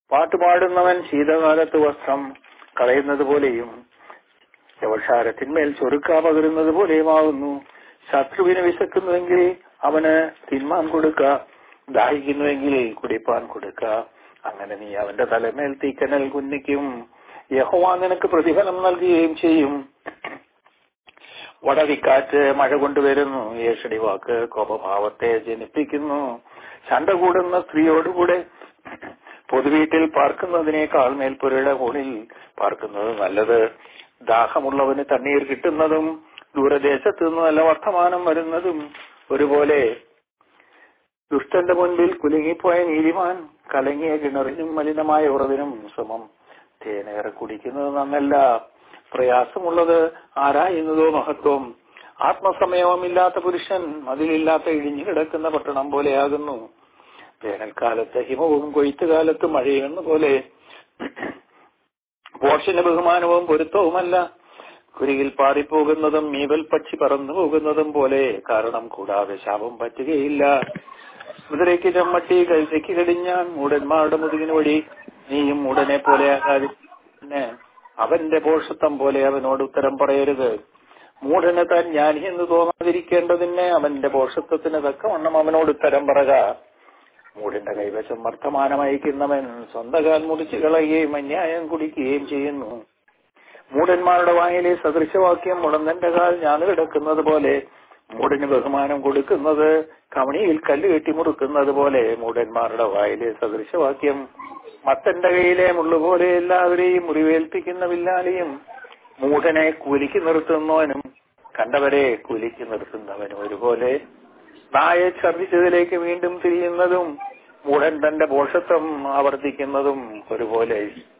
പാട്ടുപാടുന്നവൻ ശീതകാലത്ത് വസ്ത്രം കളയുന്നത് പോലെയും ശവക്ഷാരത്തിന്മേൽ ചൊറുക്ക പകരുന്നത് പോലെയുമാകുന്നു. ശത്രുവിന് വിശക്കുന്നുവെങ്കിൽ അവന് തിന്മാൻ കൊടുക്ക, ദാഹിക്കുന്നുവെങ്കിൽ കുടിപ്പാൻ കൊടുക്ക. അങ്ങനെ നീ അവന്റെ തലമേൽ തീക്കനൽ കുന്നിക്കും. യഹോവ നിനക്ക് പ്രതിഫലം നൽകുകയും ചെയ്യും. വടവിക്കാറ്റ് മഴ കൊണ്ടുവരുന്നു, ഏഷണി വാക്ക് കോപഭാവത്തെ ജനിപ്പിക്കുന്നു. ചണ്ട കൂടുന്ന സ്ത്രീയോടുകൂടെ പൊതുവീട്ടിൽ പാർക്കുന്നതിനേക്കാൾ മേൽപ്പുരയുടെ കോണിൽ പാർക്കുന്നത് നല്ലത്. ദാഹമുള്ളവന് തണ്ണീർ കിട്ടുന്നതും ദൂരദേശത്തു നിന്ന് നല്ല വർത്തമാനം വരുന്നതും ഒരുപോലെ. ദുഷ്ടന്റെ മുൻപിൽ കുലുങ്ങിപ്പോയ നീതിമാൻ കലങ്ങിയ കിണറിനും മലിനമായ ഉറവിനും സമം. തേനേറെ കുടിക്കുന്നത് നന്നല്ല, പ്രയാസമുള്ളത് ആരായുന്നതോ മഹത്വം. ആത്മസമയവുമില്ലാത്ത പുരുഷൻ മതിലില്ലാത്ത ഇടിഞ്ഞു കിടക്കുന്ന പട്ടണം പോലെയാകുന്നു. വേനൽക്കാലത്ത് ഹിമവും കൊയ്ത്തുകാലത്ത് മഴയെന്ന പോലെ. പോഷന് ബഹുമാനവും പൊരുത്തവുമല്ല, കുരികിൽ പാറിപ്പോകുന്നതും മീവൽ പക്ഷി പറന്നു പോകുന്നതും പോലെ. കാരണം കൂടാതെ ശാപം പറ്റുകയില്ല. കുതിരയ്ക്ക് ചമ്മട്ടി കഴുതയ്ക്ക് കടിഞ്ഞാൻ, മൂടന്മാരുടെ മുതുകിന് വഴി. നീയും മൂടനെ പോലെ ആകാതിന് അവന്റെ പോഷത്വം പോലെ അവനോട് ഉത്തരം പറയരുത്. മൂടന് താൻ ജ്ഞാനി എന്ന് തോന്നാതിരിക്കേണ്ടതിന് അവന്റെ പോഷത്വത്തിന് തക്കവണ്ണം അവനോട് ഉത്തരം പറക. മൂടിന്റെ കൈവശം വർത്തമാനം അയക്കുന്നവൻ സ്വന്തകാൽ മുടിച്ചു കളയുകയും അന്യായം കുടിക്കുകയും ചെയ്യുന്നു. മൂടന്മാരുടെ വായിലെ സദൃശവാക്യം മുടന്തന്റെ കാൽ ഞാന് കിടക്കുന്നത് പോലെ. മൂടന് ബഹുമാനം കൊടുക്കുന്നത് കവണിയിൽ കല്ല് കെട്ടി മുറുക്കുന്നത് പോലെ. മൂടന്മാരുടെ വായിലെ സദൃശവാക്യം മത്തന്റെ കൈയിലെ മുള്ളുപോലെ. എല്ലാവരെയും മുറിവേൽപ്പിക്കുന്ന വില്ലാളിയും മൂടനെ കൂലിക്ക് നിർത്തുന്നവനും കണ്ടവരെ കൂലിക്ക് നിർത്തുന്നവനും ഒരുപോലെ. നായെ ഛർദ്ദിച്ചതിലേക്ക് വീണ്ടും തിരിയുന്നതും മൂടൻ തന്റെ പോഷത്വം ആവർത്തിക്കുന്നതും ഒരുപോലെ.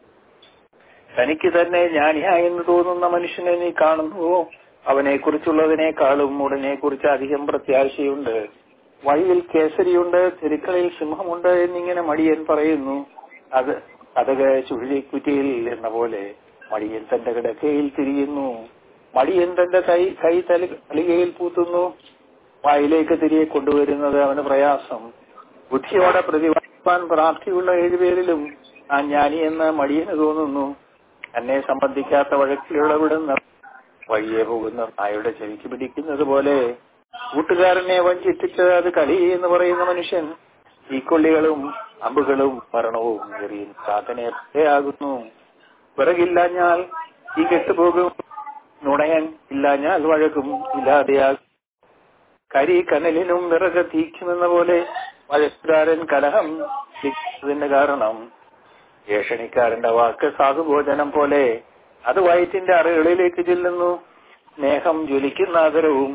തനിക്ക് തന്നെ ജ്ഞാനിയായെന്ന് തോന്നുന്ന മനുഷ്യനെ നീ കാണുന്നുവോ? അവനെ കുറിച്ചുള്ളതിനേക്കാളും മൂടനെ കുറിച്ച് അധികം പ്രത്യാശയുണ്ട്. വഴിയിൽ കേസരിയുണ്ട്, തെരുക്കളിൽ സിംഹമുണ്ട് എന്നിങ്ങനെ മടിയൻ പറയുന്നു. അത് ചുഴലിക്കുറ്റിയിൽ എന്ന പോലെ മടിയൻ തന്റെ കിടക്കയിൽ തിരിയുന്നു. മടിയൻ തന്റെ കൈ തലികയിൽ പൂത്തുന്നു. വായിലേക്ക് തിരികെ കൊണ്ടുവരുന്നത് അവന് പ്രയാസം. ബുദ്ധിയോടെ പ്രതിപാദിപ്പാൻ പ്രാപ്തിയുള്ള 7 പേരിലും ആ ജ്ഞാനി എന്ന് മടിയന് തോന്നുന്നു. എന്നെ സംബന്ധിക്കാത്ത വഴക്കിലുള്ളവിടുന്ന് വഴിയെ പോകുന്ന നായുടെ ചെവിക്ക് പിടിക്കുന്നത് പോലെ. കൂട്ടുകാരനെ വഞ്ചിപ്പിച്ച് അത് കളി എന്ന് പറയുന്ന മനുഷ്യൻ തീക്കൊള്ളികളും അമ്പുകളും മരണവും എറിയും സാധനയാകുന്നു. വിറകില്ലാഞ്ഞാൽ തീ കെട്ടുപോകും, നുണയൻ ഇല്ലാഞ്ഞാൽ വഴക്കും ഇല്ലാതെയാകും. കരി കനലിനും വിറക് തീക്കുമെന്ന പോലെ വഴക്കുകാരൻ കലഹം ിന് കാരണം. ഏഷണിക്കാരന്റെ വാക്ക് സാധുഭോജനം പോലെ, അത് വയറ്റിന്റെ അറകളിലേക്ക് ചെല്ലുന്നു. സ്നേഹം ജ്വലിക്കുന്ന ആദരവും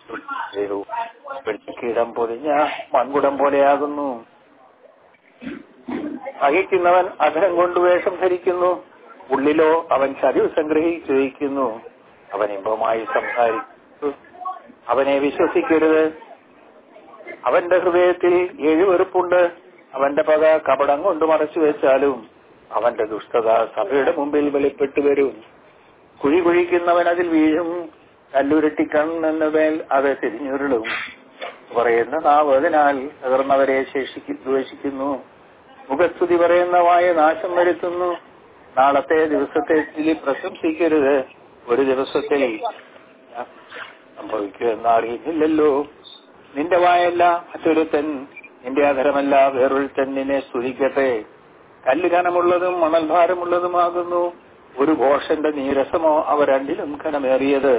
വെള്ളിക്കീടം പൊതിഞ്ഞ മൺകുടം പോലെയാകുന്നു. അഹിക്കുന്നവൻ അധരം കൊണ്ട് വേഷം ധരിക്കുന്നു, ഉള്ളിലോ അവൻ ചരിവ് സംഗ്രഹിച്ചു വയ്ക്കുന്നു. അവൻ ഇമ്പമായി സംസാരിക്കുന്നു, അവനെ വിശ്വസിക്കരുത്. അവന്റെ ഹൃദയത്തിൽ 7 വെറുപ്പുണ്ട്. അവന്റെ പക കപടം കൊണ്ട് മറച്ചു വെച്ചാലും അവന്റെ ദുഷ്ടത സഭയുടെ മുമ്പിൽ വെളിപ്പെട്ടു വരും. കുഴി കുഴിക്കുന്നവൻ അതിൽ വീഴും, കല്ലുരുട്ടിക്കണ്ണെന്നമേൽ അത് തിരിഞ്ഞുരുളും. പറയുന്ന നാവ് അതിനാൽ തകർന്നവരെ ദ്വേഷിക്കുന്നു. മുഖസ്തുതി പറയുന്ന വായ നാശം വരുത്തുന്നു. നാളത്തെ ദിവസത്തെ പ്രശംസിക്കരുത്, ഒരു ദിവസത്തിൽ സംഭവിക്കുമെന്ന് അറിയുന്നില്ലല്ലോ. നിന്റെ വായല്ല മറ്റൊരുത്തൻ, നിന്റെ അധരമല്ല വേറൊരുത്തൻ നിന്നെ സ്തുതിക്കട്ടെ. കല്ല് ഘനമുള്ളതും മണൽ ഭാരമുള്ളതുമാകുന്നു. ഒരു ഘോഷന്റെ നീരസമോ അവ രണ്ടിലും ഘനമേറിയത്.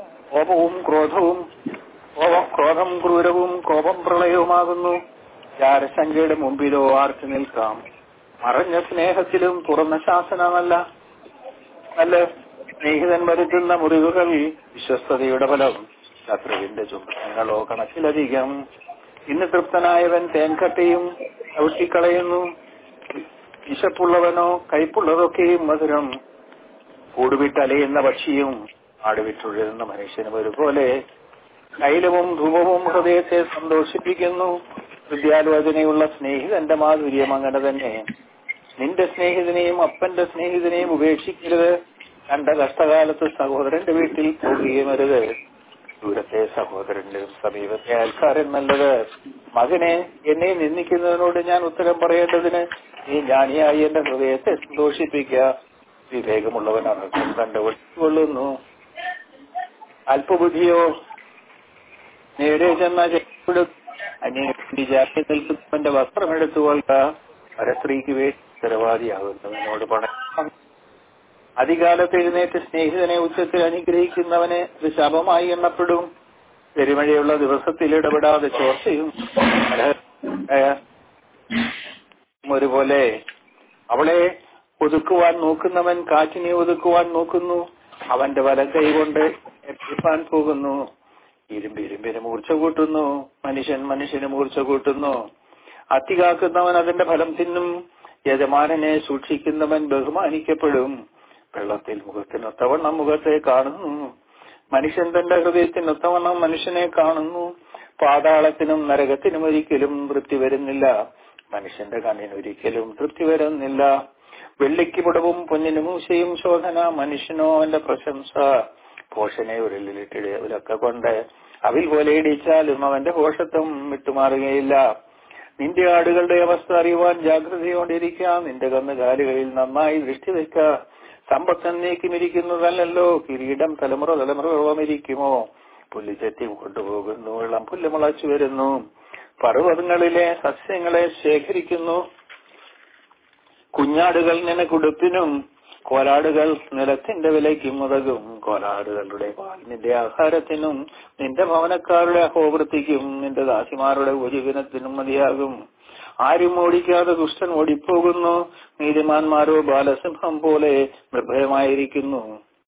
ക്രോധം ക്രൂരവും കോപം പ്രളയവുമാകുന്നു. ജാരശങ്കയുടെ മുമ്പിലോ ആർക്ക് നിൽക്കാം? മറഞ്ഞ സ്നേഹത്തിലും തുറന്ന ശാസനമല്ല. നല്ല സ്നേഹിതൻ വരുത്തുന്ന മുറിവുകൾ വിശ്വസ്തതയുടെ ഫലം. ശത്രുവിന്റെ ചുംബനങ്ങളോ കണക്കിലധികം. ഇന്ന് തൃപ്തനായവൻ തേൻകട്ടയും ചവിട്ടിക്കളയുന്നു. വിശപ്പുള്ളവനോ കയ്പുള്ളതൊക്കെയും മധുരം. കൂടുവിട്ടലയുന്ന പക്ഷിയും ആടുവിട്ടുഴലുന്ന മനുഷ്യനും ഒരുപോലെ. തൈലവും ധൂപവും ഹൃദയത്തെ സന്തോഷിപ്പിക്കുന്നു. വിദ്യാലോചനയുള്ള സ്നേഹിതന്റെ മാധുര്യം അങ്ങനെ തന്നെ. നിന്റെ സ്നേഹിതനെയും അപ്പന്റെ സ്നേഹിതനെയും ഉപേക്ഷിക്കരുത്. കണ്ട കഷ്ടകാലത്ത് സഹോദരന്റെ വീട്ടിൽ പോകുകയും അരുത്. ദൂരത്തെ സഹോദരന്റെയും സമീപത്തെ അയൽക്കാരൻ നല്ലത്. മകനെ, എന്നെ നിന്ദിക്കുന്നതിനോട് ഞാൻ ഉത്തരം പറയേണ്ടതിന് നീ ജ്ഞാനിയായി എന്റെ ഹൃദയത്തെ സന്തോഷിപ്പിക്കുക. വിവേകമുള്ളവൻ അനർത്ഥം കണ്ടുകൊള്ളുന്നു. അല്പബുദ്ധിയോ നേരെ ചെന്ന അന്യജാതി നിൽക്കുന്നവന്റെ വസ്ത്രമെടുത്തുകൊള്ളുക. പരസ്ത്രീക്ക് വേണ്ടി ഉത്തരവാദിയാകുന്നവനോട് പണം. അധികാലത്ത് എഴുന്നേറ്റ് സ്നേഹിതനെ ഉച്ചത്തിൽ അനുഗ്രഹിക്കുന്നവനെ ഇത് ശാപമായി എണ്ണപ്പെടും. പെരുമഴയുള്ള ദിവസത്തിൽ ഇടപെടാതെ ചോർച്ചയും ഒരുപോലെ അവളെ ഒതുക്കുവാൻ നോക്കുന്നവൻ കാറ്റിനെ ഒതുക്കുവാൻ നോക്കുന്നു. അവന്റെ വലം കൈകൊണ്ട് എത്തിപ്പാൻ പോകുന്നു. ഇരുമ്പിന് മൂർച്ച കൂട്ടുന്നു, മനുഷ്യന് മൂർച്ച കൂട്ടുന്നു. അത്തികാക്കുന്നവൻ അതിന്റെ ഫലം തിന്നും. യജമാനനെ സൂക്ഷിക്കുന്നവൻ ബഹുമാനിക്കപ്പെടും. വെള്ളത്തിൽ മുഖത്തിനൊത്തവണ്ണം മുഖത്തെ കാണുന്നു. മനുഷ്യൻ തന്റെ ഹൃദയത്തിനൊത്തവണ്ണം മനുഷ്യനെ കാണുന്നു. പാതാളത്തിനും നരകത്തിനും ഒരിക്കലും തൃപ്തി വരുന്നില്ല. മനുഷ്യന്റെ കണ്ണിനൊരിക്കലും തൃപ്തി വരുന്നില്ല. വെള്ളിക്ക് പുടവും പൊന്നിന് മൂശയും ശോധന. മനുഷ്യനോ അവന്റെ പ്രശംസ. പോഷനെ ഉരുളിലിട്ടിടെ ഉലക്ക കൊണ്ട് അവിൽ പോലെ ഇടിച്ചാലും അവന്റെ പോഷത്വം വിട്ടുമാറുകയില്ല. നിന്റെ ആടുകളുടെ അവസ്ഥ അറിയുവാൻ ജാഗ്രതയോടിരിക്കുക. നിന്റെ കന്നുകാലികളിൽ നന്നായി ദൃഷ്ടി വെക്ക. സമ്പത്ത് എന്നേക്കുമിരിക്കുന്നതല്ലോ, കിരീടം തലമുറകളോളം ഇരിക്കുമോ? പുല്ല് ചെത്തി കൊണ്ടുപോകുന്നു, വെള്ളം പുല്ല് മുളച്ചു വരുന്നു. പർവ്വതങ്ങളിലെ സസ്യങ്ങളെ ശേഖരിക്കുന്നു. കുഞ്ഞാടുകൾ നിനക്കുടുപ്പിനും കോലാടുകൾ നിലത്തിന്റെ വിലയ്ക്കും ഉതകും. കോലാടുകളുടെ പാൽ നിന്റെ ആഹാരത്തിനും നിന്റെ ഭവനക്കാരുടെ അഹോവൃത്തിക്കും നിന്റെ ദാസിമാരുടെ ഉപജീവനത്തിനും മതിയാകും. ആരും ഓടിക്കാതെ ദുഷ്ടൻ ഓടിപ്പോകുന്നു. നീതിമാന്മാരോ ബാലസിംഹം പോലെ നിർഭയമായിരിക്കുന്നു.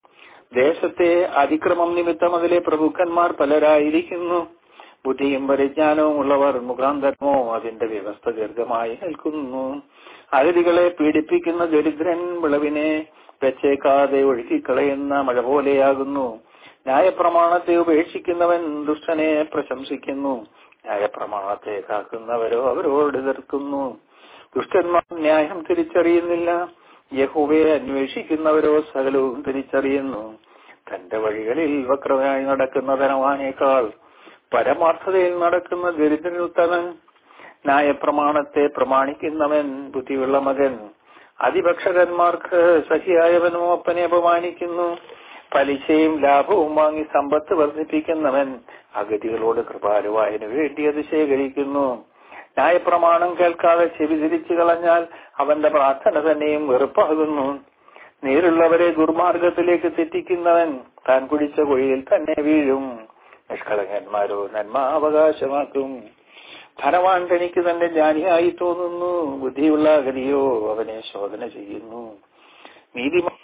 ദേശത്തെ അതിക്രമം നിമിത്തം അതിലെ പ്രഭുക്കന്മാർ പലരായിരിക്കുന്നു. ബുദ്ധിയും പരിജ്ഞാനവും ഉള്ളവർ മുഖാന്തരമോ അതിന്റെ വ്യവസ്ഥ ദീർഘമായി നിൽക്കുന്നു. അതിഥികളെ പീഡിപ്പിക്കുന്ന ദരിദ്രൻ വിളവിനെ വെച്ചേക്കാതെ ഒഴുക്കിക്കളയുന്ന മഴ പോലെയാകുന്നു. ന്യായപ്രമാണത്തെ ഉപേക്ഷിക്കുന്നവൻ ദുഷ്ടനെ പ്രശംസിക്കുന്നു. ന്യായപ്രമാണത്തെ കാക്കുന്നവരോ അവരോട് എതിർക്കുന്നു. ദുഷ്ടന്മാർ ന്യായം തിരിച്ചറിയുന്നില്ല. യഹോവയെ അന്വേഷിക്കുന്നവരോ സകലവും തിരിച്ചറിയുന്നു. തന്റെ വഴികളിൽ വക്രമായി നടക്കുന്ന ധനവാനേക്കാൾ പരമാർത്ഥതയിൽ നടക്കുന്ന ദരിദ്രനുത്തമൻ. ന്യായപ്രമാണത്തെ പ്രമാണിക്കുന്നവൻ ബുദ്ധിയുള്ള മകൻ. അതിഭക്ഷകന്മാർക്ക് സഖിയായവനോ അപ്പനെ അപമാനിക്കുന്നു. പലിശയും ലാഭവും വാങ്ങി സമ്പത്ത് വർദ്ധിപ്പിക്കുന്നവൻ അഗതികളോട് കൃപാലുവായതിനു വേണ്ടി അത് ശേഖരിക്കുന്നു. ന്യായപ്രമാണം കേൾക്കാതെ ചെവി തിരിച്ചു കളഞ്ഞാൽ അവന്റെ പ്രാർത്ഥന തന്നെയും വെറുപ്പാകുന്നു. നേരുള്ളവരെ ദുർമാർഗത്തിലേക്ക് തെറ്റിക്കുന്നവൻ താൻ കുടിച്ച കുഴിയിൽ തന്നെ വീഴും. നിഷ്കളങ്കന്മാരോ നന്മ അവകാശമാക്കും. ധനവാൻ തനിക്ക് തന്റെ ജ്ഞാനിയായി തോന്നുന്നു. ബുദ്ധിയുള്ള അഗതിയോ അവനെ ശോധന ചെയ്യുന്നു. നീതിമാൻ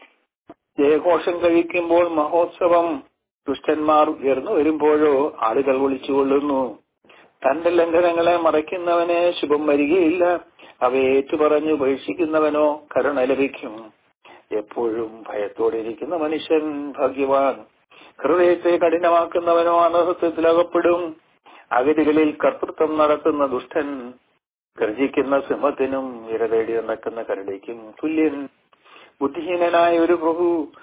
ജയഘോഷം കഴിക്കുമ്പോൾ മഹോത്സവം. ദുഷ്ടന്മാർ ഉയർന്നു വരുമ്പോഴോ ആളുകൾ വിളിച്ചുകൊള്ളുന്നു. തന്റെ ലംഘനങ്ങളെ മറയ്ക്കുന്നവന് ശുഭം വരികയില്ല. അവയെ ഏറ്റുപറഞ്ഞു ഉപേക്ഷിക്കുന്നവനോ കരുണ ലഭിക്കും. എപ്പോഴും ഭയത്തോടിരിക്കുന്ന മനുഷ്യൻ ഭാഗ്യവാൻ. ഹൃദയത്തെ കഠിനമാക്കുന്നവനോ അനർത്ഥത്തിലകപ്പെടും. അഗതികളിൽ കർത്തൃത്വം നടത്തുന്ന ദുഷ്ടൻ ഗർജിക്കുന്ന സിംഹത്തിനും ഇരതേടി നടക്കുന്ന കരടിക്കും തുല്യൻ. ബുദ്ധിഹീനനായ ഒരു പ്രഭു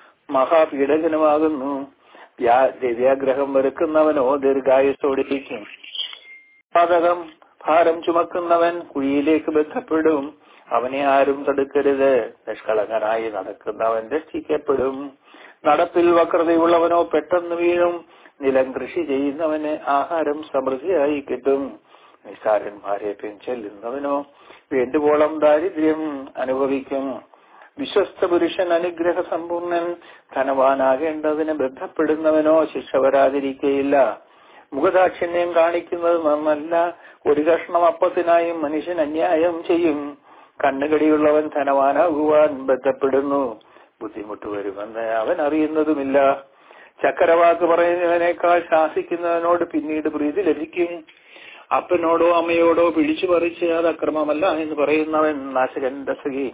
മഹാപീഡകനുമാകുന്നു. ദിവ്യാഗ്രഹം വെറുക്കുന്നവനോ ദീർഘായുസ്സോടിരിക്കും. പാതകം ഭാരം ചുമക്കുന്നവൻ കുഴിയിലേക്ക് ബന്ധപ്പെടും. അവനെ ആരും തടുക്കരുത്. നിഷ്കളങ്കനായി നടക്കുന്നവൻ രക്ഷിക്കപ്പെടും. നടപ്പിൽ വക്രതയുള്ളവനോ പെട്ടെന്ന് വീഴും. നിലം കൃഷി ചെയ്യുന്നവന് ആഹാരം സമൃദ്ധിയായി കിട്ടും. നിസ്സാരന്മാരെ പിൻചെല്ലുന്നവനോ വേണ്ടുവോളം ദാരിദ്ര്യം അനുഭവിക്കും. വിശ്വസ്ത പുരുഷൻ അനുഗ്രഹ സമ്പൂർണൻ. ധനവാനാകേണ്ടതിന് ബന്ധപ്പെടുന്നവനോ ശിക്ഷ വരാതിരിക്കയില്ല. മുഖദാക്ഷിണ്യം കാണിക്കുന്നത് നന്നല്ല. ഒരു കഷ്ണം അപ്പത്തിനായും മനുഷ്യൻ അന്യായം ചെയ്യും. കണ്ണുകടിയുള്ളവൻ ധനവാനാകുവാൻ ബന്ധപ്പെടുന്നു. ബുദ്ധിമുട്ട് വരുമെന്ന് അവൻ അറിയുന്നതുമില്ല. ചക്കരവാക്ക് പറയുന്നവനേക്കാൾ ശാസിക്കുന്നവനോട് പിന്നീട് പ്രീതി ലഭിക്കും. അപ്പനോടോ അമ്മയോടോ പിടിച്ചു പറിച്ച് അത് അക്രമമല്ല എന്ന് പറയുന്നവൻ നാശകന്റെ സഖി.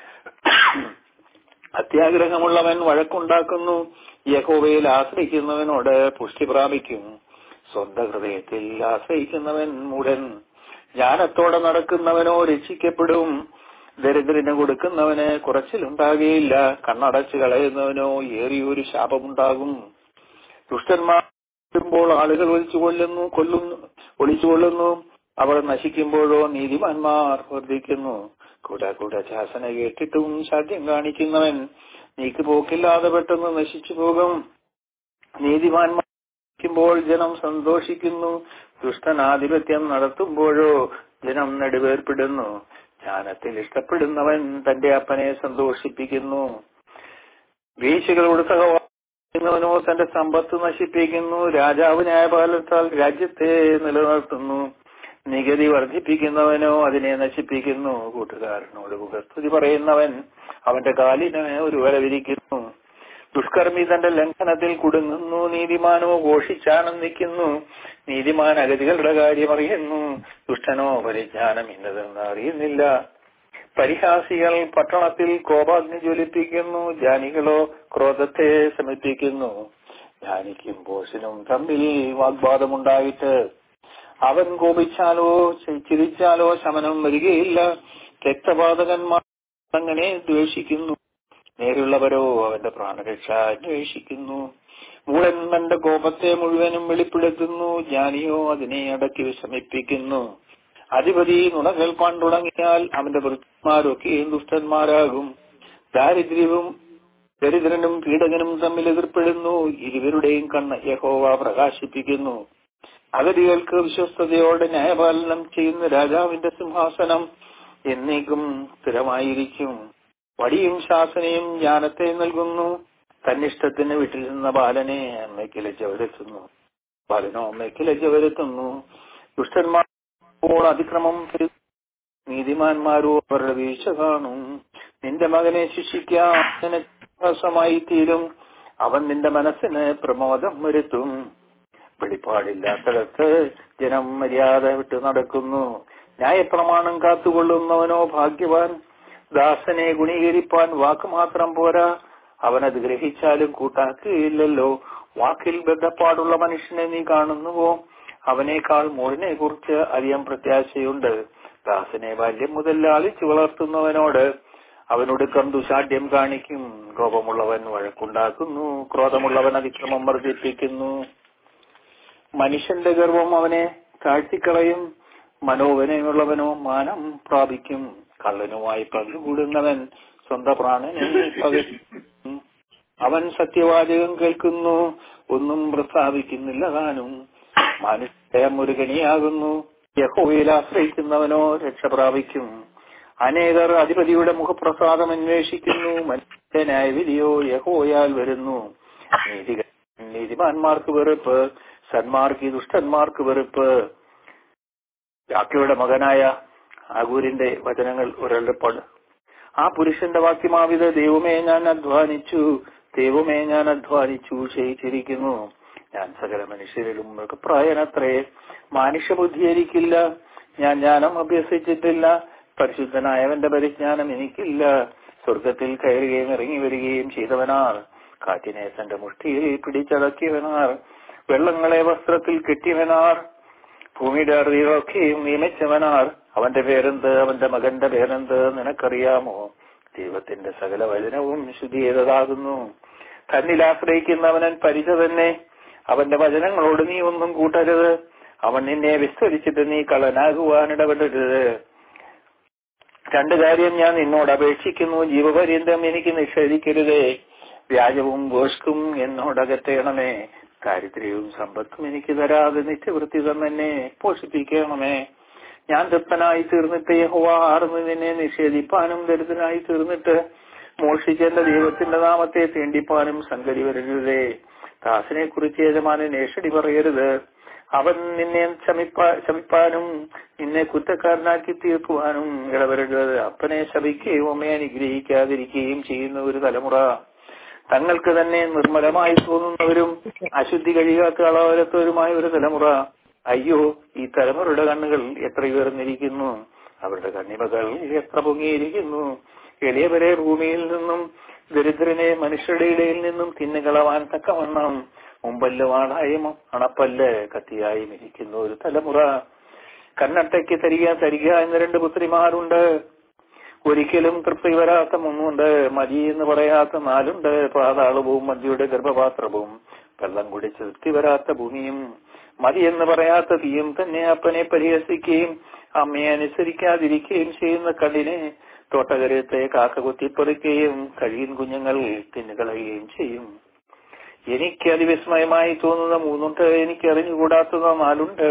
അത്യാഗ്രഹമുള്ളവൻ വഴക്കുണ്ടാക്കുന്നു. യഹോവയിൽ ആശ്രയിക്കുന്നവനോട് പുഷ്ടി പ്രാപിക്കും. സ്വന്തം ഹൃദയത്തിൽ ആശ്രയിക്കുന്നവൻ മൂഢൻ. ജ്ഞാനത്തോടെ നടക്കുന്നവനോ രക്ഷിക്കപ്പെടും. ദരിദ്രന് കൊടുക്കുന്നവന് കുറച്ചിലുണ്ടാകുകയില്ല. കണ്ണടച്ചു കളയുന്നവനോ ഏറിയൊരു ശാപമുണ്ടാകും. ദുഷ്ടന്മാരും നശിക്കുമ്പോൾ ആളുകൾ ഒളിച്ചുകൊള്ളുന്നു. അവർ നശിക്കുമ്പോഴോ നീതിമാന്മാർ വർദ്ധിക്കുന്നു. കൂടെ ശാസന കേട്ടിട്ടും ശാഠ്യം കാണിക്കുന്നവൻ നീക്കുപോക്കില്ലാതെ പെട്ടെന്ന് നശിച്ചു പോകും. നീതിമാന്മാർ ുമ്പോൾ ജനം സന്തോഷിക്കുന്നു. ദുഷ്ടനാധിപത്യം നടത്തുമ്പോഴോ ജനം നെടുവേർപ്പെടുന്നു. ജ്ഞാനത്തിൽ ഇഷ്ടപ്പെടുന്നവൻ തന്റെ അപ്പനെ സന്തോഷിപ്പിക്കുന്നു. വേശ്യകളോട് സഹവാസനോ തന്റെ സമ്പത്ത് നശിപ്പിക്കുന്നു. രാജാവ് ന്യായപാലനത്താൽ രാജ്യത്തെ നിലനിർത്തുന്നു. നികുതി വർദ്ധിപ്പിക്കുന്നവനോ അതിനെ നശിപ്പിക്കുന്നു. കൂട്ടുകാരനോട് മുഖസ്തുതി പറയുന്നവൻ അവന്റെ കാലിന് ഒരു വല വിരിക്കുന്നു. ദുഷ്കർമ്മി തന്റെ ലംഘനത്തിൽ കുടുങ്ങുന്നു. നീതിമാനോ ഘോഷിച്ചാനന്ദിക്കുന്നു. നീതിമാൻ അഗതികളുടെ കാര്യം അറിയുന്നു. ദുഷ്ടനോ പരിജ്ഞാനം ഇന്നതെന്ന് അറിയുന്നില്ല. പരിഹാസികൾ പട്ടണത്തിൽ കോപാഗ്നി ജ്വലിപ്പിക്കുന്നു. ജ്ഞാനികളോ ക്രോധത്തെ ശമിപ്പിക്കുന്നു. ജ്ഞാനിക്കും ഭോഷനും തമ്മിൽ വാഗ്വാദമുണ്ടായിട്ട് അവൻ കോപിച്ചാലോ ചിരിച്ചാലോ ശമനം വരികയില്ല. രക്തപാതകന്മാർ അങ്ങനെ ദ്വേഷിക്കുന്നു. നേരുള്ളവരോ അവന്റെ പ്രാണരക്ഷ അന്വേഷിക്കുന്നു. മൂഢൻ തന്റെ കോപത്തെ മുഴുവനും വെളിപ്പെടുത്തുന്നു. ജ്ഞാനിയോ അതിനെ അടക്കി വിഷമിപ്പിക്കുന്നു. അധിപതി നുണ കേൾപ്പാൻ തുടങ്ങിയാൽ അവന്റെ വൃദ്ധന്മാരൊക്കെയും ദുഷ്ടന്മാരാകും. ദരിദ്രനും പീഡകനും തമ്മിൽ എതിർപ്പെടുന്നു. ഇരുവരുടെയും കണ്ണ് യഹോവ പ്രകാശിപ്പിക്കുന്നു. അഗതികൾക്ക് വിശ്വസ്തയോടെ ന്യായപാലനം ചെയ്യുന്ന രാജാവിന്റെ സിംഹാസനം എന്നേക്കും സ്ഥിരമായിരിക്കും. വടിയും ശാസനയും ജ്ഞാനത്തെ നൽകുന്നു. തന്നിഷ്ടത്തിന് വിട്ടിരുന്ന ബാലനോ അമ്മയ്ക്ക് ലജ്ജ വരുത്തുന്നു. ദുഷ്ടന്മാർ അതിക്രമം നീതിമാന്മാരോ അവരുടെ വീഴ്ച കാണും. നിന്റെ മകനെ ശിക്ഷിക്കാൻ തീരും. അവൻ നിന്റെ മനസ്സിന് പ്രമോദം വരുത്തും. വെളിപ്പാടില്ലാത്തടത്ത് ജനം മര്യാദ വിട്ടു നടക്കുന്നു. ന്യായപ്രമാണം കാത്തുകൊള്ളുന്നവനോ ഭാഗ്യവാൻ. ദാസനെ ഗുണീകരിപ്പാൻ വാക്ക് മാത്രം പോരാ, അവനത് ഗ്രഹിച്ചാലും കൂട്ടാക്കുകയില്ലല്ലോ. വാക്കിൽ ബദ്ധപ്പാടുള്ള മനുഷ്യനെ നീ കാണുന്നുവോ? അവനേക്കാൾ മൂഢനെ കുറിച്ച് അധികം പ്രത്യാശയുണ്ട്. ദാസനെ ബാല്യം മുതൽ ലാളിച്ചു വളർത്തുന്നവനോട് അവനൊടുക്കം ദുശാഠ്യം കാണിക്കും. കോപമുള്ളവൻ വഴക്കുണ്ടാക്കുന്നു. ക്രോധമുള്ളവൻ അതിക്രമം വർദ്ധിപ്പിക്കുന്നു. മനുഷ്യന്റെ ഗർവം അവനെ താഴ്ത്തിക്കളയും. മനോവനമുള്ളവനോ മാനം പ്രാപിക്കും. കള്ളനുമായി പങ്കുകൂടുന്നവൻ സ്വന്തം പ്രാണനെ പകരും. അവൻ സത്യവാചകം കേൾക്കുന്നു, ഒന്നും പ്രസ്താവിക്കുന്നില്ല താനും. മനുഷ്യ മുരുകനിയാകുന്നു. യഹോവയിൽ ആശ്രയിക്കുന്നവനോ രക്ഷ പ്രാപിക്കും. അനേകർ അധിപതിയുടെ മുഖപ്രസാദം അന്വേഷിക്കുന്നു. മനുഷ്യ ന്യായവിധിയോ യഹോവയാൽ വരുന്നു. നീതിമാന്മാർക്ക് വെറുപ്പ്, സന്മാർക്ക് ദുഷ്ടന്മാർക്ക് വെറുപ്പ്. യാക്കോബയുടെ മകനായ ആഗൂരിന്റെ വചനങ്ങൾ ഒരൽപ്പാട്. ആ പുരുഷന്റെ വാക്യമാവിത്: ദൈവമേ ഞാൻ അധ്വാനിച്ചു ക്ഷയിച്ചിരിക്കുന്നു. ഞാൻ സകല മനുഷ്യരിലും മൃഗപ്രായനത്രേ. മനുഷ്യബുദ്ധി എനിക്കില്ല. ഞാൻ ജ്ഞാനം അഭ്യസിച്ചിട്ടില്ല. പരിശുദ്ധനായവന്റെ പരിജ്ഞാനം എനിക്കില്ല. സ്വർഗത്തിൽ കയറുകയും ഇറങ്ങി വരികയും ചെയ്തവനാർ, കാറ്റിനെ തന്റെ മുഷ്ടിയിൽ പിടിച്ചടക്കിയവനാർ, വെള്ളങ്ങളെ വസ്ത്രത്തിൽ കെട്ടിയവനാർ, ഭൂമിയുടെ അറിവൊക്കെയും നിയമിച്ചവനാർ. അവന്റെ പേരെന്ത്? അവന്റെ മകന്റെ പേരെന്ത്? നിനക്കറിയാമോ? ദൈവത്തിന്റെ സകല വചനവും ശുദ്ധീകൃതമാകുന്നു. തന്നിൽ ആശ്രയിക്കുന്നവനൻ പരിച തന്നെ. അവന്റെ വചനങ്ങളോട് നീ ഒന്നും കൂട്ടരുത്. അവൻ നിന്നെ വിസ്തരിച്ചിട്ട് നീ കള്ളനാകുവാനിടപെടരുത്. രണ്ടു കാര്യം ഞാൻ നിന്നോട് അപേക്ഷിക്കുന്നു. ജീവപര്യന്തം എനിക്ക് നിഷേധിക്കരുതേ. വ്യാജവും ഭോഷ്കും എന്നോടകറ്റേണമേ. ദാരിദ്ര്യവും സമ്പത്തും എനിക്ക് തരാതെ നിത്യവൃത്തി തന്നെ പോഷിപ്പിക്കണമേ. ഞാൻ തൃപ്തനായി തീർന്നിട്ട് യഹോവ ആർന്ന് നിന്നെ നിഷേധിപ്പാനും, ദരിദ്രനായി തീർന്നിട്ട് മോഷിച്ചെന്റെ ദൈവത്തിന്റെ നാമത്തെ തീണ്ടിപ്പാനും സംഗതി വരരുതേ. ദാസനെ കുറിച്ച് യജമാനൻ ഏഷടി പറയരുത്. അവൻ നിന്നെ ശമിപ്പാനും നിന്നെ കുറ്റക്കാരനാക്കി തീർക്കുവാനും ഇടവരരുത്. അപ്പനെ ശപിക്കുകയും അമ്മയെ അനുഗ്രഹിക്കാതിരിക്കുകയും ചെയ്യുന്ന ഒരു തലമുറ, തങ്ങൾക്ക് തന്നെ നിർമ്മലമായി തോന്നുന്നവരും അശുദ്ധി കഴിയാത്ത അളവരത്തവരുമായ ഒരു തലമുറ. അയ്യോ, ഈ തലമുറയുടെ കണ്ണുകൾ എത്ര ഉയർന്നിരിക്കുന്നു, അവരുടെ കണ്ണിമകൾ എത്ര പൊങ്ങിയിരിക്കുന്നു. എളിയവരെ ഭൂമിയിൽ നിന്നും ദരിദ്രനെ മനുഷ്യരുടെ ഇടയിൽ നിന്നും തിന്നുകളവാൻ തക്കവണ്ണം മുമ്പല്ലുവാണായും അണപ്പല്ല് കത്തിയായും ഇരിക്കുന്ന ഒരു തലമുറ. കണ്ണട്ടയ്ക്ക് തരിക എന്ന 2 പുത്രിമാരുണ്ട്. ഒരിക്കലും തൃപ്തി വരാത്ത 3 മതി എന്ന് പറയാത്ത 4. പാതാളവും മദ്യയുടെ ഗർഭപാത്രവും വെള്ളം കുടിച്ച് തൃപ്തി വരാത്ത ഭൂമിയും മതിയെന്ന് പറയാത്ത തീയും തന്നെ അപ്പനെ പരിഹസിക്കുകയും അമ്മയെ അനുസരിക്കാതിരിക്കുകയും ചെയ്യുന്ന കണ്ണിനെ തോട്ടകരത്തെ കാക്ക കുത്തിപ്പറിക്കുകയും കഴിയും കുഞ്ഞുങ്ങൾ തിന്നുകളയുകയും ചെയ്യും. എനിക്ക് അതിവിസ്മയമായി തോന്നുന്ന മൂന്നുണ്ട്, എനിക്ക് അറിഞ്ഞുകൂടാത്തത് നാലുണ്ട്.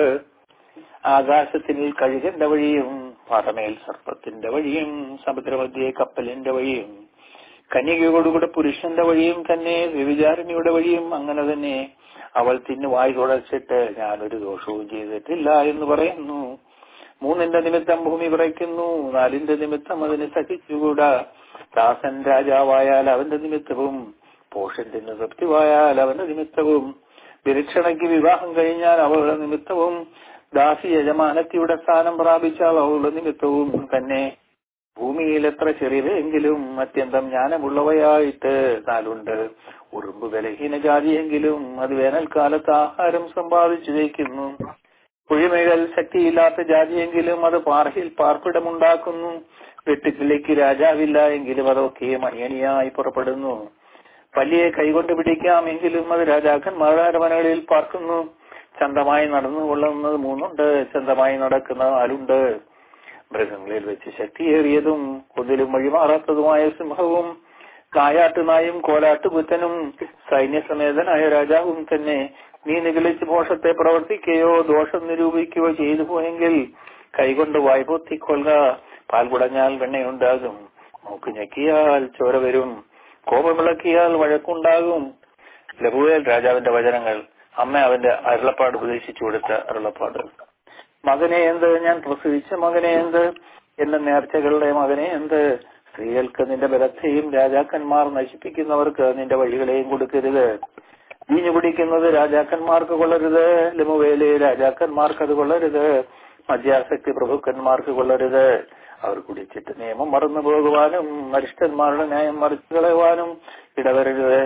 ആകാശത്തിൽ കഴുകന്റെ വഴിയും പാറമേൽ സർപ്പത്തിന്റെ വഴിയും സമുദ്രമധ്യേ കപ്പലിന്റെ വഴിയും കന്യകയോടുകൂടെ പുരുഷന്റെ വഴിയും തന്നെ വ്യഭിചാരിണിയുടെ വഴിയും അങ്ങനെ തന്നെ. അവൾ തിന്നുവായി തുടച്ചിട്ട് ഞാനൊരു ദോഷവും ചെയ്തിട്ടില്ല എന്ന് പറയുന്നു. മൂന്നിന്റെ നിമിത്തം ഭൂമി വിറയ്ക്കുന്നു, നാലിന്റെ നിമിത്തം അതിന് സഹിച്ചുകൂടാ. ദാസൻ രാജാവായാൽ അവന്റെ നിമിത്തവും പോഷൻ തിന്നു തൃപ്തിവായാൽ അവന്റെ നിമിത്തവും വിരക്ഷണയ്ക്ക് വിവാഹം കഴിഞ്ഞാൽ അവളുടെ നിമിത്തവും ദാസി യജമാനത്തിയുടെ സ്ഥാനം പ്രാപിച്ചാൽ അവളുടെ നിമിത്തവും തന്നെ. ഭൂമിയിൽ എത്ര ചെറിയവെങ്കിലും അത്യന്തം ജ്ഞാനമുള്ളവയായിട്ട് നാലുണ്ട്. ഉറുമ്പ് ബലഹീന ജാതിയെങ്കിലും അത് വേനൽക്കാലത്ത് ആഹാരം സമ്പാദിച്ചു വയ്ക്കുന്നു. കുഴിമേഴൽ ശക്തിയില്ലാത്ത ജാതിയെങ്കിലും അത് പാറയിൽ പാർപ്പിടമുണ്ടാക്കുന്നു. വെട്ടുക്കിളിക്ക് രാജാവില്ല എങ്കിലും അതൊക്കെ മണിയണിയായി പുറപ്പെടുന്നു. പല്ലിയെ കൈകൊണ്ട് പിടിക്കാമെങ്കിലും അത് രാജാക്കന്മാരുടെ അരമനകളിൽ പാർക്കുന്നു. ചന്തമായി നടന്നുകൊള്ളുന്നത് മൂന്നുണ്ട്, ചന്തമായി നടക്കുന്ന നാലുണ്ട്. മൃഗങ്ങളിൽ വെച്ച് ശക്തിയേറിയതും കൊതിലും വഴിമാറാത്തതുമായ സിംഹവും കായാട്ടുനായും കോലാട്ടുകുത്തനും സൈന്യസമേതനായ രാജാവും തന്നെ. നീ നിഗളിച്ച് മോശത്തെ പ്രവർത്തിക്കുകയോ ദോഷം നിരൂപിക്കുകയോ ചെയ്തു പോയെങ്കിൽ കൈകൊണ്ട് വായ് പൊത്തിക്കൊള്ളുക. പാൽ കുടഞ്ഞാൽ വെണ്ണയുണ്ടാകും, മൂക്ക് ഞെക്കിയാൽ ചോര വരും, കോപമിളക്കിയാൽ വഴക്കുണ്ടാകും. ലബൂവേൽ രാജാവിന്റെ വചനങ്ങൾ. അമ്മ അവന്റെ അരുളപ്പാട് ഉപദേശിച്ചു കൊടുത്ത അരുളപ്പാട്. മകനെ എന്ത്, ഞാൻ പ്രസവിച്ച മകനെ എന്ത്, എന്റെ നേർച്ചകളുടെ മകനെ എന്ത്. സ്ത്രീകൾക്ക് നിന്റെ ബലത്തെയും രാജാക്കന്മാർ നശിപ്പിക്കുന്നവർക്ക് നിന്റെ വഴികളെയും കൊടുക്കരുത്. വീഞ്ഞു കുടിക്കുന്നത് രാജാക്കന്മാർക്ക് കൊള്ളരുത്, ലമുവേലെ രാജാക്കന്മാർക്ക് അത് കൊള്ളരുത്. മദ്യാസക്തി പ്രഭുക്കന്മാർക്ക് കൊള്ളരുത്. അവർ കുടിച്ചിട്ട് നിയമം മറന്നു പോകുവാനും അരിഷ്ടന്മാരുടെ ന്യായം മറിച്ചു കളയുവാനും ഇടവരരുത്.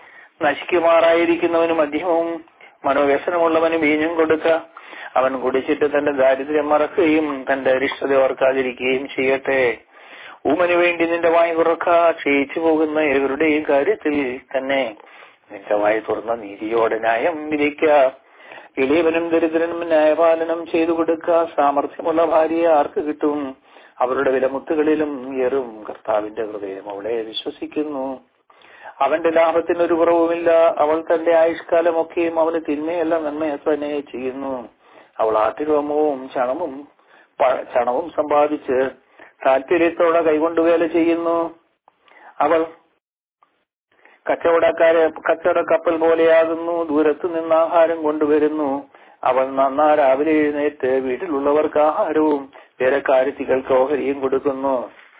നശിക്കുമാറായിരിക്കുന്നവന് മദ്യവും മനോവ്യസനമുള്ളവന് വീഞ്ഞും കൊടുക്ക. അവൻ കുടിച്ചിട്ട് തന്റെ ദാരിദ്ര്യം മറക്കുകയും തന്റെ അരിഷ്ടത ഓർക്കാതിരിക്കുകയും ചെയ്യട്ടെ. ഊമന് വേണ്ടി നിന്റെ വായ് തുറക്ക. ക്ഷയിച്ചു പോകുന്ന ഏവരുടെയും കാര്യത്തിൽ തന്നെ നിന്റെ വായ് തുറന്ന നീതിയോടെ ന്യായം വിധിക്ക. എളിയവനും ദരിദ്രനും ന്യായപാലനം ചെയ്തു കൊടുക്ക. സാമർഥ്യമുള്ള ഭാര്യയെ ആർക്ക് കിട്ടും? അവരുടെ വിലമുത്തുകളിലും ഏറും. കർത്താവിന്റെ ഹൃദയം അവളെ വിശ്വസിക്കുന്നു. അവന്റെ ലാഭത്തിനൊരു കുറവുമില്ല. അവൾ തന്റെ ആയുഷ്കാലമൊക്കെയും അവന് തിന്മയല്ല നന്മയെ തന്നെ ചെയ്യുന്നു. അവൾ ആട്ടിരോമവും ചണവും സമ്പാദിച്ച് താല്പര്യത്തോടെ കൈകൊണ്ട് വേല ചെയ്യുന്നു. അവൾ കച്ചവട കപ്പൽ പോലെയാകുന്നു. ദൂരത്തു നിന്ന് ആഹാരം കൊണ്ടുവരുന്നു. അവൾ നന്നാ രാവിലെ എഴുന്നേറ്റ് വീട്ടിലുള്ളവർക്ക് ആഹാരവും വേലക്കാരത്തികൾക്ക് ഓഹരിയും കൊടുക്കുന്നു.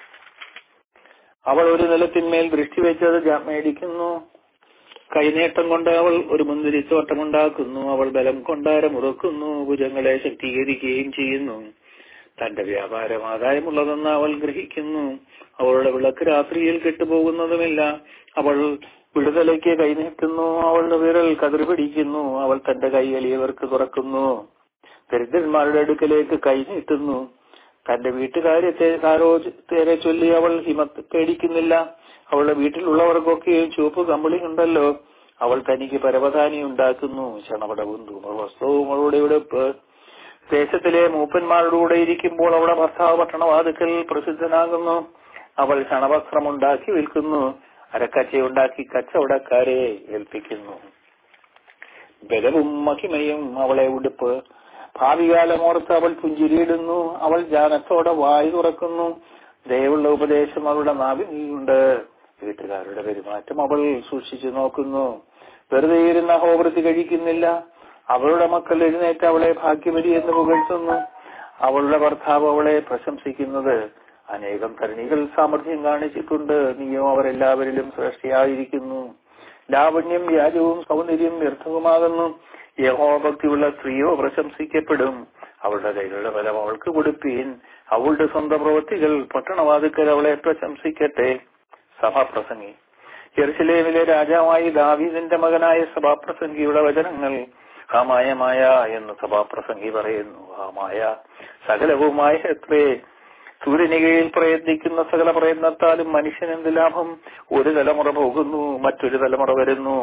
അവൾ ഒരു നിലത്തിന്മേൽ ദൃഷ്ടി വെച്ചത് മേടിക്കുന്നു. കൈനീട്ടം കൊണ്ട് അവൾ ഒരു മുന്തിരിത്തോട്ടമുണ്ടാക്കുന്നു. അവൾ ബലം കൊണ്ടാരമുറക്കുന്നു. ഭുജങ്ങളെ ശക്തീകരിക്കുകയും ചെയ്യുന്നു. തന്റെ വ്യാപാരം ആദായമുള്ളതെന്ന് അവൾ ഗ്രഹിക്കുന്നു. അവളുടെ വിളക്ക് രാത്രിയിൽ കെട്ടുപോകുന്നതുമില്ല. അവൾ വിടുതലയ്ക്ക് കൈനീട്ടുന്നു. അവളുടെ വിരൽ കതിർ പിടിക്കുന്നു. അവൾ തന്റെ കൈ എളിയവർക്ക് തുറക്കുന്നു. ദരിദ്രന്മാരുടെ അടുക്കലേക്ക് കൈനീട്ടുന്നു. തന്റെ വീട്ടുകാര്യത്തെ ചൊല്ലി അവൾ ഹിമത്ത് പേടിക്കുന്നില്ല. അവളുടെ വീട്ടിലുള്ളവർക്കൊക്കെയും ചുവപ്പ് കമ്പിളിയുണ്ടല്ലോ. അവൾ തനിക്ക് പരവതാനി ഉണ്ടാക്കുന്നു. ചണപടവും ധൂമവസ്ത്രവും അവളുടെ ഉടുപ്പ്. ദേശത്തിലെ മൂപ്പന്മാരുടെ കൂടെ ഇരിക്കുമ്പോൾ അവളുടെ ഭർത്താവ് പട്ടണവാതിക്കൽ പ്രസിദ്ധനാകുന്നു. അവൾ ചണവസ്ത്രമുണ്ടാക്കി വിൽക്കുന്നു. അരക്കച്ചയുണ്ടാക്കി കച്ചവടക്കാരെ ഏൽപ്പിക്കുന്നു. ബലവും മഹിമയും അവളെ ഉടുപ്പ്. ഭാവികാലമോർത്ത് അവൾ പുഞ്ചിരിയിടുന്നു. അവൾ ജ്ഞാനത്തോടെ വായു തുറക്കുന്നു. ദയവുള്ള ഉപദേശം അവളുടെ നാവിനുണ്ട്. വീട്ടുകാരുടെ പെരുമാറ്റം അവൾ സൂക്ഷിച്ചു നോക്കുന്നു. വെറുതെ ഇരുന്ന ഹോവൃത്തി കഴിക്കുന്നില്ല. അവളുടെ മക്കൾ എഴുന്നേറ്റ് അവളെ ഭാഗ്യവതി എന്ന് പുകഴ്ത്തുന്നു. അവളുടെ ഭർത്താവ് അവളെ പ്രശംസിക്കുന്നത്. അനേകം തരുണികൾ സാമർഥ്യം കാണിച്ചിട്ടുണ്ട്. നീയോ അവരെല്ലാവരിലും ശ്രേഷ്ഠയായിരിക്കുന്നു. ലാവണ്യം വ്യാജവും സൗന്ദര്യം വ്യർത്ഥവുമാകുന്നു. യഹോഭക്തിയുള്ള സ്ത്രീയോ പ്രശംസിക്കപ്പെടും. അവളുടെ കൈകളുടെ ബലം അവൾക്ക് കൊടുപ്പീൻ. അവളുടെ സ്വന്തം പ്രവൃത്തികൾ പട്ടണവാതിക്കൽ അവളെ പ്രശംസിക്കട്ടെ. സഭാപ്രസംഗി. യെരുശലേമിലെ രാജാവായി ദാവീദിന്റെ മകനായ സഭാപ്രസംഗിയുടെ വചനങ്ങൾ. മായ എന്ന് സഭാപ്രസംഗി പറയുന്നു. മായ സകലവുമായ എത്രേ. സൂര്യന് കീഴിൽ പ്രയത്നിക്കുന്ന സകല പ്രയത്നത്താലും മനുഷ്യനെന്ത് ലാഭം? ഒരു തലമുറ പോകുന്നു, മറ്റൊരു തലമുറ വരുന്നു.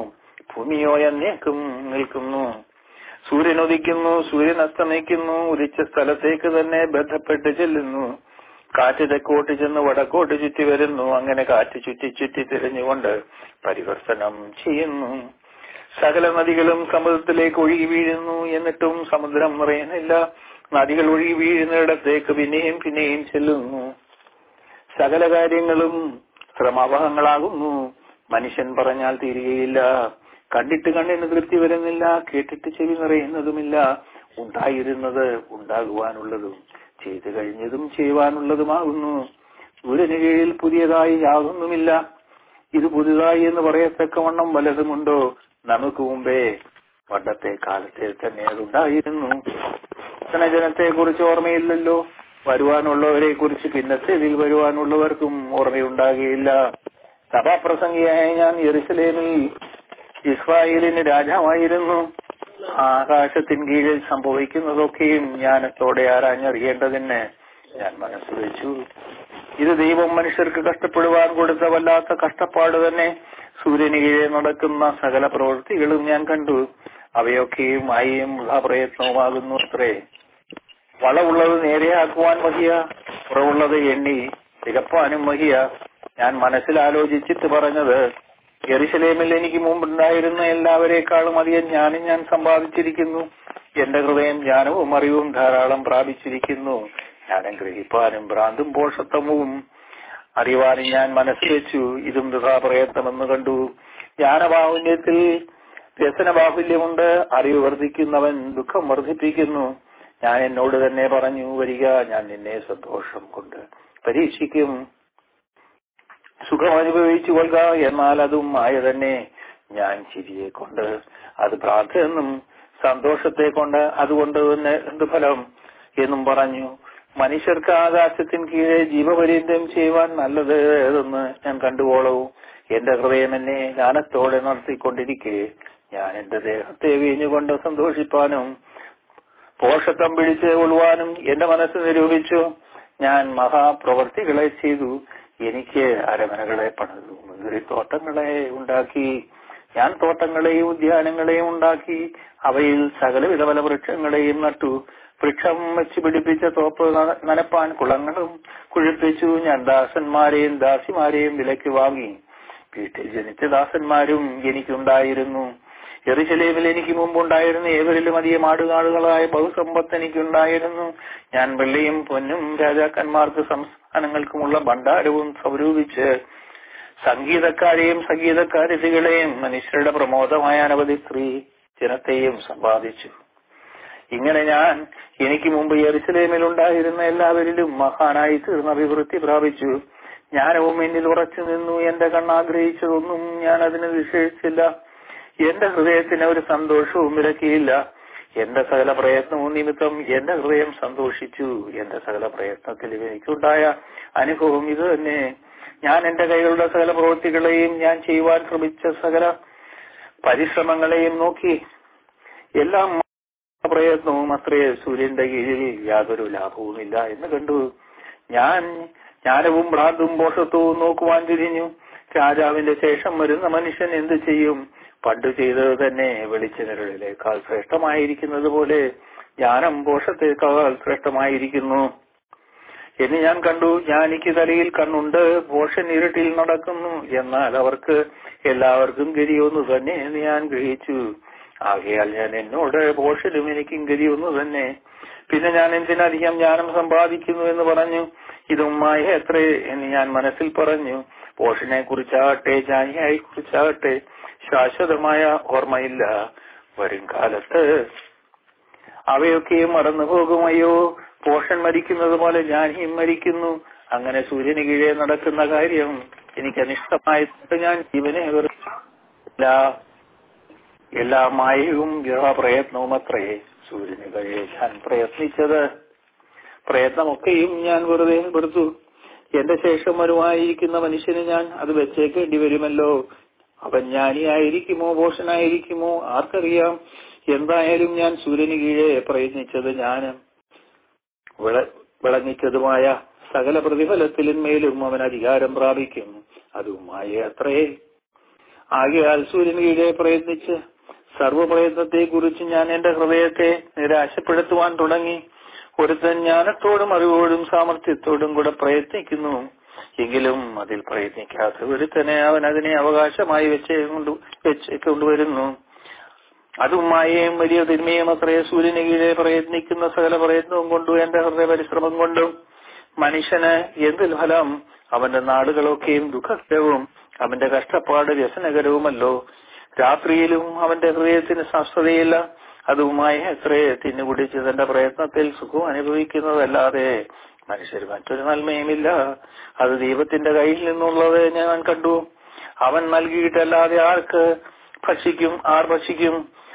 ഭൂമിയോ എന്നേക്കും നിൽക്കുന്നു. സൂര്യൻ ഉദിക്കുന്നു, സൂര്യൻ അസ്തമിക്കുന്നു, ഉദിച്ച സ്ഥലത്തേക്ക് തന്നെ ബന്ധപ്പെട്ട് ചെല്ലുന്നു. കാറ്റ് തെക്കോട്ട് ചെന്ന് വടക്കോട്ട് ചുറ്റി വരുന്നു. അങ്ങനെ കാറ്റ് ചുറ്റി ചുറ്റി തിരിഞ്ഞുകൊണ്ട് പരിവർത്തനം ചെയ്യുന്നു. സകല നദികളും സമുദ്രത്തിലേക്ക് ഒഴുകി വീഴുന്നു. എന്നിട്ടും സമുദ്രം നിറയുന്നില്ല. നദികൾ ഒഴുകി വീഴുന്നിടത്തേക്ക് പിന്നെയും പിന്നെയും ചെല്ലുന്നു. സകല കാര്യങ്ങളും ശ്രമാവഹങ്ങളാകുന്നു. മനുഷ്യൻ പറഞ്ഞാൽ തീരുകയില്ല. കണ്ടിട്ട് കണ്ണിന് തൃപ്തി വരുന്നില്ല. കേട്ടിട്ട് ചെവി നിറയുന്നതുമില്ല. ഉണ്ടായിരുന്നത് ഉണ്ടാകുവാനുള്ളതും ചെയ്തു കഴിഞ്ഞതും ചെയ്യുവാനുള്ളതുമാകുന്നു. സൂര്യന് കീഴിൽ പുതിയതായി യാതൊന്നുമില്ല. ഇത് പുതുതായി എന്ന് പറയത്തക്കവണ്ണം വല്ലതുമുണ്ടോ? നമുക്ക് മുമ്പേ പണ്ടത്തെ കാലത്തെ തന്നെ അതുണ്ടായിരുന്നു. ജനത്തെ കുറിച്ച് ഓർമ്മയില്ലല്ലോ. വരുവാനുള്ളവരെ കുറിച്ച് പിന്നത്തേതിൽ വരുവാനുള്ളവർക്കും ഓർമ്മയുണ്ടാകുകയില്ല. സഭാപ്രസംഗിയായ ഞാൻ യെരുശലേമിൽ ഇസ്രായേലിന് രാജാവായിരുന്നു. ആകാശത്തിൻ കീഴിൽ സംഭവിക്കുന്നതൊക്കെയും ജ്ഞാനത്തോടെ ആരാഞ്ഞറിയേണ്ടതിന് ഞാൻ മനസ്സ് വെച്ചു. ഇത് ദൈവം മനുഷ്യർക്ക് കഷ്ടപ്പെടുവാൻ കൊടുത്ത വല്ലാത്ത കഷ്ടപ്പാട് തന്നെ. സൂര്യന് കീഴെ നടക്കുന്ന സകല പ്രവൃത്തികളും ഞാൻ കണ്ടു. അവയൊക്കെയും മായയും പ്രയത്നവുമാകുന്നു അത്രേ. വളവുള്ളത് നേരെയാക്കുവാൻ മതിയ, കുറവുള്ളത് എണ്ണി തികപ്പാനും മതിയ. ഞാൻ മനസ്സിലാലോചിച്ചിട്ട് പറഞ്ഞത്, യെരുശലേമിൽ എനിക്ക് മുമ്പുണ്ടായിരുന്ന എല്ലാവരെക്കാളും അധികം ജ്ഞാനം ഞാൻ സമ്പാദിച്ചിരിക്കുന്നു. എന്റെ ഹൃദയം ജ്ഞാനവും അറിവും ധാരാളം പ്രാപിച്ചിരിക്കുന്നു. ജ്ഞാനം ഗ്രഹിപ്പാനും ഭ്രാന്തും പോഷത്വവും അറിവാനും ഞാൻ മനസ്സ് വെച്ചു. ഇതും പ്രയത്നമെന്ന് കണ്ടു. ജ്ഞാനബാഹുല്യത്തിൽ വ്യസനബാഹുല്യമുണ്ട്. അറിവ് വർദ്ധിക്കുന്നവൻ ദുഃഖം വർദ്ധിപ്പിക്കുന്നു. ഞാൻ എന്നോട് തന്നെ പറഞ്ഞു, വരിക, ഞാൻ നിന്നെ സന്തോഷം കൊണ്ട് പരീക്ഷിക്കും, സുഖം അനുഭവിച്ചു കൊള്ളുക. എന്നാൽ അതും മായ തന്നെ. ഞാൻ ചിരിയെ കൊണ്ട് അത് ഭ്രാന്ത് എന്നും സന്തോഷത്തെ കൊണ്ട് അതുകൊണ്ട് തന്നെ എന്ത് ഫലം എന്നും പറഞ്ഞു. മനുഷ്യർക്ക് ആകാശത്തിന് കീഴെ ജീവപര്യന്തം ചെയ്യുവാൻ നല്ലത് ഏതെന്ന് ഞാൻ കണ്ടുപോളൂ. എന്റെ ഹൃദയം എന്നെ ജ്ഞാനത്തോടെ നടത്തിക്കൊണ്ടിരിക്കെ ഞാൻ എന്റെ ദേഹത്തെ വീഞ്ഞുകൊണ്ട് സന്തോഷിപ്പാനും പോഷത്വം പിടിച്ച് കൊള്ളുവാനും എന്റെ മനസ്സ് നിരൂപിച്ചു. ഞാൻ മഹാപ്രവർത്തികളെ ചെയ്തു. എനിക്ക് അരമനകളെ പണിതു, മുന്തിരിത്തോട്ടങ്ങളെ ഉണ്ടാക്കി. ഞാൻ തോട്ടങ്ങളെയും ഉദ്യാനങ്ങളെയും ഉണ്ടാക്കി. അവയിൽ സകലവിധ ഫലവൃക്ഷങ്ങളെയും നട്ടു. വൃക്ഷം വെച്ച് പിടിപ്പിച്ച തോപ്പ് നനപ്പാൻ കുളങ്ങളും കുഴിപ്പിച്ചു. ഞാൻ ദാസന്മാരെയും ദാസിമാരെയും വിലയ്ക്ക് വാങ്ങി. വീട്ടിൽ ജനിച്ച ദാസന്മാരും എനിക്കുണ്ടായിരുന്നു. യെരുശലേമിൽ എനിക്ക് മുമ്പുണ്ടായിരുന്ന ഏവരിലും അധികം ആടുകാടുകളായ ബഹുസമ്പത്ത് എനിക്കുണ്ടായിരുന്നു. ഞാൻ വെള്ളിയും പൊന്നും രാജാക്കന്മാർക്ക് സംസ്ഥാനങ്ങൾക്കുമുള്ള ഭണ്ഡാരവും സ്വരൂപിച്ച് സംഗീതക്കാരെയും സംഗീതക്കാരികളെയും മനുഷ്യരുടെ പ്രമോദമായ അനവധി സ്ത്രീ ജനത്തെയും സമ്പാദിച്ചു. ഇങ്ങനെ ഞാൻ എനിക്ക് മുമ്പ് യെരുശലേമിൽ ഉണ്ടായിരുന്ന എല്ലാവരിലും മഹാനായി തീർന്ന അഭിവൃദ്ധി പ്രാപിച്ചു. ജ്ഞാനവും എന്നിൽ ഉറച്ചു നിന്നു. എന്റെ കണ്ണാഗ്രഹിച്ചതൊന്നും ഞാൻ അതിന് നിഷേധിച്ചില്ല. എന്റെ ഹൃദയത്തിന് ഒരു സന്തോഷവും വിലക്കിയില്ല. എന്റെ സകല പ്രയത്നവും നിമിത്തം എന്റെ ഹൃദയം സന്തോഷിച്ചു. എന്റെ സകല പ്രയത്നത്തിലും എനിക്കുണ്ടായ അനുഭവം ഇത് തന്നെ. ഞാൻ എന്റെ കൈകളുടെ സകല പ്രവൃത്തികളെയും ഞാൻ ചെയ്യുവാൻ ശ്രമിച്ച സകല പരിശ്രമങ്ങളെയും നോക്കി. എല്ലാം പ്രയത്നവും അത്രേ. സൂര്യന്റെ കീഴിൽ യാതൊരു ലാഭവുമില്ല എന്ന് കണ്ടു. ഞാൻ ജ്ഞാനവും ഭ്രാന്തും പോഷത്വവും നോക്കുവാൻ തിരിഞ്ഞു. രാജാവിന്റെ ശേഷം വരുന്ന മനുഷ്യൻ എന്ത് ചെയ്യും? പണ്ട് ചെയ്തത് തന്നെ വെളിച്ചനിഴലിനേക്കാൾ ശ്രേഷ്ഠമായിരിക്കുന്നത് പോലെ ജ്ഞാനം പോഷത്തേക്കാൾ ശ്രേഷ്ഠമായിരിക്കുന്നു എന്ന് ഞാൻ കണ്ടു. ജ്ഞാനിക്ക് തലയിൽ കണ്ണുണ്ട്, പോഷൻ ഇരുട്ടിൽ നടക്കുന്നു. എന്നാൽ അവർക്ക് എല്ലാവർക്കും ഗതിയൊന്നു തന്നെ എന്ന് ഞാൻ ഗ്രഹിച്ചു. ആകയാൽ ഞാൻ എന്നോട്, പോഷനും എനിക്കും ഗതിയൊന്നു തന്നെ. പിന്നെ ഞാൻ എന്തിനധികം ജ്ഞാനം സമ്പാദിക്കുന്നു എന്ന് പറഞ്ഞു. ഇതും മായ എത്രേ എന്ന് ഞാൻ മനസ്സിൽ പറഞ്ഞു. പോഷനെ കുറിച്ചാകട്ടെ ജ്ഞാനിയെ കുറിച്ചാകട്ടെ ശാശ്വതമായ ഓർമ്മയില്ല. വരും കാലത്ത് അവയൊക്കെയും മറന്നു പോകുമയോ? പോഷൻ മരിക്കുന്നത് പോലെ ജ്ഞാനിയും മരിക്കുന്നു. അങ്ങനെ സൂര്യന് കീഴെ നടക്കുന്ന കാര്യം എനിക്ക് അനിഷ്ടമായിട്ട് ഞാൻ ജീവനെ വെറുക്കില്ല. എല്ലാ മായയും പ്രയത്നവും അത്രേ. സൂര്യന് കീഴെ ഞാൻ പ്രയത്നിച്ചത് പ്രയത്നമൊക്കെയും ഞാൻ വെറുതെ വെറുത്തു. എന്റെ ശേഷം വരുമായിരിക്കുന്ന മനുഷ്യന് ഞാൻ അത് വെച്ചേക്കേണ്ടി വരുമല്ലോ. അവൻ ജ്ഞാനിയായിരിക്കുമോ പോഷനായിരിക്കുമോ ആർക്കറിയാം. എന്തായാലും ഞാൻ സൂര്യന് കീഴെ പ്രയത്നിച്ചത് ഞാൻ വിളഞ്ഞിച്ചതുമായ സകല പ്രതിഫലത്തിന്മേലും അവൻ അധികാരം പ്രാപിക്കും. അതുമായ അത്രേ. ആകയാൽ സൂര്യന് കീഴെ പ്രയത്നിച്ച് സർവപ്രയത്നത്തെക്കുറിച്ച് ഞാൻ എന്റെ ഹൃദയത്തെ നിരാശപ്പെടുത്തുവാൻ തുടങ്ങി. ഒരുത്തൻ ജ്ഞാനത്തോടും അറിവോടും സാമർത്ഥ്യത്തോടും കൂടെ പ്രയത്നിക്കുന്നു, എങ്കിലും അതിൽ പ്രയത്നിക്കാത്ത ഒരുത്തനെ അവൻ അതിനെ അവകാശമായി കൊണ്ടുവരുന്നു. അതും മായയും വലിയ തിന്മയും അത്രേ. സൂര്യന് കീഴെ പ്രയത്നിക്കുന്ന സകല പ്രയത്നവും കൊണ്ടും എന്റെ ഹൃദയ പരിശ്രമം കൊണ്ടും മനുഷ്യന് എന്തിൽ ഫലം? അവന്റെ നാടുകളൊക്കെയും ദുഃഖകരവും അവന്റെ കഷ്ടപ്പാട് വ്യസനകരവുമല്ലോ. രാത്രിയിലും അവന്റെ ഹൃദയത്തിന് സ്വസ്ഥതയില്ല. അതുമായി എത്രേ തിന്നുകുടിച്ച് തന്റെ പ്രയത്നത്തിൽ സുഖം അനുഭവിക്കുന്നതല്ലാതെ മനുഷ്യർ മറ്റൊരു നന്മയുമില്ല. അത് ദൈവത്തിന്റെ കയ്യിൽ നിന്നുള്ളത് ഞാൻ കണ്ടു. അവൻ നൽകിയിട്ടല്ലാതെ ആർക്ക് ഭക്ഷിക്കും? ആർ ഭക്ഷിക്കും?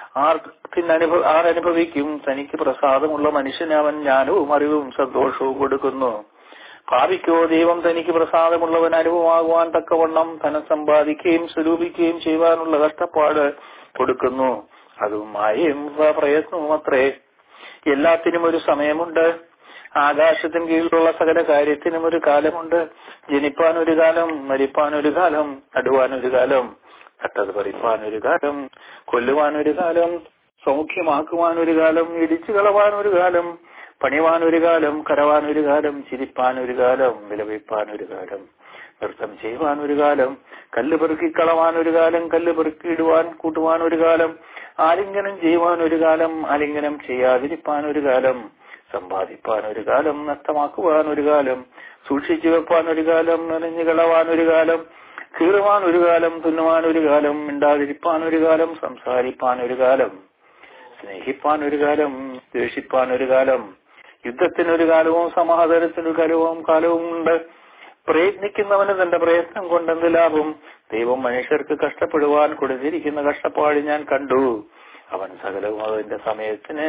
ആരനുഭവിക്കും? തനിക്ക് പ്രസാദമുള്ള മനുഷ്യന് അവൻ ജ്ഞാനവും അറിവും സന്തോഷവും കൊടുക്കുന്നു. ഭാവിക്കോ ദൈവം തനിക്ക് പ്രസാദമുള്ളവൻ അനുഭവമാകുവാൻ തക്കവണ്ണം ധനം സമ്പാദിക്കുകയും സ്വരൂപിക്കുകയും ചെയ്യുവാനുള്ള കഷ്ടപ്പാട് കൊടുക്കുന്നു. അതും മായയും പ്രയത്നവും അത്രേ. എല്ലാത്തിനും ഒരു സമയമുണ്ട്. ആകാശത്തിന് കീഴിലുള്ള സകല കാര്യത്തിനും ഒരു കാലമുണ്ട്. ജനിപ്പാൻ ഒരു കാലം, മരിപ്പാൻ ഒരു കാലം, നടുവാൻ ഒരു കാലം, നട്ടത് പറിപ്പാൻ ഒരു കാലം, കൊല്ലുവാൻ ഒരു കാലം, സൗഖ്യമാക്കുവാൻ ഒരു കാലം, ഇടിച്ചു കളവാൻ ഒരു കാലം, പണിവാൻ ഒരു കാലം, കരവാൻ ഒരു കാലം, ചിരിപ്പാൻ ഒരു കാലം, വിലപിപ്പാൻ ഒരു കാലം, നൃത്തം ചെയ്യുവാൻ ഒരു കാലം, കല്ല് പെറുക്കിക്കളവാൻ ഒരു കാലം, കല്ല് പെറുക്കിയിടുവാൻ കൂട്ടുവാൻ ഒരു കാലം, ആലിംഗനം ചെയ്യുവാൻ ഒരു കാലം, ആലിംഗനം ചെയ്യാതിരിപ്പാൻ ഒരു കാലം, സമ്പാദിപ്പാൻ ഒരു കാലം, നഷ്ടമാക്കുവാൻ ഒരു കാലം, സൂക്ഷിച്ചു വെപ്പാൻ ഒരു കാലം, നിറഞ്ഞു കളവാൻ ഒരു കാലം, കീറുവാൻ ഒരു കാലം, തുന്നുവാൻ ഒരു കാലം, മിണ്ടാതിരിപ്പാൻ ഒരു കാലം, സംസാരിപ്പാൻ ഒരു കാലം, സ്നേഹിപ്പാൻ ഒരു കാലം, ദ്വേഷിപ്പാൻ ഒരു കാലം, യുദ്ധത്തിനൊരു കാലവും സമാധാനത്തിനൊരു കാലവും ഉണ്ട്. പ്രയത്നിക്കുന്നവന് തന്റെ പ്രയത്നം കൊണ്ടെന്ത് ലാഭം? ദൈവം മനുഷ്യർക്ക് കഷ്ടപ്പെടുവാൻ കൊടുത്തിരിക്കുന്ന കഷ്ടപ്പാട് ഞാൻ കണ്ടു. അവൻ സകലവും അതിന്റെ സമയത്തിന്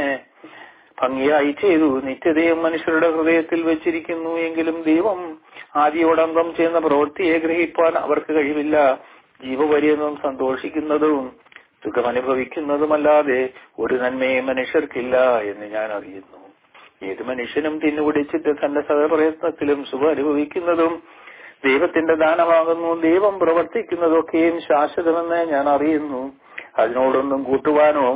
ഭംഗിയായി ചെയ്തു. നിത്യതയും മനുഷ്യരുടെ ഹൃദയത്തിൽ വെച്ചിരിക്കുന്നു. എങ്കിലും ദൈവം ആദിയോടന്തം ചെയ്യുന്ന പ്രവൃത്തിയെ ഗ്രഹിപ്പാൻ അവർക്ക് കഴിവില്ല. ജീവപര്യന്തം സന്തോഷിക്കുന്നതും സുഖമനുഭവിക്കുന്നതുമല്ലാതെ ഒരു നന്മയും മനുഷ്യർക്കില്ല എന്ന് ഞാൻ അറിയുന്നു. ഏത് മനുഷ്യനും തിന്നുകുടിച്ചിട്ട് തന്റെ സഹപ്രയത്നത്തിലും സുഖം അനുഭവിക്കുന്നതും ദൈവത്തിന്റെ ദാനമാകുന്നു. ദൈവം പ്രവർത്തിക്കുന്നതൊക്കെയും ശാശ്വതമെന്ന് ഞാൻ അറിയുന്നു. അതിനോടൊന്നും കൂട്ടുവാനോ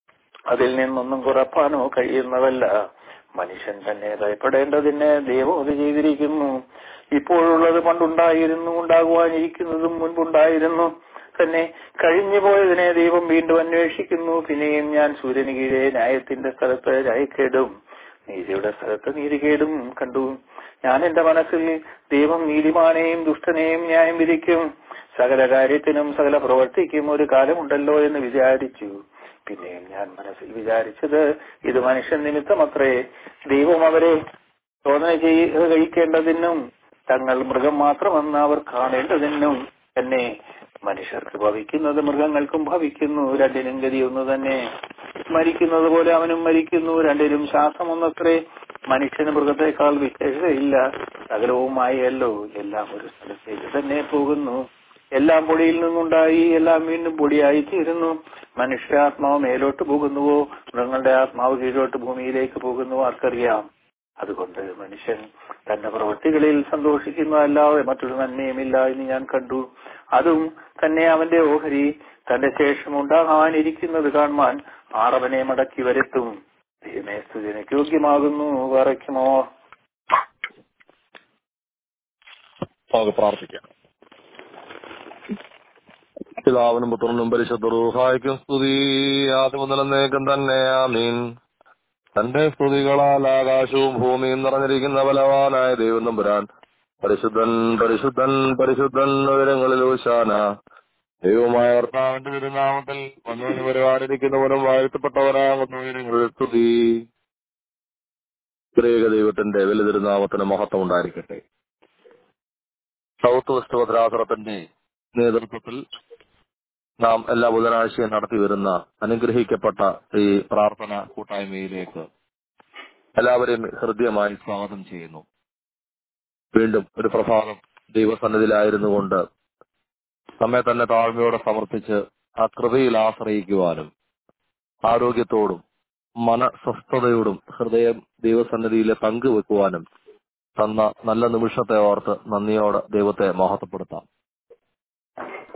അതിൽ നിന്നൊന്നും കുറപ്പാനോ കഴിയുന്നതല്ല. മനുഷ്യൻ തന്നെ ഭയപ്പെടേണ്ടതിന് ദൈവം അത് ചെയ്തിരിക്കുന്നു. ഇപ്പോഴുള്ളത് പണ്ടുണ്ടായിരുന്നു, ഉണ്ടാകുവാനിരിക്കുന്നതും മുൻപുണ്ടായിരുന്നു തന്നെ. കഴിഞ്ഞു പോയതിനെ ദൈവം വീണ്ടും അന്വേഷിക്കുന്നു. പിന്നെയും ഞാൻ സൂര്യന് കീഴെ ന്യായത്തിന്റെ സ്ഥലത്ത് ന്യായക്കേടും നീതിയുടെ സ്ഥലത്ത് നീതികേടും കണ്ടു. ഞാൻ എന്റെ മനസ്സിൽ ദൈവം നീതിമാനെയും ദുഷ്ടനെയും ന്യായം വിധിക്കും, സകല കാര്യത്തിനും സകല പ്രവർത്തിക്കും ഒരു കാലമുണ്ടല്ലോ എന്ന് വിചാരിച്ചു. പിന്നെയും ഞാൻ മനസ്സിൽ വിചാരിച്ചത്, ഇത് മനുഷ്യൻ നിമിത്തമത്രേ. ദൈവം അവരെ ശോധന കഴിക്കേണ്ടതിനും തങ്ങൾ മൃഗം മാത്രമെന്ന് അവർ കാണേണ്ടതിനും തന്നെ. മനുഷ്യർക്ക് ഭവിക്കുന്നത് മൃഗങ്ങൾക്കും ഭവിക്കുന്നു. രണ്ടിനും ഗതി ഒന്ന് തന്നെ. മരിക്കുന്നത് പോലെ അവനും മരിക്കുന്നു. രണ്ടിനും ശ്വാസം ഒന്നത്രേ. മനുഷ്യന് മൃഗത്തെക്കാൾ വിശേഷതയില്ല. സകലവുമായല്ലോ എല്ലാം ഒരു സ്ഥലത്തേക്ക് തന്നെ പോകുന്നു. എല്ലാം പൊടിയിൽ നിന്നുണ്ടായി, എല്ലാം വീണ്ടും പൊടിയായി തീരുന്നു. മനുഷ്യാത്മാവ് മേലോട്ട് പോകുന്നുവോ, മൃഗങ്ങളുടെ ആത്മാവ് കീഴോട്ട് ഭൂമിയിലേക്ക് പോകുന്നുവോ ആർക്കറിയാം. അതുകൊണ്ട് മനുഷ്യൻ തന്റെ പ്രവൃത്തികളിൽ സന്തോഷിക്കുന്നതല്ലാതെ മറ്റൊരു നന്മയുമില്ല എന്ന് ഞാൻ കണ്ടു. അതും തന്നെ അവന്റെ ഓഹരി തന്റെ ശേഷം ഉണ്ടാകാനിരിക്കുന്നത് കാണുവാൻ ആറവനെ മടക്കി വരുത്തും. ദൈവമേ, സ്തുതിക്ക് യോഗ്യമാകുന്നു. വറയ്ക്കുമോ? പ്രാർത്ഥിക്കാം. പിതാവിനും പുത്രനും പരിശുദ്ധ റൂഹായ്ക്കും സ്തുതി, ആദ്യം മുതൽ എന്നേക്കും തന്നെ. ആമീൻ. തന്റെ സ്തുതികളാൽ ആകാശവും ഭൂമിയും നിറഞ്ഞിരിക്കുന്ന ബലവാനായ ദൈവം തമ്പുരാൻ പരിശുദ്ധൻ പരിശുദ്ധൻ പരിശുദ്ധൻ ഉയരങ്ങളിൽ ഹോശാന. ദൈവമായ കർത്താവിന്റെ തിരുനാമത്തിൽ വന്നവനും വരുവാനിരിക്കുന്നവനും വാഴ്ത്തപ്പെട്ടവനാകുന്ന ഉയരങ്ങളിൽ സ്തുതി. ഗ്രേക ദൈവത്തിന്റെ വലിയ തിരുനാമത്തിന് മഹത്വം ഉണ്ടായിരിക്കട്ടെ. സൗത്ത് വെസ്റ്റ് ഭദ്രാസനത്തിന്റെ നേതൃത്വത്തിൽ നാം എല്ലാ ബുധനാഴ്ചയും നടത്തി വരുന്ന അനുഗ്രഹിക്കപ്പെട്ട ഈ പ്രാർത്ഥന കൂട്ടായ്മയിലേക്ക് എല്ലാവരെയും ഹൃദ്യമായി സ്വാഗതം ചെയ്യുന്നു. വീണ്ടും ഒരു പ്രഭാതം ദൈവസന്നിധിയിലായിരുന്നു കൊണ്ട് നമ്മെ തന്നെ താഴ്മയോടെ സമർപ്പിച്ച് ആ കൃപയിൽ ആശ്രയിക്കുവാനും ആരോഗ്യത്തോടും മനസ്വസ്ഥതയോടും ഹൃദയം ദൈവസന്നിധിയിലെ പങ്കുവെക്കുവാനും തന്ന നല്ല നിമിഷത്തെ ഓർത്ത് നന്ദിയോടെ ദൈവത്തെ മഹത്വപ്പെടുത്താം. പല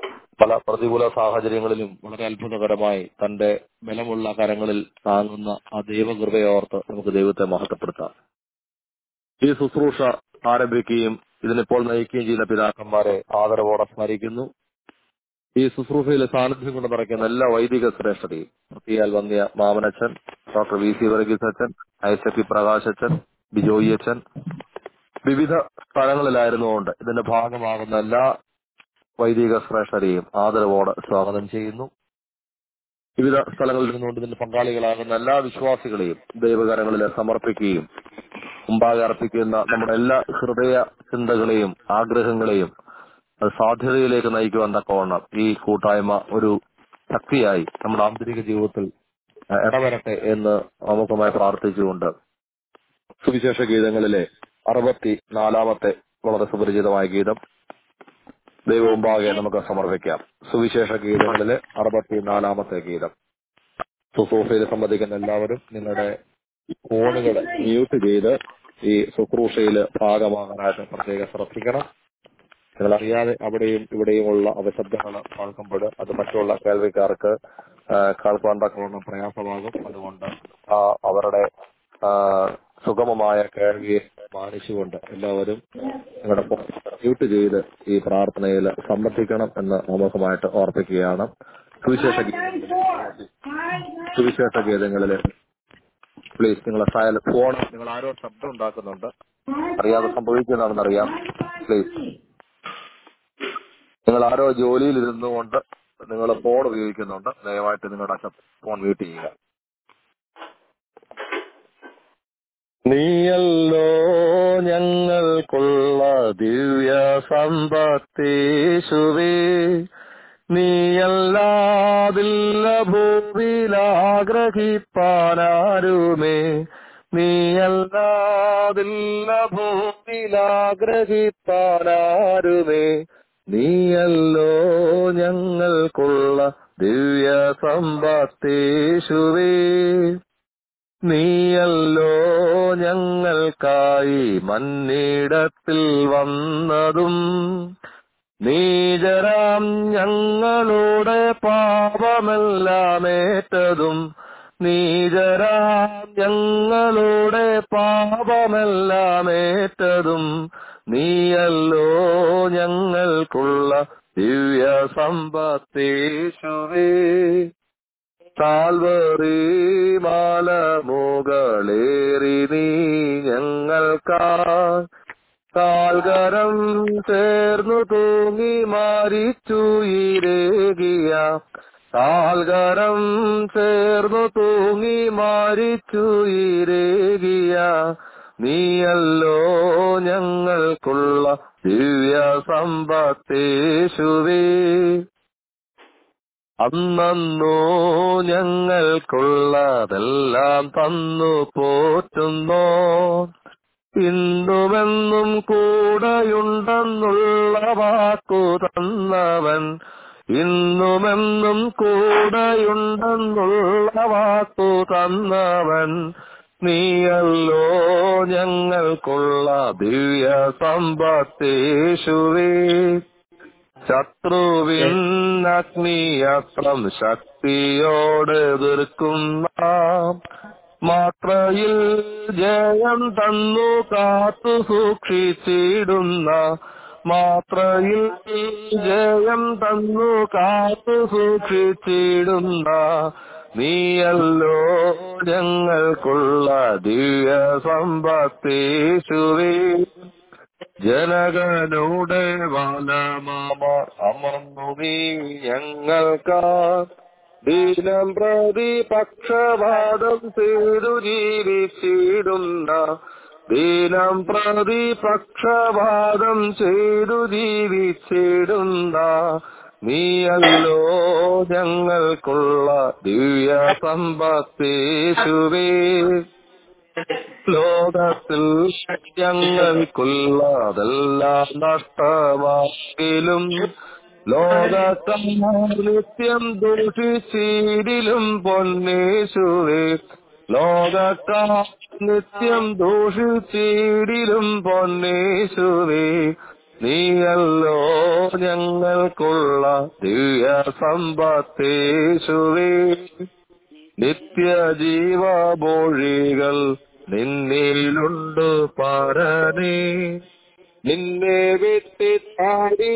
പല പ്രതികൂല സാഹചര്യങ്ങളിലും വളരെ അത്ഭുതകരമായി തന്റെ ബലമുള്ള കരങ്ങളിൽ താങ്ങുന്ന ആ ദൈവകൃപയോർത്ത് നമുക്ക് ദൈവത്തെ മഹത്വപ്പെടുത്താം. ഈ ശുശ്രൂഷ ആരംഭിക്കുകയും ഇതിനിപ്പോൾ നയിക്കുകയും ചെയ്യുന്ന പിതാക്കന്മാരെ ആദരവോടെ സ്മരിക്കുന്നു. ഈ ശുശ്രൂഷയിലെ സാന്നിധ്യം കൊണ്ട് നിറയ്ക്കുന്ന എല്ലാ വൈദിക ശ്രേഷ്ഠതയും പ്രത്യേകാൽ വന്യ മാമനച്ചൻ, ഡോക്ടർ വി സി വർഗീസ് അച്ഛൻ, ഐസക് പ്രകാശ് അച്ഛൻ, ബിജോയി അച്ഛൻ, വിവിധ സ്ഥലങ്ങളിലായിരുന്നുകൊണ്ട് ഇതിന്റെ ഭാഗമാകുന്ന എല്ലാ വൈദിക ശ്രേഷ്ഠരെയും ആദരവോടെ സ്വാഗതം ചെയ്യുന്നു. വിവിധ സ്ഥലങ്ങളിൽ നിന്നുകൊണ്ട് ഇതിന്റെ പങ്കാളികളാകുന്ന എല്ലാ വിശ്വാസികളെയും ദൈവകരങ്ങളിൽ സമർപ്പിക്കുകയും മുമ്പാകെ അർപ്പിക്കുന്ന നമ്മുടെ എല്ലാ ഹൃദയ ചിന്തകളെയും ആഗ്രഹങ്ങളെയും അത് സാധ്യതയിലേക്ക് നയിക്കുവാൻ തക്കവണ്ണം ഈ കൂട്ടായ്മ ഒരു ശക്തിയായി നമ്മുടെ ആന്തരിക ജീവിതത്തിൽ ഇടവരട്ടെ എന്ന് ആമുഖമായി പ്രാർത്ഥിച്ചുകൊണ്ട് സുവിശേഷ ഗീതങ്ങളിലെ 64 വളരെ സുപരിചിതമായ ഗീതം ദൈവമുമ്പാകെ നമുക്ക് സമർപ്പിക്കാം. സുവിശേഷ ഗീതങ്ങളിലെ 64 ഗീതം. ശുശ്രൂഷയിൽ സംബന്ധിക്കുന്ന എല്ലാവരും നിങ്ങളുടെ ഫോണുകൾ മ്യൂട്ട് ചെയ്ത് ഈ ശുശ്രൂഷയിൽ ഭാഗമാകാനായിട്ട് പ്രത്യേകം ശ്രദ്ധിക്കണം. നിങ്ങളറിയാതെ അവിടെയും ഇവിടെയുമുള്ള അപശബ്ദങ്ങൾ കേൾക്കുമ്പോൾ അത് മറ്റുള്ള കേൾവിക്കാർക്ക് കേൾക്കാൻ തക്കവണ്ണം പ്രയാസമാകും. അതുകൊണ്ട് അവരുടെ സുഗമമായ കേൾവിയെ മാനിച്ചുകൊണ്ട് എല്ലാവരും നിങ്ങളുടെ മ്യൂട്ട് ചെയ്ത് ഈ പ്രാർത്ഥനയിൽ സംബന്ധിക്കണം എന്ന് ആമുഖമായിട്ട് ഓർപ്പിക്കുകയാണ്. സുവിശേഷ ഗീതങ്ങളിലെ പ്ലീസ് നിങ്ങളെ ഫോൺ നിങ്ങൾ ആരോ ശബ്ദം ഉണ്ടാക്കുന്നുണ്ട്, അറിയാതെ സംഭവിക്കുന്നതാണെന്നറിയാം. പ്ലീസ് നിങ്ങൾ ആരോ ജോലിയിൽ ഇരുന്നുകൊണ്ട് നിങ്ങൾ ഫോൺ ഉപയോഗിക്കുന്നുണ്ട്, ദയവായിട്ട് നിങ്ങളുടെ ഫോൺ മ്യൂട്ട് ചെയ്യുക. നീയല്ലോ ഞങ്ങൾക്കുള്ള ദിവ്യ സമ്പത്തേശുവേ, നീയല്ലാതില്ല ഭൂവിലാഗ്രഹിപ്പാനാരുമേ, നീയല്ലാതില്ല ഭൂവിലാഗ്രഹിപ്പാനാരുമേ, നീയല്ലോ ഞങ്ങൾക്കുള്ള ദിവ്യ സമ്പത്തേശുവേ, നീയല്ലോ ഞങ്ങൾക്കായി മന്നിടത്തിൽ വന്നതും, നീചരാം ഞങ്ങളുടെ പാപമെല്ലാം ഏറ്റതും, നീചരാം ഞങ്ങളുടെ പാപമെല്ലാം ഏറ്റതും, നീയല്ലോ ഞങ്ങൾക്കുള്ള ദിവ്യ സമ്പത്തേശുവേ. കാൽവറി മാല മുകളേറി നീ ഞങ്ങൾക്കായി കാൽകരം ചേർന്നു തൂങ്ങി മരിച്ചുയിരേകിയ, കാൽകരം ചേർന്നു തൂങ്ങി മരിച്ചുയിരേകിയ, നീയല്ലോ ഞങ്ങൾക്കുള്ള ദിവ്യ സമ്പത്തേശുവേ. അന്നു ഞങ്ങൾക്കുള്ളതെല്ലാം തന്നു പോറ്റുന്നോ, ഇന്നുമെന്നും കൂടെയുണ്ടെന്നുള്ള വാക്കു തന്നവൻ, ഇന്നുമെന്നും കൂടെയുണ്ടെന്നുള്ള വാക്കു തന്നവൻ, നീയല്ലോ ഞങ്ങൾക്കുള്ള ദിവ്യ സമ്പത്തേശുവേ. ശത്രുവിൻ അഗ്നിയസ്ത്രം ശക്തിയോട് എതിർക്കുന്ന മാത്രയിൽ ജയം തന്നു കാത്തു സൂക്ഷിച്ചിടുന്ന, മാത്രയിൽ ജയം തന്നു കാത്തു സൂക്ഷിച്ചിടുന്ന, നീയല്ലോ ഞങ്ങൾക്കുള്ള ദിവ്യ സമ്പത്തേശുവേ. ജനകനുടെ വാനമാമ അമർന്നു നീ ഞങ്ങൾക്കാ, ദീനം പ്രതി പക്ഷപാതം ചെയ്തു ജീവിച്ചിടുന്ന, ദീനം പ്രതി പക്ഷപാതം ചെയ്തു ജീവിച്ചിടുന്ന, നീയല്ലോ ഞങ്ങൾക്കുള്ള ദിവ്യ സമ്പത്തേശുവേ. ലോകത്തിൽ ഞങ്ങൾക്കുള്ളതെല്ലാം നഷ്ടമാകിലും, ലോകക്കാർ നിത്യം ദൂഷിച്ചിടിലും പൊന്നേശുവേ, ലോകക്കാർ നിത്യം ദൂഷിച്ചിടിലും പൊന്നേശുവേ, നീയല്ലോ ഞങ്ങൾക്കുള്ള ദിവ്യ സമ്പത്തേശുവേ. നിത്യജീവമൊഴികൾ നിന്നിലുണ്ട് പരനേ. നിന്നെ വിട്ടിട്ടാടി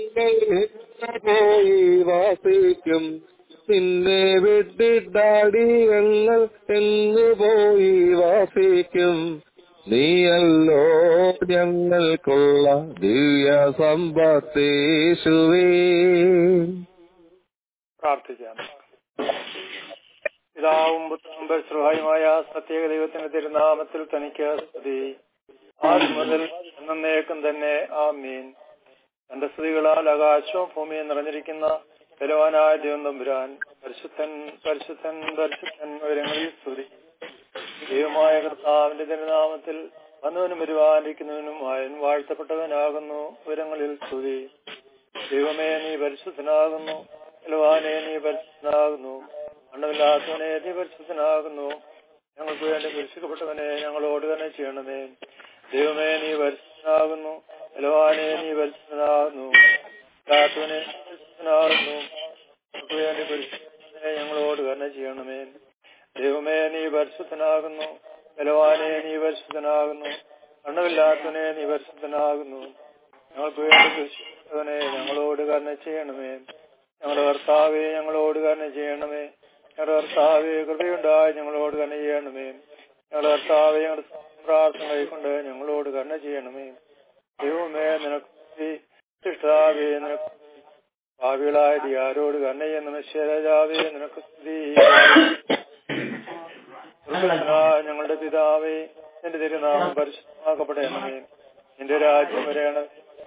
പോയി വാസിക്കും. നിന്നെ വിട്ടിട്ടാടി ഞങ്ങൾ എങ്ങു പോയി വാസിക്കും. നീയല്ലോ ഞങ്ങൾക്കുള്ള ദിവ്യ സമ്പത്തേശുവേ. പ്രാർത്ഥിക്കാം. പിതാവും പുത്രനും പരിശുദ്ധനുമായ സത്യേക ദൈവത്തിന്റെ തിരുനാമത്തിൽ തനിക്ക് സ്തുതി. ആദ്യം മുതൽ എന്നേക്കും തന്നെ ആമീൻ. തന്റെ സ്തുതികളാൽ ആകാശവും ഭൂമിയും നിറഞ്ഞിരിക്കുന്ന ബലവാനായ ദൈവം തമ്പുരാൻ പരിശുദ്ധൻ പരിശുദ്ധൻ പരിശുദ്ധൻ ഉയരങ്ങളിൽ സ്തുതി. ദൈവമായ കർത്താവിന്റെ തിരുനാമത്തിൽ വന്നവനും വരുവാനിരിക്കുന്നവനും ആയൻ വാഴ്ത്തപ്പെട്ടവനാകുന്നു. ഉയരങ്ങളിൽ സ്തുതി. ദൈവമേ നീ പരിശുദ്ധനാകുന്നു. ബലവാനെ നീ പരിശുദ്ധനാകുന്നു. മണ്ണമില്ലാത്തവനെ നീ പരിശുദ്ധനാകുന്നു. ഞങ്ങൾക്ക് വേണ്ടി കുരിശിക്കപ്പെട്ടവനെ ഞങ്ങളോട് തന്നെ ചെയ്യണമേ. ദൈവമേ നീ പരിശുദ്ധനാകുന്നു. ബലവാനെ നീ പരിശുദ്ധനാകുന്നു. ഇല്ലാത്തവനെ പരിശുദ്ധനാകുന്നു. ഞങ്ങൾക്ക് വേണ്ടി കുരിശിക്കപ്പെട്ടവനെ ഞങ്ങളോട് തന്നെ ചെയ്യണമേ. ദൈവമേ നീ പരിശുദ്ധനാകുന്നു. ബലവാനെ നീ പരിശുദ്ധനാകുന്നു. മണ്ണമില്ലാത്തവനെ നീ പരിശുദ്ധനാകുന്നു. ഞങ്ങൾക്ക് വേണ്ടി കുരിശിക്കപ്പെട്ടവനെ ഞങ്ങളോട് തന്നെ ചെയ്യണമേ. ഞങ്ങളുടെ കർത്താവേ ഞങ്ങളോട് തന്നെ ചെയ്യണമേ. ഞങ്ങളുടെ കർത്താവേ കൃപയുണ്ടായി ഞങ്ങളോട് തന്നെ ചെയ്യണമേ. ഞങ്ങളുടെ കർത്താവേ ഞങ്ങളുടെ പ്രാർത്ഥന കൈക്കൊണ്ട് ഞങ്ങളോട് തന്നെ ചെയ്യണമേ. ദൈവമേ നിനക്ക് ഇഷ്ടാവേ നിനക്ക് ഭാവികളായ ആരോട് തന്നെ ചെയ്യുന്ന മനുഷ്യരാജാവേ നിനക്ക് സ്തുതി. ഞങ്ങളുടെ പിതാവേ നിന്റെ തിരുനാമം പരിശുദ്ധമാക്കപ്പെടണമേ. നിന്റെ രാജ്യം വരേണമേ.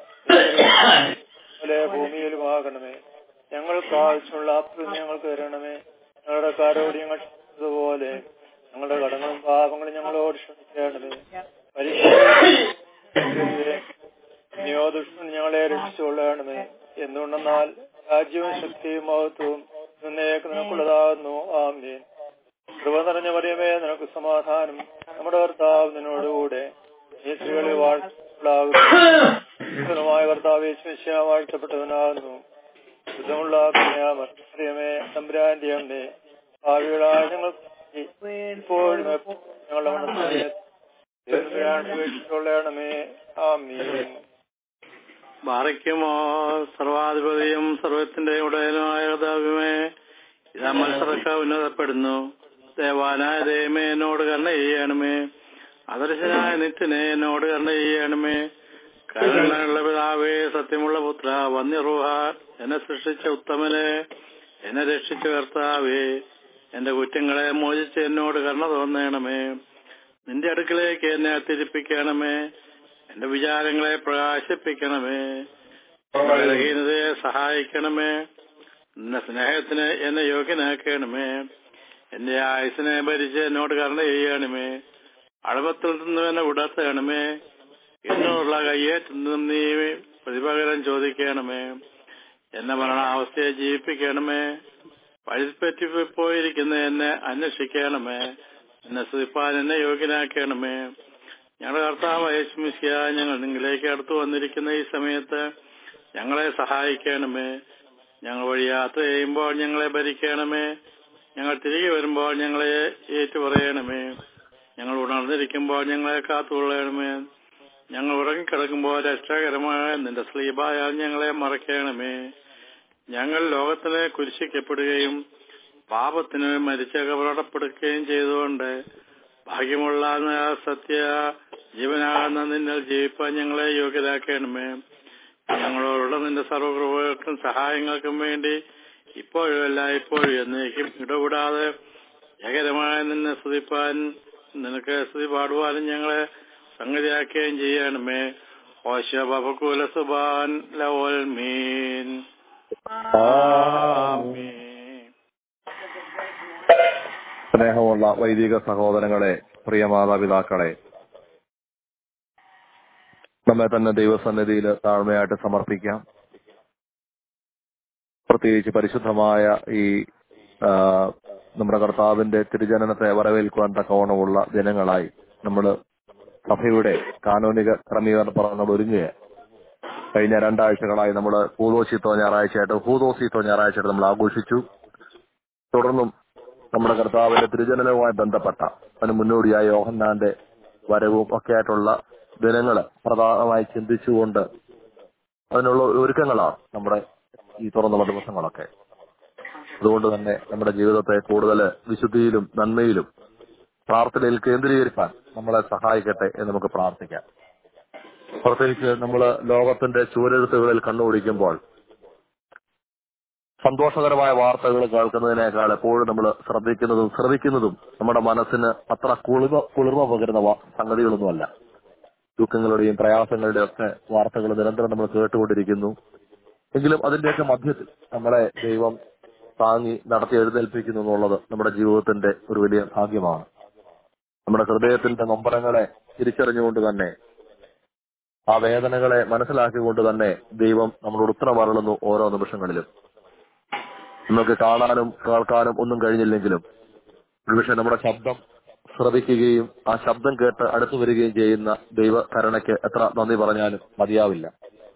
ഭൂമിയിലുമാകണമേ. ഞങ്ങൾക്ക് ആവശ്യമുള്ള അപ്പം ഞങ്ങൾക്ക് തരണമേ. ഞങ്ങളുടെ കാരോട് ഞങ്ങൾ ക്ഷമിച്ചതുപോലെ ഞങ്ങളുടെ കടങ്ങളും പാപങ്ങളും ഞങ്ങളോട് ക്ഷമിക്കണമേ. ദുഷ്ടൻ ഞങ്ങളെ രക്ഷിച്ചുകൊള്ളണമേ. എന്തുകൊണ്ടെന്നാൽ രാജ്യവും ശക്തിയും മഹത്വവും നിന്നേക്ക് നിനക്കുള്ളതാകുന്നു. ആമേൻ. കൃപ നിറഞ്ഞ മറിയമേ നിനക്ക് സമാധാനം. നമ്മുടെ കർത്താവ് നിന്നോടുകൂടെ ഈ സ്ത്രീകളിൽ വാഴ്ത്തപ്പെട്ടവനാകുന്നു. കർത്താവ് യേശുമിശിഹ വാഴ്ത്തപ്പെട്ടവനാകുന്നു. ശുദ്ധമുള്ള മറിയമേ തമ്പുരാന്റെ അമ്മേ ഭാവികളായ ഞങ്ങൾക്ക് ഇപ്പോഴും ഞങ്ങളുടെ മണമേ. ആമീൻ. ബാറയ്ക്കുമോ സർവാധിപതിയും സർവത്തിന്റെ ഉടയനുമായ കർത്താവേ, ഇതാ മത്സരക്ക ഉന്നതപ്പെടുന്നു. ദേവാനായ ദൈവമേ എന്നോട് കരുണ ചെയ്യണമേ. അദർശനായ നിത്യനെ എന്നോട് കരുണ ചെയ്യണമേ. കരുണയുള്ള പിതാവേ, സത്യമുള്ള പുത്ര, വന്യറൂഹ, എന്നെ സൃഷ്ടിച്ച ഉത്തമനെ, എന്നെ രക്ഷിച്ച കർത്താവേ, എന്റെ കുറ്റങ്ങളെ മോചിച്ച് എന്നോട് കരുണ തോന്നണമേ. നിന്റെ അടുക്കലേക്ക് എന്നെ തിരിപ്പിക്കണമേ. എന്റെ വിചാരങ്ങളെ പ്രകാശിപ്പിക്കണമേ. ബലഹീനതയെ സഹായിക്കണമേ. നിന്റെ സ്നേഹത്തിന് എന്നെ യോഗ്യനാക്കണമേ. എന്റെ ആയുസിനെ ഭരിച്ച് എന്നോട് കരുണ ചെയ്യണമേ. അഴമത്തിൽ നിന്നും എന്നെ ഉടർത്തണമേ. എന്നോടുള്ള കയ്യേറ്റത്തിൽ നിന്നും നീ പ്രതിപകരം ചോദിക്കണമേ. എന്നെ മരണാവസ്ഥയെ ജീവിപ്പിക്കണമേ. വഴിപ്പറ്റിപ്പോയിരിക്കുന്ന എന്നെ അന്വേഷിക്കണമേ. എന്നെ സ്തുതിപ്പാൻ എന്നെ യോഗ്യനാക്കണമേ. ഞങ്ങളുടെ കർത്താവ് യേശുമിശിഹ, ഞങ്ങൾ നിങ്ങളിലേക്ക് അടുത്തു വന്നിരിക്കുന്ന ഈ സമയത്ത് ഞങ്ങളെ സഹായിക്കണമേ. ഞങ്ങൾ വഴി യാത്ര ചെയ്യുമ്പോൾ ഞങ്ങളെ ഭരിക്കണമേ. ഞങ്ങൾ തിരികെ വരുമ്പോൾ ഞങ്ങളെ ഏറ്റുപറയണമേ. ഞങ്ങൾ ഉണർന്നിരിക്കുമ്പോൾ ഞങ്ങളെ കാത്തുകൊള്ളണമേ. ഞങ്ങൾ ഉറങ്ങിക്കിടക്കുമ്പോൾ രക്ഷാകരമായ നിന്റെ സ്ലീബായാൽ ഞങ്ങളെ മറക്കണമേ. ഞങ്ങൾ ലോകത്തിലെ കുരിശിക്കപ്പെടുകയും പാപത്തിന് മരിച്ച കബറടപ്പെടുകയും ചെയ്തുകൊണ്ട് ഭാഗ്യമുള്ള സത്യ ജീവനാകുന്ന നിന്നിൽ ജീവിപ്പാൻ ഞങ്ങളെ യോഗ്യരാക്കണമേ. ഞങ്ങളോടുള്ള നിന്റെ സർവ്വകൃപകൾക്കും സഹായങ്ങൾക്കും വേണ്ടി ഇപ്പോഴും എല്ലായ്പ്പോഴും എന്നേക്കും ഇടപെടാതെ ഏകരമായ നിന്നെ സ്തുതിപ്പാൻ നിനക്ക് സ്തുതി പാടുവാനും ഞങ്ങളെ സംഗതിയാക്കുകയും ചെയ്യണമേ. ഓശബകുല സുബാൻ ലവൽ മീൻ. സ്നേഹമുള്ള വൈദിക സഹോദരങ്ങളെ, പ്രിയ മാതാപിതാക്കളെ, നമ്മെ തന്നെ ദൈവസന്നിധിയിൽ താഴ്മയായിട്ട് സമർപ്പിക്കാം. പ്രത്യേകിച്ച് പരിശുദ്ധമായ ഈ നമ്മുടെ കർത്താവിന്റെ തിരുജനനത്തെ വരവേൽക്കുവാൻ തക്കവണ്ണമുള്ള ദിനങ്ങളായി നമ്മൾ സഭയുടെ കാനോനിക ക്രമീകരണ പറഞ്ഞ ഒരുങ്ങുക. കഴിഞ്ഞ 2 ആഴ്ചകളായി നമ്മൾ ഹൂദോസീത്തോ ഞായറാഴ്ചയായിട്ട് നമ്മൾ ആഘോഷിച്ചു. തുടർന്നും നമ്മുടെ കർത്താവിന്റെ തിരുജനനവുമായി ബന്ധപ്പെട്ട അതിന് മുന്നോടിയായി യോഹന്നാന്റെ വരവും ഒക്കെ ആയിട്ടുള്ള ദിനങ്ങള് പ്രധാനമായി ചിന്തിച്ചുകൊണ്ട് അതിനുള്ള ഒരുക്കങ്ങളാണ് നമ്മുടെ ഈ തുറന്നുള്ള ദിവസങ്ങളൊക്കെ. അതുകൊണ്ട് തന്നെ നമ്മുടെ ജീവിതത്തെ കൂടുതൽ വിശുദ്ധിയിലും നന്മയിലും പ്രാർത്ഥനയിൽ കേന്ദ്രീകരിക്കാൻ നമ്മളെ സഹായിക്കട്ടെ എന്ന് നമുക്ക് പ്രാർത്ഥിക്കാം. പ്രത്യേകിച്ച് നമ്മൾ ലോകത്തിന്റെ ചുവരെഴുത്തുകളിൽ കണ്ണോടിക്കുമ്പോൾ സന്തോഷകരമായ വാർത്തകൾ കേൾക്കുന്നതിനേക്കാൾ എപ്പോഴും നമ്മൾ ശ്രദ്ധിക്കുന്നതും നമ്മുടെ മനസ്സിന് അത്ര കുളിർമ പകരുന്ന സംഗതികളൊന്നുമല്ല. ദുഃഖങ്ങളുടെയും പ്രയാസങ്ങളുടെയും ഒക്കെ വാർത്തകൾ നിരന്തരം നമ്മൾ കേട്ടുകൊണ്ടിരിക്കുന്നു. എങ്കിലും അതിന്റെയൊക്കെ മധ്യത്തിൽ നമ്മളെ ദൈവം താങ്ങി നടത്തി എഴുന്നേൽപ്പിക്കുന്നു എന്നുള്ളത് നമ്മുടെ ജീവിതത്തിന്റെ ഒരു വലിയ ഭാഗ്യമാണ്. നമ്മുടെ ഹൃദയത്തിന്റെ നൊമ്പരങ്ങളെ തിരിച്ചറിഞ്ഞുകൊണ്ട് തന്നെ, ആ വേദനകളെ മനസ്സിലാക്കിക്കൊണ്ട് തന്നെ ദൈവം നമ്മളോട് ഉത്തരം അരുളുന്നു ഓരോ നിമിഷങ്ങളിലും. നമുക്ക് കാണാനും കേൾക്കാനും ഒന്നും കഴിഞ്ഞില്ലെങ്കിലും ഒരുപക്ഷെ നമ്മുടെ ശബ്ദം ശ്രവിക്കുകയും ആ ശബ്ദം കേട്ട് അടുത്തു വരികയും ചെയ്യുന്ന ദൈവ കരുണയ്ക്ക് എത്ര നന്ദി പറഞ്ഞാലും മതിയാവില്ല.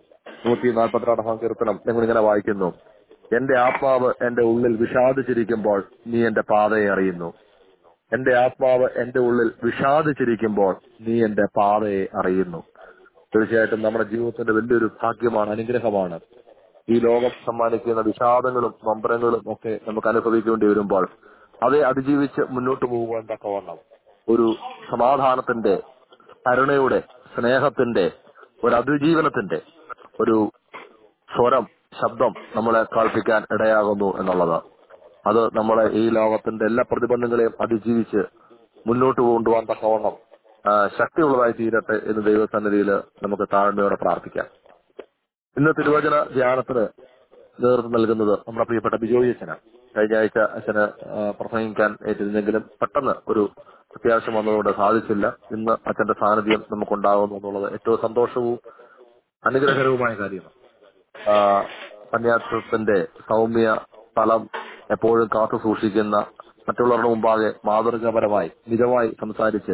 142 സങ്കീർത്തനം ഞങ്ങളിങ്ങനെ വായിക്കുന്നു: എന്റെ ആത്മാവ് എന്റെ ഉള്ളിൽ വിഷാദിച്ചിരിക്കുമ്പോൾ നീ എന്റെ പാതയെ അറിയുന്നു. എന്റെ ആത്മാവ് എന്റെ ഉള്ളിൽ വിഷാദിച്ചിരിക്കുമ്പോൾ നീ എന്റെ പാതയെ അറിയുന്നു. തീർച്ചയായിട്ടും നമ്മുടെ ജീവിതത്തിന്റെ വലിയൊരു ഭാഗ്യമാണ്, അനുഗ്രഹമാണ്. ഈ ലോകം സമ്മാനിക്കുന്ന വിഷാദങ്ങളും നൊമ്പരങ്ങളും ഒക്കെ നമുക്ക് അനുഭവിക്കേണ്ടി വരുമ്പോൾ അതെ അതിജീവിച്ച് മുന്നോട്ട് പോകുവാൻ തക്കവണ്ണം ഒരു സമാധാനത്തിന്റെ, കരുണയുടെ, സ്നേഹത്തിന്റെ, ഒരു അതിജീവനത്തിന്റെ ഒരു സ്വരം, ശബ്ദം നമ്മളെ കേൾപ്പിക്കാൻ ഇടയാകുന്നു എന്നുള്ളത്. അത് നമ്മളെ ഈ ലോകത്തിന്റെ എല്ലാ പ്രതിബന്ധങ്ങളെയും അതിജീവിച്ച് മുന്നോട്ട് കൊണ്ടുപോകാൻ തക്കവണ്ണം ശക്തിയുള്ളതായി തീരട്ടെ എന്ന് ദൈവസന്നിധിയിൽ നമുക്ക് താഴ്മയോടെ പ്രാർത്ഥിക്കാം. ഇന്ന് തിരുവചന ധ്യാനത്തിന് നേതൃത്വം നൽകുന്നത് നമ്മുടെ പ്രിയപ്പെട്ട ബിജോയ് അച്ഛനാണ്. കഴിഞ്ഞ ആഴ്ച അച്ഛന് പ്രസംഗിക്കാൻ ഏറ്റിരുന്നെങ്കിലും പെട്ടെന്ന് ഒരു അത്യാവശ്യം വന്നതുകൊണ്ട് സാധിച്ചില്ല. ഇന്ന് അച്ഛന്റെ സാന്നിധ്യം നമുക്കുണ്ടാകുന്നു എന്നുള്ളത് ഏറ്റവും സന്തോഷവും അനുഗ്രഹകരവുമായ കാര്യമാണ്. സന്യാസത്തിന്റെ സൗമ്യ സ്ഥലം എപ്പോഴും കാത്തു സൂക്ഷിക്കുന്ന, മറ്റുള്ളവരുടെ മുമ്പാകെ മാതൃകാപരമായി മിതമായി സംസാരിച്ച്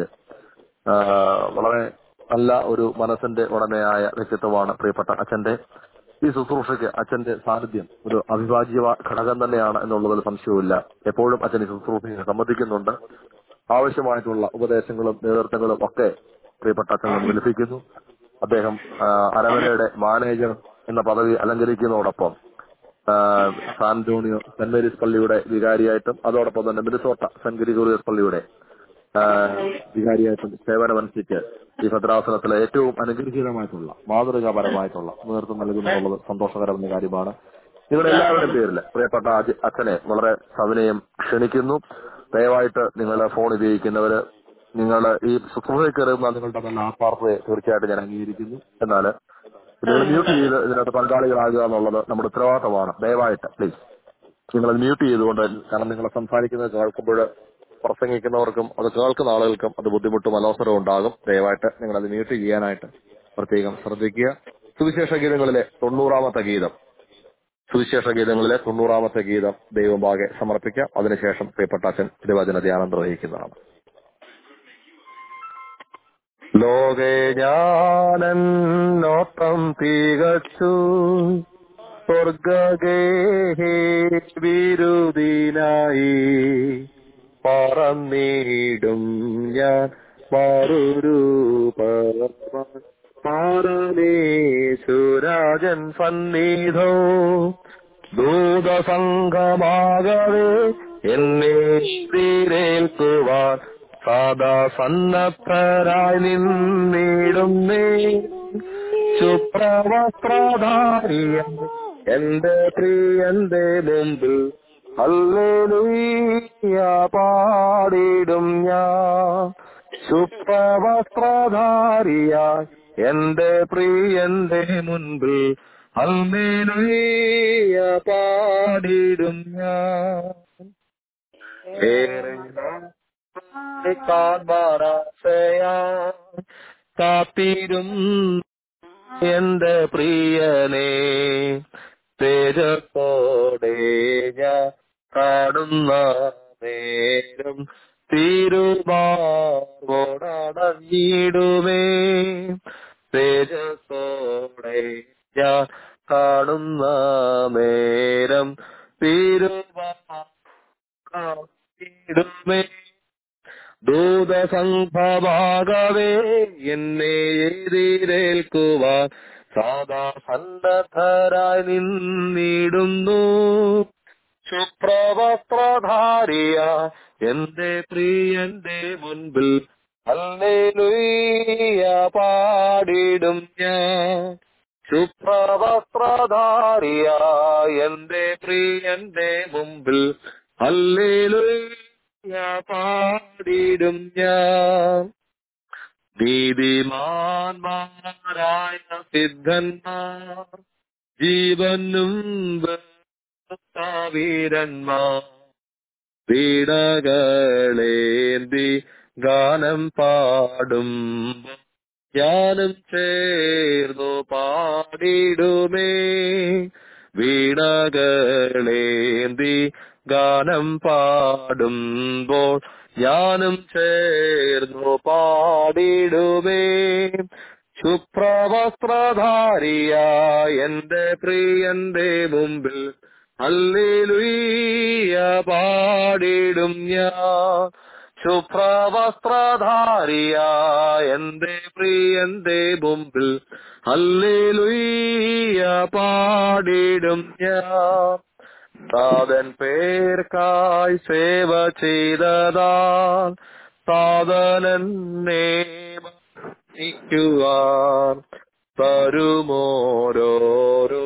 വളരെ നല്ല ഒരു മനസ്സിന്റെ ഉടമയായ വ്യക്തിത്വമാണ് പ്രിയപ്പെട്ട അച്ഛന്റെ. ഈ ശുശ്രൂഷയ്ക്ക് അച്ഛന്റെ സാന്നിധ്യം ഒരു അവിഭാജ്യ ഘടകം തന്നെയാണ് എന്നുള്ളതിൽ സംശയവുമില്ല. എപ്പോഴും അച്ഛൻ ഈ ശുശ്രൂഷയെ സമ്മതിക്കുന്നുണ്ട്. ആവശ്യമായിട്ടുള്ള ഉപദേശങ്ങളും നേതൃത്വങ്ങളും ഒക്കെ പ്രിയപ്പെട്ട അച്ഛൻ നമുക്ക് ലഭിക്കുന്നു. അദ്ദേഹം അരമനയുടെ മാനേജർ എന്ന പദവി അലങ്കരിക്കുന്നതോടൊപ്പം സാൻ അന്റോണിയോ സെന്റ് മേരീസ് പള്ളിയുടെ വികാരിയായിട്ടും അതോടൊപ്പം തന്നെ മിനിസോട്ട സെന്റ് ഗ്രിഗോറിയസ് പള്ളിയുടെ വികാരിയായിട്ടും സേവനമനുഷ്ഠിച്ച് ഈ ഭദ്രാസനത്തിലെ ഏറ്റവും അനുഗ്രഹീതമായിട്ടുള്ള മാതൃകാപരമായിട്ടുള്ള നേതൃത്വം നൽകുന്നുള്ളത് സന്തോഷകരമായ കാര്യമാണ്. നിങ്ങളുടെ എല്ലാവരുടെയും പേരിൽ പ്രിയപ്പെട്ട അച്ഛനെ വളരെ സവിനയം ക്ഷണിക്കുന്നു. ദയവായിട്ട് നിങ്ങൾ ഫോൺ ഉപയോഗിക്കുന്നവര്, നിങ്ങൾ ഈ ശുശ്രൂഷയിൽ കയറുന്ന നിങ്ങളുടെ നല്ല ആത്മാർത്ഥതയെ തീർച്ചയായിട്ടും ഞാൻ അംഗീകരിക്കുന്നു. എന്നാൽ നിങ്ങൾ മ്യൂട്ട് ചെയ്ത് ഇതിനകത്ത് പങ്കാളികളാകുക എന്നുള്ളത് നമ്മുടെ ഉത്തരവാദിത്തമാണ്. ദയവായിട്ട് പ്ലീസ് നിങ്ങളത് മ്യൂട്ട് ചെയ്തുകൊണ്ട്, കാരണം നിങ്ങൾ സംസാരിക്കുന്നത് കേൾക്കുമ്പോൾ പ്രസംഗിക്കുന്നവർക്കും അത് കേൾക്കുന്ന ആളുകൾക്കും അത് ബുദ്ധിമുട്ടും അലോസരവും ഉണ്ടാകും. ദയവായിട്ട് നിങ്ങളത് മ്യൂട്ട് ചെയ്യാനായിട്ട് പ്രത്യേകം ശ്രദ്ധിക്കുക. സുവിശേഷ ഗീതങ്ങളിലെ 90ാമത്തെ ഗീതം ദൈവമുമ്പാകെ സമർപ്പിക്കാം. അതിനുശേഷം പ്രിയപ്പെട്ട അച്ഛൻ തിരുവചന ധ്യാനം നിർവഹിക്കുന്നതാണ്. ലോകേ ഞാനോട്ടം തികച്ചു സ്വർഗഗേഹേ വിരുദിനായി പറന്നിടും ഞാൻ മാറനേശുരാജൻ സന്നിധോ ദൂതസംഘമാകവേ എന്നെ തിരേൽക്കുവാൻ സദാ സന്നദ്ധരായി നിന്നിടുന്നേ. ശുഭ്രവസ്ത്രധാരിയ എന്റെ പ്രിയന്റെ മുമ്പിൽ ഹല്ലേലൂയ പാടിടും ഞാൻ. ശുഭ്രവസ്ത്രധാരിയായി എന്റെ പ്രിയന്റെ മുൻപിൽ ഹല്ലേലൂയ പാടിടും ഞാൻ. കാത്തിരും എന്റെ പ്രിയനെ തേജത്തോടെ ഞാൻ കാണുന്ന നേരം തിരുമാർവോടണഞ്ഞിടുമേ. തേജത്തോടെ ഞാൻ കാണുന്ന നേരം തിരുവാടുമേ ദൂതസംഘമാകവേ എന്നെ എതിരേൽക്കുവാൻ സാദാ സന്നദ്ധരായി നിന്നിടുന്നു. ശുഭ്രവസ്ത്രധാരിയ എന്റെ പ്രിയന്റെ മുൻപിൽ ഹല്ലേലൂയ പാടിടും ഞാൻ. ശുഭ്രവസ്ത്രധാരിയ എന്റെ പ്രിയന്റെ മുമ്പിൽ ഹല്ലേലൂയ പാടിടും ഞാൻ. നീതിമാന്മാരായ സിദ്ധന്മാർ ജീവനും വീരന്മാർ വീണകളേന്തി ഗാനം പാടും ഞാനും ചേർന്നു പാടിടുമേ. വീണകളേന്തി ഗാനം പാടുമ്പോൾ ഞാനും ചേർന്നു പാടിടുമേ. ശുഭ്രവസ്ത്രധാരിയ എന്റെ പ്രിയന്റെ മുമ്പിൽ ഹല്ലേലൂയ പാടിടും ഞാൻ. ശുഭ്രവസ്ത്രധാരിയ എന്റെ പ്രിയന്റെ മുമ്പിൽ ഹല്ലേലൂയ പാടിടും ഞാൻ. താതൻ പേർക്കായി സേവ ചെയ്തതാ താതനെന്നെ ിക്കുവാൻ തരുമോരോരോ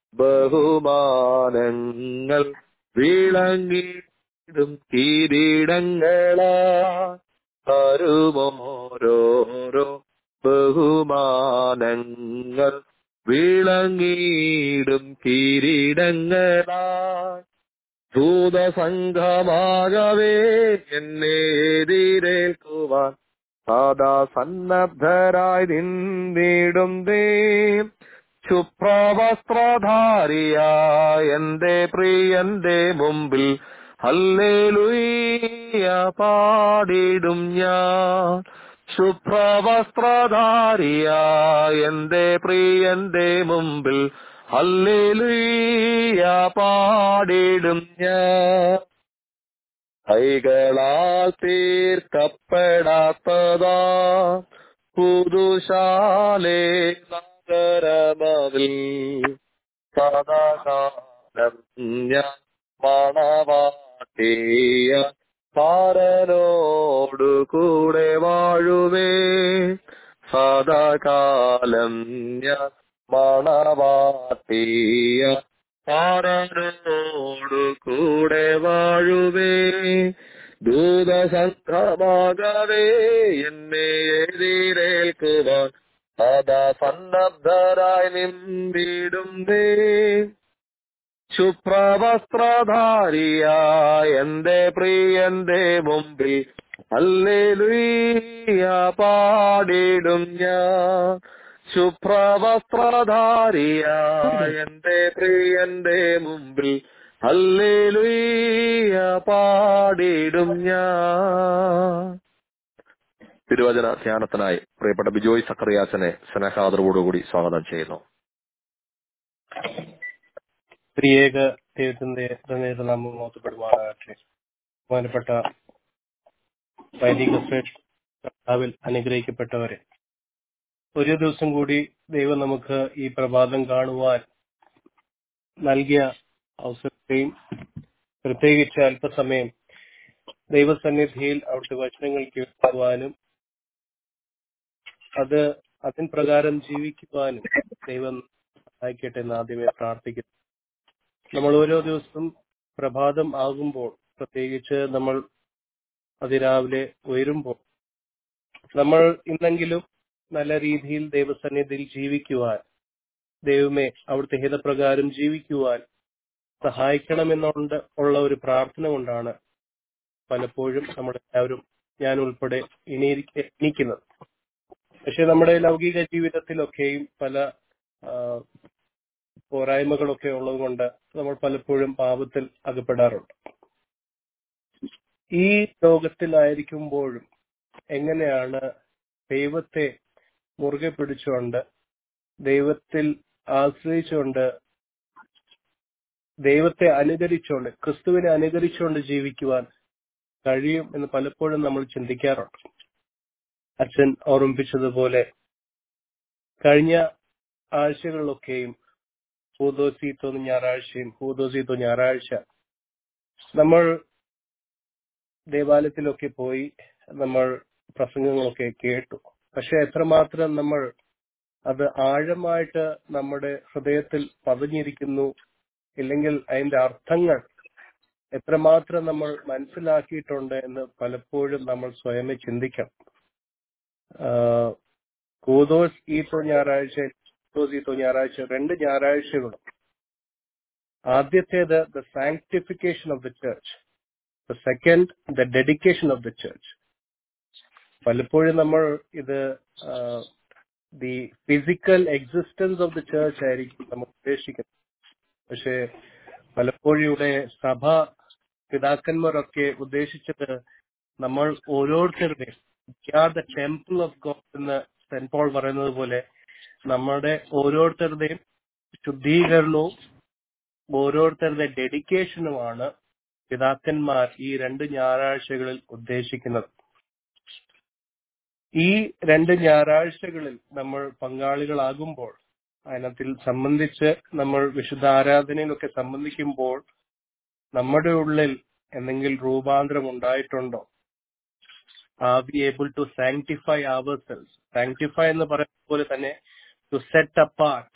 ബഹുമാനങ്ങൾ വിളങ്ങിടും കിരീടങ്ങളാ. തരുമോരോരോ ബഹുമാനങ്ങൾ വിളങ്ങിടും കിരീടങ്ങളാ. ദൂതസംഘമാകവേ എന്നെ എതിരേൽക്കുവാൻ സാദാ സന്നദ്ധരായി നിന്നിടും ദേ. ശുഭ്രവസ്ത്രധാരിയ എന്റെ പ്രിയന്റെ മുമ്പിൽ ഹല്ലേലൂയ പാടിടും ഞാൻ. ശുഭ്രവസ്ത്രധാരിയ എന്റെ പ്രിയന്റെ മുമ്പിൽ ഹല്ലേലൂയ പാടിടും ഞാൻ. കൈകളാൽ തീർക്കപ്പെടാത്തതാ പുതുശാലേ നഗരമതിൽ സദാകാലം ഞാൻ മണവാട്ടിയ പാരനോടു കൂടെ വാഴുവേ. സദാകാലം ഞാൻ മണവാട്ടിയ പാരനോടു കൂടെ വാഴുവേ. ദൂതസംഘമാകവേ എന്നെ എതിരേൽക്കുവാൻ സദാ സന്നദ്ധരായി നിന്നിടും ദേ. ശുഭ്രവസ്ത്രധാരിയ എന്റെ പ്രിയന്റെ മുമ്പിൽ ഹല്ലേലൂയ പാടിടും ഞാൻ. ശുഭ്രവസ്ത്രധാരിയ എന്റെ പ്രിയന്റെ മുമ്പിൽ ഹല്ലേലൂയ പാടിടും ഞാൻ. തിരുവചന ധ്യാനത്തിനായി പ്രിയപ്പെട്ട ബിജോയ് സക്കറിയാച്ചനെ സ്നേഹാദരവോടുകൂടി സ്വാഗതം ചെയ്യുന്നു. ത്രിയേക ദൈവത്തിന്റെ നേതൃനാമം മോത്തപ്പെടുമാറാകട്ടെ. ബഹുമാനപ്പെട്ട വൈദിക ശ്രേഷ്ഠാവിൽ അനുഗ്രഹിക്കപ്പെട്ടവരെ, ഒരു ദിവസം കൂടി ദൈവം നമുക്ക് ഈ പ്രഭാതം കാണുവാൻ നൽകിയ അവസരത്തെയും പ്രത്യേകിച്ച് അല്പസമയം ദൈവസന്നിധിയിൽ അവിടുത്തെ വചനങ്ങൾ കേൾക്കുവാനും അതിൻ പ്രകാരം ജീവിക്കുവാനും ദൈവം സഹായിക്കട്ടെ എന്ന് ആദ്യമേ പ്രാർത്ഥിക്കുന്നു. നമ്മൾ ഓരോ ദിവസവും പ്രഭാതം ആകുമ്പോൾ, പ്രത്യേകിച്ച് നമ്മൾ അതിരാവിലെ ഉയരുമ്പോൾ, നമ്മൾ ഇന്നെങ്കിലും നല്ല രീതിയിൽ ദൈവസന്നിധിയിൽ ജീവിക്കുവാൻ, ദൈവമേ അവിടുത്തെ ഹിതപ്രകാരം ജീവിക്കുവാൻ സഹായിക്കണമെന്നുണ്ട് ഉള്ള ഒരു പ്രാർത്ഥന കൊണ്ടാണ് പലപ്പോഴും നമ്മളെല്ലാവരും, ഞാൻ ഉൾപ്പെടെ എണീക്കുന്നത്. പക്ഷെ നമ്മുടെ ലൗകിക ജീവിതത്തിലൊക്കെയും പല പോരായ്മകളൊക്കെ ഉള്ളതുകൊണ്ട് നമ്മൾ പലപ്പോഴും പാപത്തിൽ അകപ്പെടാറുണ്ട്. ഈ ലോകത്തിലായിരിക്കുമ്പോഴും എങ്ങനെയാണ് ദൈവത്തെ മുറുകെ പിടിച്ചുകൊണ്ട് ദൈവത്തിൽ ആശ്രയിച്ചുകൊണ്ട് ദൈവത്തെ അനുകരിച്ചുകൊണ്ട് ക്രിസ്തുവിനെ അനുകരിച്ചുകൊണ്ട് ജീവിക്കുവാൻ കഴിയും എന്ന് പലപ്പോഴും നമ്മൾ ചിന്തിക്കാറുണ്ട്. അച്ഛൻ ഓർമ്മിപ്പിച്ചതുപോലെ കഴിഞ്ഞ ആഴ്ചകളിലൊക്കെയും ഹൂദോസീത്തോ ഞായറാഴ്ചയും ഹൂദോസീത്തോ ഞായറാഴ്ച നമ്മൾ ദേവാലയത്തിലൊക്കെ പോയി നമ്മൾ പ്രസംഗങ്ങളൊക്കെ കേട്ടു. പക്ഷെ എത്രമാത്രം നമ്മൾ അത് ആഴമായിട്ട് നമ്മുടെ ഹൃദയത്തിൽ പതിഞ്ഞിരിക്കുന്നു, ഇല്ലെങ്കിൽ അതിന്റെ അർത്ഥങ്ങൾ എത്രമാത്രം നമ്മൾ മനസ്സിലാക്കിയിട്ടുണ്ട് എന്ന് പലപ്പോഴും നമ്മൾ സ്വയമേ ചിന്തിക്കണം. കൂദോസ് ഈത്തോ ഞായറാഴ്ച, ഈത്തോ ഞായറാഴ്ച, 2 ഞായറാഴ്ചകളും ആദ്യത്തേത് the sanctification of the church, the second the dedication of the church. പലപ്പോഴും നമ്മൾ ഇത് the physical existence of the church ആയിരിക്കും നമ്മൾ ഉദ്ദേശിക്കുന്നത്. പക്ഷെ പലപ്പോഴും ഇവിടെ സഭ പിതാക്കന്മാരൊക്കെ ഉദ്ദേശിച്ചത് നമ്മൾ ഓരോരുത്തരുടെയും ദ ടെമ്പിൾ ഓഫ് ഗോഡ് എന്ന് സെന്റ് പോൾ പറയുന്നത് പോലെ നമ്മുടെ ഓരോരുത്തരുടെയും ശുദ്ധീകരണവും ഓരോരുത്തരുടെ ഡെഡിക്കേഷനുമാണ് പിതാക്കന്മാർ ഈ 2 ഞായറാഴ്ചകളിൽ ഉദ്ദേശിക്കുന്നത്. ഈ 2 ഞായറാഴ്ചകളിൽ നമ്മൾ പങ്കാളികളാകുമ്പോൾ, അതിനത്തിൽ സംബന്ധിച്ച് നമ്മൾ വിശുദ്ധ ആരാധനയിലൊക്കെ സംബന്ധിക്കുമ്പോൾ നമ്മുടെ ഉള്ളിൽ എന്തെങ്കിലും രൂപാന്തരം ഉണ്ടായിട്ടുണ്ടോ? Are we able to sanctify ourselves? Sanctify എന്ന് പറയുന്ന പോലെ തന്നെ to set apart.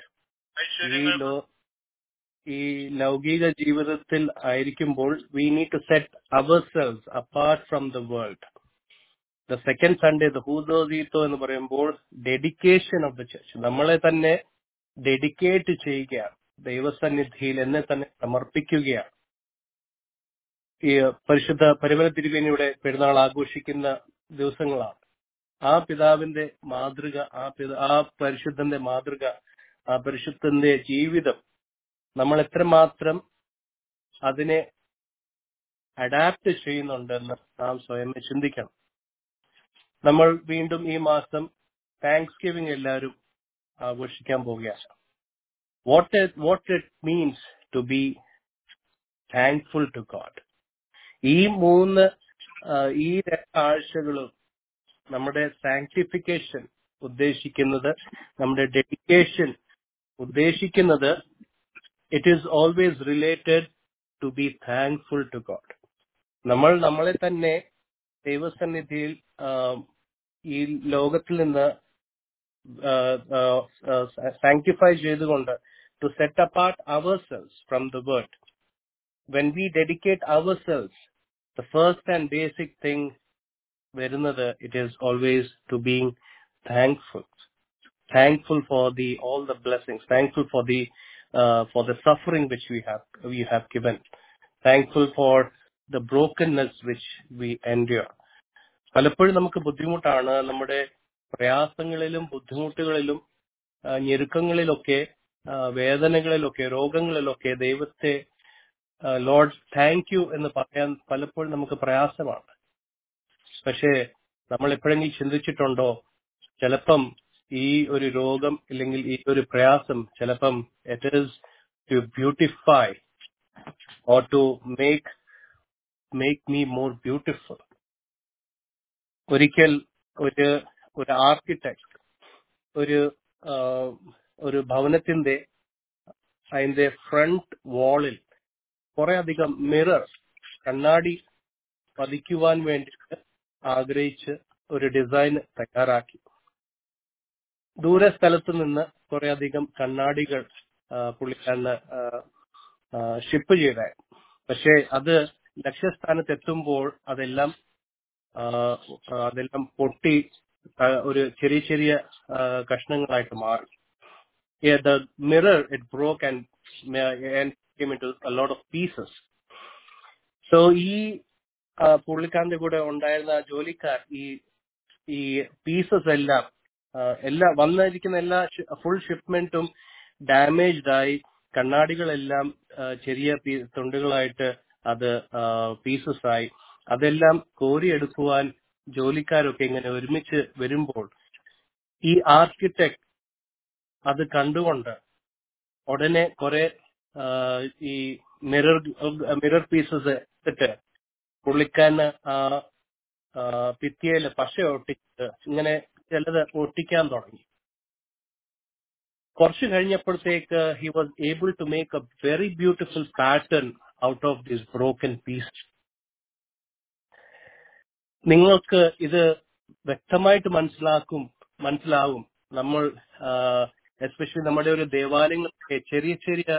ഈ ലൗകിക ജീവിതത്തിൽ ആയിരിക്കുമ്പോൾ we need to set ourselves apart from the world. The second Sunday, the ഹൂദോസീത്തോ എന്ന് പറയുമ്പോൾ ഡെഡിക്കേഷൻ ഓഫ് ദ ചർച്ച്, നമ്മളെ തന്നെ ഡെഡിക്കേറ്റ് ചെയ്യുകയാണ്, ദൈവസന്നിധിയിൽ എന്നെ തന്നെ സമർപ്പിക്കുകയാണ്. ഈ പരിശുദ്ധ പരിമല തിരുമേനിയുടെ പെരുന്നാൾ ആഘോഷിക്കുന്ന ദിവസങ്ങളാണ്. ആ പിതാവിന്റെ മാതൃക, ആ പരിശുദ്ധന്റെ മാതൃക, ആ പരിശുദ്ധന്റെ ജീവിതം നമ്മൾ എത്രമാത്രം അതിനെ അഡാപ്റ്റ് ചെയ്യുന്നുണ്ടെന്ന് നാം സ്വയം ചിന്തിക്കണം. നമ്മൾ വീണ്ടും ഈ മാസം താങ്ക്സ് ഗിവിംഗ് എല്ലാവരും ആഘോഷിക്കാൻ പോവുകയാണ്. What it means to be thankful to God. ഈ 2 ആഴ്ചകളും നമ്മുടെ സാങ്ക്ടിഫിക്കേഷൻ ഉദ്ദേശിക്കുന്നത്, നമ്മുടെ ഡെഡിക്കേഷൻ ഉദ്ദേശിക്കുന്നത്, it is always related to be thankful to God. നമ്മൾ നമ്മളെ തന്നെ ദൈവസന്നിധിയിൽ ഈ ലോകത്തിൽ നിന്ന് സാങ്ക്ടിഫൈ ചെയ്തുകൊണ്ട് to set apart ourselves from the world. When we dedicate ourselves, the first and basic thing വരുന്നത്, it is always to being thankful for all the blessings, thankful for the suffering which we have given, thankful for the brokenness which we endure. പലപ്പോഴും നമുക്ക് ബുദ്ധിമുട്ടാണ്, നമ്മുടെ പ്രയാസങ്ങളിലും ബുദ്ധിമുട്ടുകളിലും ഞെരുക്കങ്ങളിലൊക്കെ വേദനകളിലൊക്കെ രോഗങ്ങളിലൊക്കെ ദൈവത്തെ Lord thank you എന്ന് പറയാൻ പലപ്പോഴും നമുക്ക് പ്രയാസമാണ്. പക്ഷേ നമ്മൾ എപ്പോഴെങ്കിലും ചിന്തിച്ചിട്ടുണ്ടോ, ചിലപ്പം ഈ ഒരു രോഗം അല്ലെങ്കിൽ ഈ ഒരു പ്രയാസം ചിലപ്പം it is to beautify or to make me more beautiful. ഒരിക്കൽ ഒരു ആർക്കിടെക്ട് ഒരു ഭവനത്തിന്റെ അതിന്റെ ഫ്രണ്ട് വാളിൽ കുറെ അധികം മിറർ, കണ്ണാടി പതിക്കുവാൻ വേണ്ടിയിട്ട് ആഗ്രഹിച്ച് ഒരു ഡിസൈൻ തയ്യാറാക്കി. ദൂരെ സ്ഥലത്ത് നിന്ന് കുറെ അധികം കണ്ണാടികൾ പുള്ളിക്കാരന് ഷിപ്പ് ചെയ്തായിരുന്നു. പക്ഷെ അത് ലക്ഷ്യസ്ഥാനത്ത് എത്തുമ്പോൾ അതെല്ലാം പൊട്ടി ഒരു ചെറിയ ചെറിയ കഷ്ണങ്ങളായിട്ട് മാറി. The mirror, it broke and came into a lot of pieces. So ഈ പുള്ളിക്കാരന്റെ കൂടെ ഉണ്ടായിരുന്ന ജോലിക്കാർ ഈ പീസസ് എല്ലാം വന്നിരിക്കുന്ന എല്ലാ ഫുൾ ഷിപ്മെന്റും ഡാമേജ്ഡ് ആയി, കണ്ണാടികളെല്ലാം ചെറിയ തുണ്ടുകളായിട്ട് അത് പീസസ് ആയി. അതെല്ലാം കോരിയെടുക്കുവാൻ ജോലിക്കാരൊക്കെ ഇങ്ങനെ ഒരുമിച്ച് വരുമ്പോൾ ഈ ആർക്കിടെക്ട് അത് കണ്ടുകൊണ്ട് ഉടനെ കുറെ ഈ മിറർ പീസസ് എടുത്തിട്ട് പുള്ളിക്കാരന് ഭിത്തിയില് പശ ഒട്ടിച്ചിട്ട് ഇങ്ങനെ ചിലത് ഒട്ടിക്കാൻ തുടങ്ങി. കുറച്ച് കഴിഞ്ഞപ്പോഴത്തേക്ക് he was able to make a very beautiful pattern out of this broken piece. നിങ്ങൾക്ക് ഇത് വ്യക്തമായിട്ട് മനസ്സിലാവും. നമ്മൾ എസ്പെഷ്യലി നമ്മുടെ ഒരു ദേവാലയങ്ങളൊക്കെ ചെറിയ ചെറിയ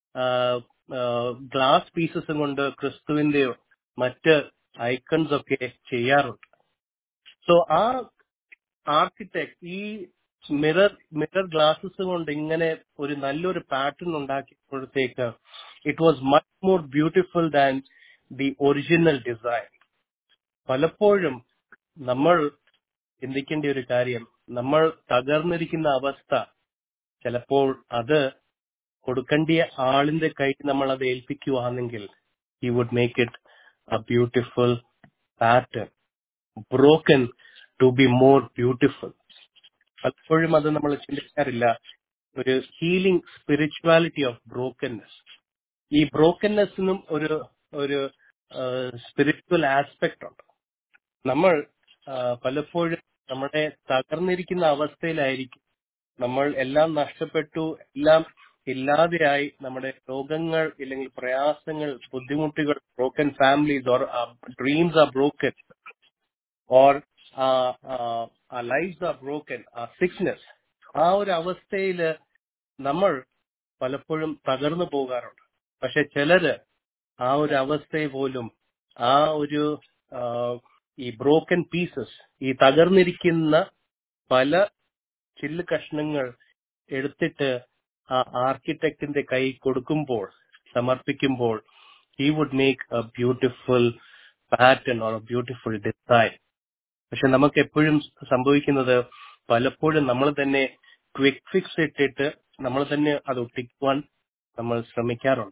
ഗ്ലാസ് പീസസും കൊണ്ട് ക്രിസ്തുവിന്റെയോ മറ്റ് ഐക്കൺസ് ഒക്കെ ചെയ്യാറുണ്ട്. സോ ആ ആർക്കിടെക്ട് ഈ മിറർ ഗ്ലാസസ് കൊണ്ട് ഇങ്ങനെ ഒരു നല്ലൊരു പാറ്റേൺ ഉണ്ടാക്കിയപ്പോഴത്തേക്ക് it was much more beautiful than the original design. പലപ്പോഴും നമ്മൾ ചിന്തിക്കേണ്ട ഒരു കാര്യം, നമ്മൾ തകർന്നിരിക്കുന്ന അവസ്ഥ ചിലപ്പോൾ അത് കൊടുക്കേണ്ട ആളിന്റെ കയ്യിൽ നമ്മൾ അത് ഏൽപ്പിക്കുകയാണെങ്കിൽ he would make it a beautiful pattern, broken to be more beautiful. പലപ്പോഴും അത് നമ്മൾ ചിന്തിക്കാറില്ല. ഒരു ഹീലിംഗ് സ്പിരിച്വാലിറ്റി ഓഫ് ബ്രോക്കൻനെസ്. ഈ ബ്രോക്കൻനെസ്സിനും ഒരു സ്പിരിച്വൽ ആസ്പെക്ട് ഉണ്ട്. നമ്മൾ പലപ്പോഴും നമ്മുടെ തകർന്നിരിക്കുന്ന അവസ്ഥയിലായിരിക്കും. നമ്മൾ എല്ലാം നഷ്ടപ്പെട്ടു, എല്ലാം ഇല്ലാതെയായി, നമ്മുടെ രോഗങ്ങൾ ഇല്ലെങ്കിൽ പ്രയാസങ്ങൾ, ബുദ്ധിമുട്ടുകൾ, broken families or dreams are broken or our lives are broken, our sickness. ആ ഒരു അവസ്ഥയിൽ നമ്മൾ പലപ്പോഴും തകർന്നു പോകാറുണ്ട്. പക്ഷെ ചിലര് ആ ഒരു അവസ്ഥയെ പോലും ആ ഒരു ഈ ബ്രോക്കൻ പീസസ്, ഈ തകർന്നിരിക്കുന്ന പല ചില്ല് കഷ്ണങ്ങൾ എടുത്തിട്ട് ആ ആർക്കിടെക്റ്റിന്റെ കൈ കൊടുക്കുമ്പോൾ, സമർപ്പിക്കുമ്പോൾ he would make a beautiful pattern or a beautiful design. പക്ഷെ നമുക്ക് എപ്പോഴും സംഭവിക്കുന്നത്, പലപ്പോഴും നമ്മൾ തന്നെ ക്വിക്ക് ഫിക്സ് ഇട്ടിട്ട് നമ്മൾ തന്നെ അത് ഒട്ടിക്കുവാൻ നമ്മൾ ശ്രമിക്കാറുണ്ട്.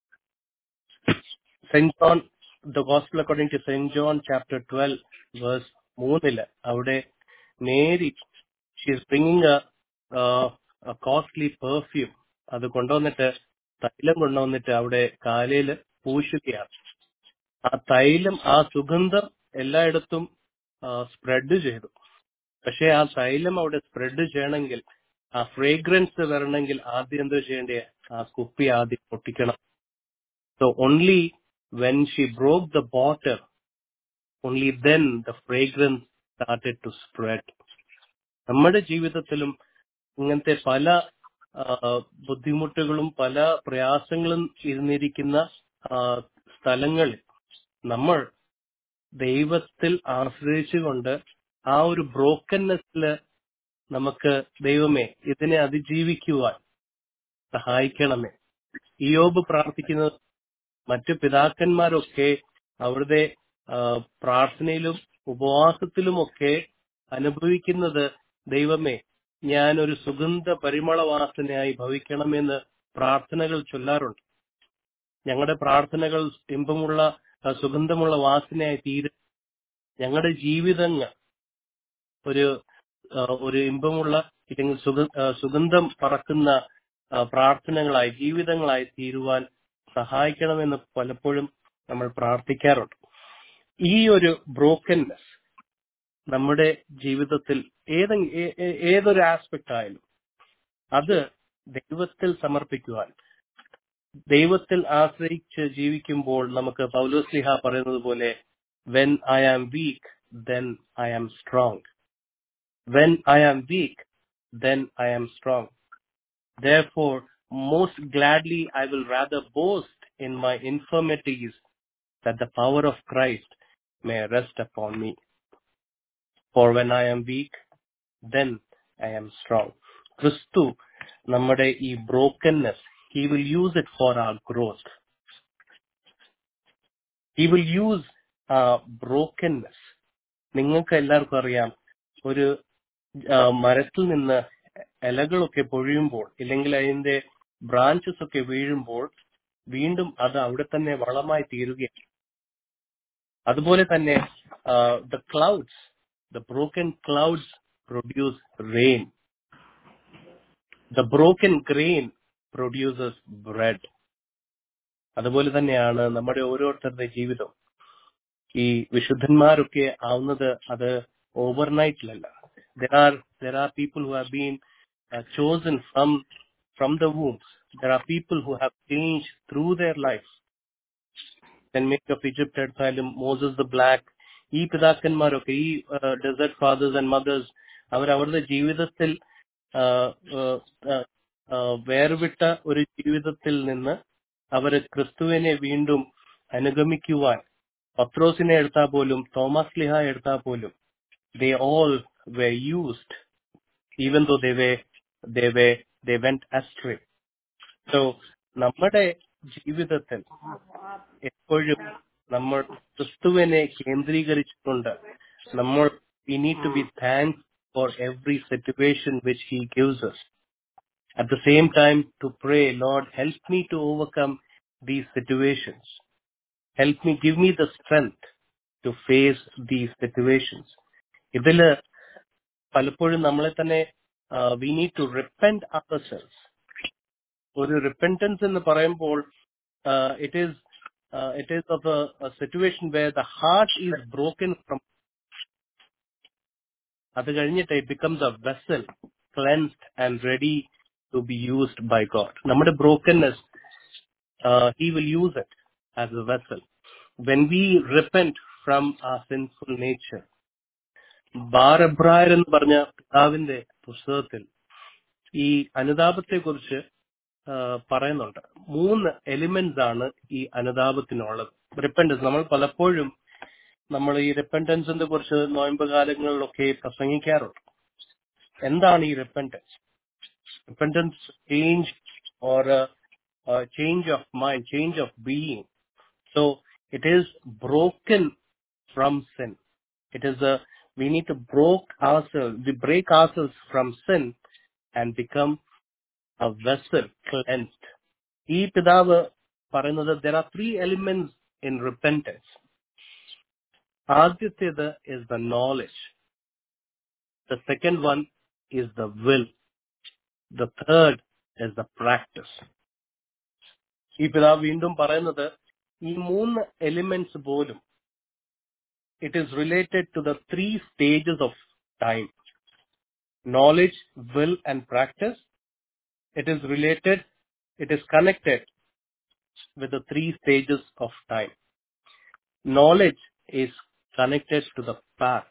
Saint John, the gospel according to Saint John chapter 12 verse 3 അവിടെ Mary she is bringing a costly perfume. അത് കൊണ്ടുവന്നിട്ട്, തൈലം കൊണ്ടുവന്നിട്ട് അവിടെ കാലയില് പൂശുകയാണ്. ആ തൈലം, ആ സുഗന്ധം എല്ലായിടത്തും സ്പ്രെഡ് ചെയ്തു. പക്ഷെ ആ തൈലം അവിടെ സ്പ്രെഡ് ചെയ്യണമെങ്കിൽ, ആ ഫ്രേഗ്രൻസ് വരണമെങ്കിൽ ആദ്യം എന്താ ചെയ്യേണ്ടേ? ആ കുപ്പി ആദ്യം പൊട്ടിക്കണം. So only when she broke the bottle, only then the fragrance started to spread. നമ്മുടെ ജീവിതത്തിലും ഇങ്ങനത്തെ പല ബുദ്ധിമുട്ടുകളും പല പ്രയാസങ്ങളും ഇരുന്നിരിക്കുന്ന സ്ഥലങ്ങളിൽ നമ്മൾ ദൈവത്തിൽ ആശ്രയിച്ചുകൊണ്ട് ആ ഒരു ബ്രോക്കൻനെസ്സില് നമുക്ക് ദൈവമേ ഇതിനെ അതിജീവിക്കുവാൻ സഹായിക്കണമേ. ഇയ്യോബ് പ്രാർത്ഥിക്കുന്നത്, മറ്റു പിതാക്കന്മാരൊക്കെ അവരുടെ പ്രാർത്ഥനയിലും ഉപവാസത്തിലുമൊക്കെ അനുഭവിക്കുന്നത്, ദൈവമേ ഞാൻ ഒരു സുഗന്ധ പരിമളവാസനയായി ഭവിക്കണമെന്ന് പ്രാർത്ഥനകൾ ചൊല്ലാറുണ്ട്. ഞങ്ങളുടെ പ്രാർത്ഥനകൾ ഇമ്പമുള്ള സുഗന്ധമുള്ള വാസനയായി തീരും. ഞങ്ങളുടെ ജീവിതങ്ങൾ ഒരു ഇമ്പമുള്ള അല്ലെങ്കിൽ സുഗന്ധം പറക്കുന്ന പ്രാർത്ഥനകളായി, ജീവിതങ്ങളായി തീരുവാൻ സഹായിക്കണമെന്ന് പലപ്പോഴും നമ്മൾ പ്രാർത്ഥിക്കാറുണ്ട്. ഈ ഒരു ബ്രോക്കൻനെസ് നമ്മുടെ ജീവിതത്തിൽ ഏതൊരു ആസ്പെക്ട് ആയാലും അത് ദൈവത്തിൽ സമർപ്പിക്കുവാൻ, ദൈവത്തിൽ ആശ്രയിച്ച് ജീവിക്കുമ്പോൾ നമുക്ക് പൗലോസ്ലീഹ പറയുന്നത് പോലെ, when I am weak, then I am strong. When I am weak, then I am strong. Therefore, most gladly I will rather boast in my infirmities, that the power of Christ may rest upon me. For when I am weak, then I am strong. Christu നമ്മുടെ ഈ brokenness, he will use it for our growth. He will use brokenness. നിങ്ങൾക്ക് എല്ലാവർക്കും അറിയാം, ഒരു മരത്തിൽ നിന്ന് ഇലകളൊക്കെ പൊഴിയുമ്പോൾ ഇല്ലെങ്കിൽ അതിന്റെ ബ്രാഞ്ചസ് ഒക്കെ വീഴുമ്പോൾ വീണ്ടും അത് അവിടെ തന്നെ വളമായി തീരുകയാണ്. അതുപോലെ തന്നെ the broken clouds produce rain. The broken grain produces bread. അതുപോലെ തന്നെയാണ് നമ്മുടെ ഓരോരുത്തരുടെ ജീവിതം. ഈ വിശുദ്ധന്മാരൊക്കെ ആവുന്നത് അത് ഓവർനൈറ്റിലല്ല. There are people who have been chosen from the wombs. There are people who have changed through their life. Then Mary of Egypt എടുത്താലും Moses the Black, ഈ പിതാക്കന്മാരൊക്കെ, ഈ ഡെസേർട്ട് ഫാദേഴ്സ് ആൻഡ് മദേഴ്സ്, അവരുടെ ജീവിതത്തിൽ വേർവിട്ട ഒരു ജീവിതത്തിൽ നിന്ന് അവര് ക്രിസ്തുവിനെ വീണ്ടും അനുഗമിക്കുവാൻ, പത്രോസിനെ എടുത്താൽ പോലും തോമസ് ലിഹ എടുത്താൽ പോലും, they all were used even though they went astray. So നമ്മുടെ ജീവിതത്തിൽ എപ്പോഴും നമ്മൾ ക്രിസ്തുവിനെ കേന്ദ്രീകരിച്ചിട്ടുണ്ട്. we need to be thankful for every situation which he gives us. At the same time to pray, Lord, help me to overcome these situations. Help me, give me the strength to face these situations. ഇതില് പലപ്പോഴും നമ്മളെ തന്നെ we need to repent ourselves. ഒരു repentance എന്ന് പറയുമ്പോൾ it is of a situation where the heart is broken from. അത് കഴിഞ്ഞിട്ട് it becomes a vessel cleansed and ready to be used by God. നമ്മുടെ brokenness, he will use it as a vessel. When we repent from our sinful nature, ബാരബ്രായർ എന്ന് പറഞ്ഞ പിതാവിന്റെ പുസ്തകത്തിൽ ഈ അനുതാപത്തെ കുറിച്ച് പറയുന്നുണ്ട്. 3 എലിമെന്റ്സ് ആണ് ഈ അനുതാപത്തിനുള്ളത്. റിപ്പന്റൻസ്, നമ്മൾ പലപ്പോഴും ഈ റിപ്പന്റൻസിനെ കുറിച്ച് നോയമ്പ് കാലങ്ങളിലൊക്കെ പ്രസംഗിക്കാറുണ്ട്. എന്താണ് ഈ repentance? Repentance change or change of mind, change of being. So it is broken from sin. It is we need to break ourselves from sin and become a vessel cleansed. ഈ പിതാവ് പറയുന്നത് there are 3 elements in repentance. ആദ്യത്തേത് is the knowledge. The second one is the will. The third is the practice. ഈ പിതാവ് വീണ്ടും പറയുന്നത് ഈ 3 elements പോലും it is related to the 3 stages of time. Knowledge, will and practice. It is connected with the 3 stages of time. Knowledge is connected to the path.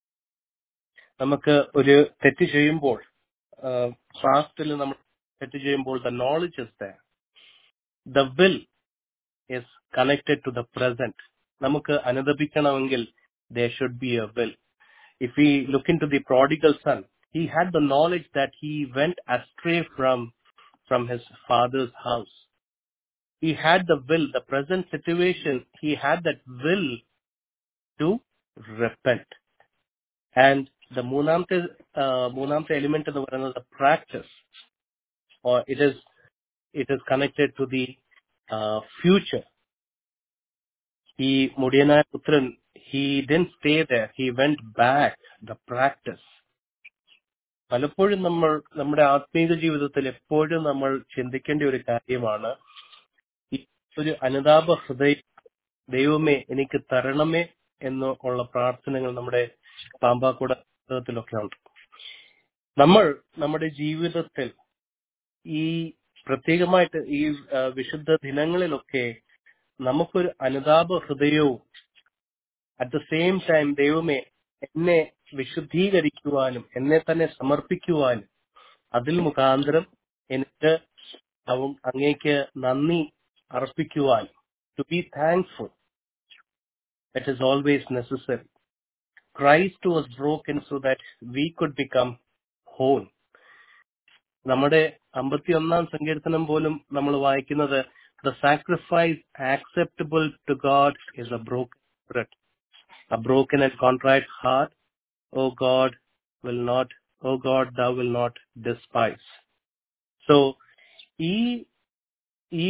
നമുക്ക് ഒരു തെറ്റ് ചെയ്യുമ്പോൾ, പാസ്റ്റിൽ നമ്മൾ തെറ്റ് ചെയ്യുമ്പോൾ the knowledge is there. The will is connected to the present. നമുക്ക് അനുദപിക്കണമെങ്കിൽ there should be a will. If we look into the prodigal son, he had the knowledge that he went astray from his father's house. He had the will, the present situation, he had that will to repent. And the മൂന്നാമത്തെ element എന്ന് പറയുന്നത് the practice, or it is connected to the future. ഈ മുടിയനായ പുത്രൻ, he didn't stay there, he went back. The practice. പലപ്പോഴും നമ്മുടെ ആത്മീയ ജീവിതത്തിൽ എപ്പോഴും നമ്മൾ ചിന്തിക്കേണ്ട ഒരു കാര്യമാണ് ഈ ഒരു അനുതാപ ഹൃദയം ദൈവമേ എനിക്ക് തരണമേ എന്നുള്ള പ്രാർത്ഥനകൾ നമ്മുടെ പാമ്പാക്കുട പുസ്തകത്തിലൊക്കെ ഉണ്ട്. നമ്മുടെ ജീവിതത്തിൽ ഈ പ്രത്യേകമായിട്ട് ഈ വിശുദ്ധ ദിനങ്ങളിലൊക്കെ നമുക്കൊരു അനുതാപ ഹൃദയവും അറ്റ് ദ സെയിം ടൈം ദൈവമേ എന്നെ വിശുദ്ധീകരിക്കുവാനും എന്നെ തന്നെ സമർപ്പിക്കുവാനും അതിൽ മുഖാന്തരം എനിക്ക് അങ്ങേക്ക് നന്ദി അർപ്പിക്കുവാനും, to be thankful, that is always necessary. Christ was broken so that we could become whole. നമ്മുടെ 51-ാം സങ്കീർത്തനം പോലും നമ്മൾ വായിക്കുന്നത് the sacrifice acceptable to God is a broken spirit, a broken and contrite heart. O God, thou will not despise. So ഈ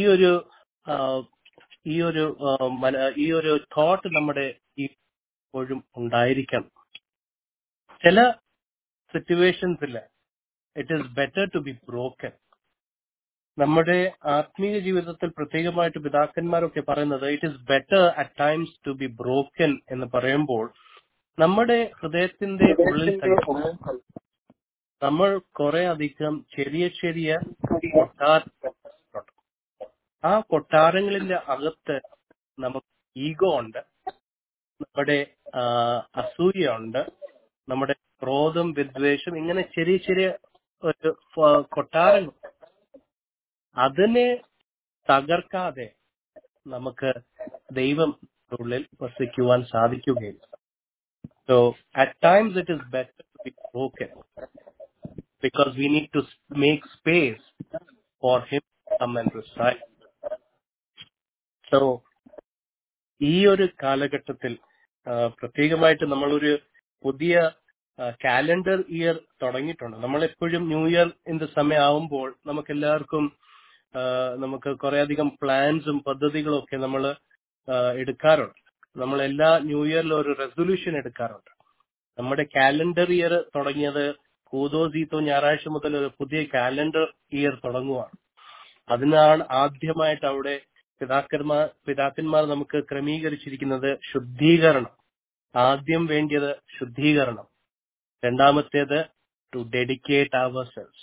ഒരു thought നമ്മുടെ ഇപ്പോഴും ഉണ്ടായിരിക്കണം. ചില സിറ്റുവേഷൻസിൽ it is better to be broken. നമ്മുടെ ആത്മീയ ജീവിതത്തിൽ പ്രത്യേകമായിട്ട് പിതാക്കന്മാരൊക്കെ പറയുന്നത് it is better at times to be broken എന്ന് പറയുമ്പോൾ നമ്മുടെ ഹൃദയത്തിന്റെ ഉള്ളിൽ തന്നെ നമ്മൾ കുറെ അധികം ചെറിയ ചെറിയ കൊട്ടാരങ്ങളുണ്ട്. ആ കൊട്ടാരങ്ങളിന്റെ അകത്ത് നമുക്ക് ഈഗോ ഉണ്ട്, നമ്മുടെ അസൂയുണ്ട്, നമ്മുടെ ക്രോധം, വിദ്വേഷം, ഇങ്ങനെ ചെറിയ ചെറിയ ഒരു കൊട്ടാരങ്ങൾ. അതിനെ തകർക്കാതെ നമുക്ക് ദൈവം ഉള്ളിൽ വസിക്കുവാൻ സാധിക്കുകയില്ല. So at times it is better to be broken because we need to make space for him to come and reside. So ഈ ഒരു കാലഘട്ടത്തിൽ പ്രത്യേകമായിട്ട് നമ്മളൊരു പുതിയ കാലണ്ടർ ഇയർ തുടങ്ങിയിട്ടുണ്ട്. നമ്മളെപ്പോഴും ന്യൂ ഇയറിന്റെ സമയമാവുമ്പോൾ നമുക്ക് എല്ലാവർക്കും നമുക്ക് കുറെ അധികം പ്ലാൻസും പദ്ധതികളും ഒക്കെ നമ്മൾ എടുക്കാറുണ്ട്. നമ്മൾ എല്ലാ ന്യൂ ഇയറിലും ഒരു റെസൊല്യൂഷൻ എടുക്കാറുണ്ട്. നമ്മുടെ കാലണ്ടർ ഇയർ തുടങ്ങിയത് കൂതോ സീത്തോ ഞായറാഴ്ച മുതൽ ഒരു പുതിയ കാലണ്ടർ ഇയർ തുടങ്ങുവാണ്. അതിനാണ് ആദ്യമായിട്ട് അവിടെ പിതാക്കന്മാർ നമുക്ക് ക്രമീകരിച്ചിരിക്കുന്നത് ശുദ്ധീകരണം. ആദ്യം വേണ്ടിയത് ശുദ്ധീകരണം, രണ്ടാമത്തേത് to dedicate ourselves.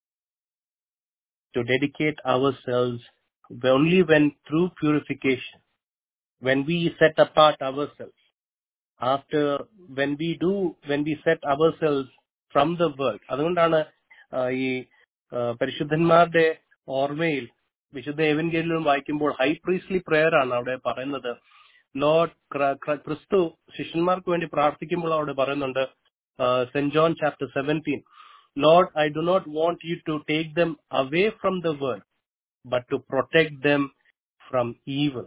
To dedicate ourselves only when through purification, when we set apart ourselves, when we set ourselves from the world. അതുകൊണ്ടാണ് ഈ പരിശുദ്ധന്മാരുടെ ഓർമ്മയിൽ വിശുദ്ധ എവൻഗേലിയം വായിക്കുമ്പോൾ ഹൈ പ്രീസ്ലി പ്രെയർ ആണ് അവിടെ പറയുന്നത്. ലോർഡ് ക്രിസ്തു ശിഷ്യന്മാർക്ക് വേണ്ടി പ്രാർത്ഥിക്കുമ്പോൾ അവിടെ പറയുന്നുണ്ട്, Saint John chapter 17, Lord, I do not want you to take them away from the world, but to protect them from evil.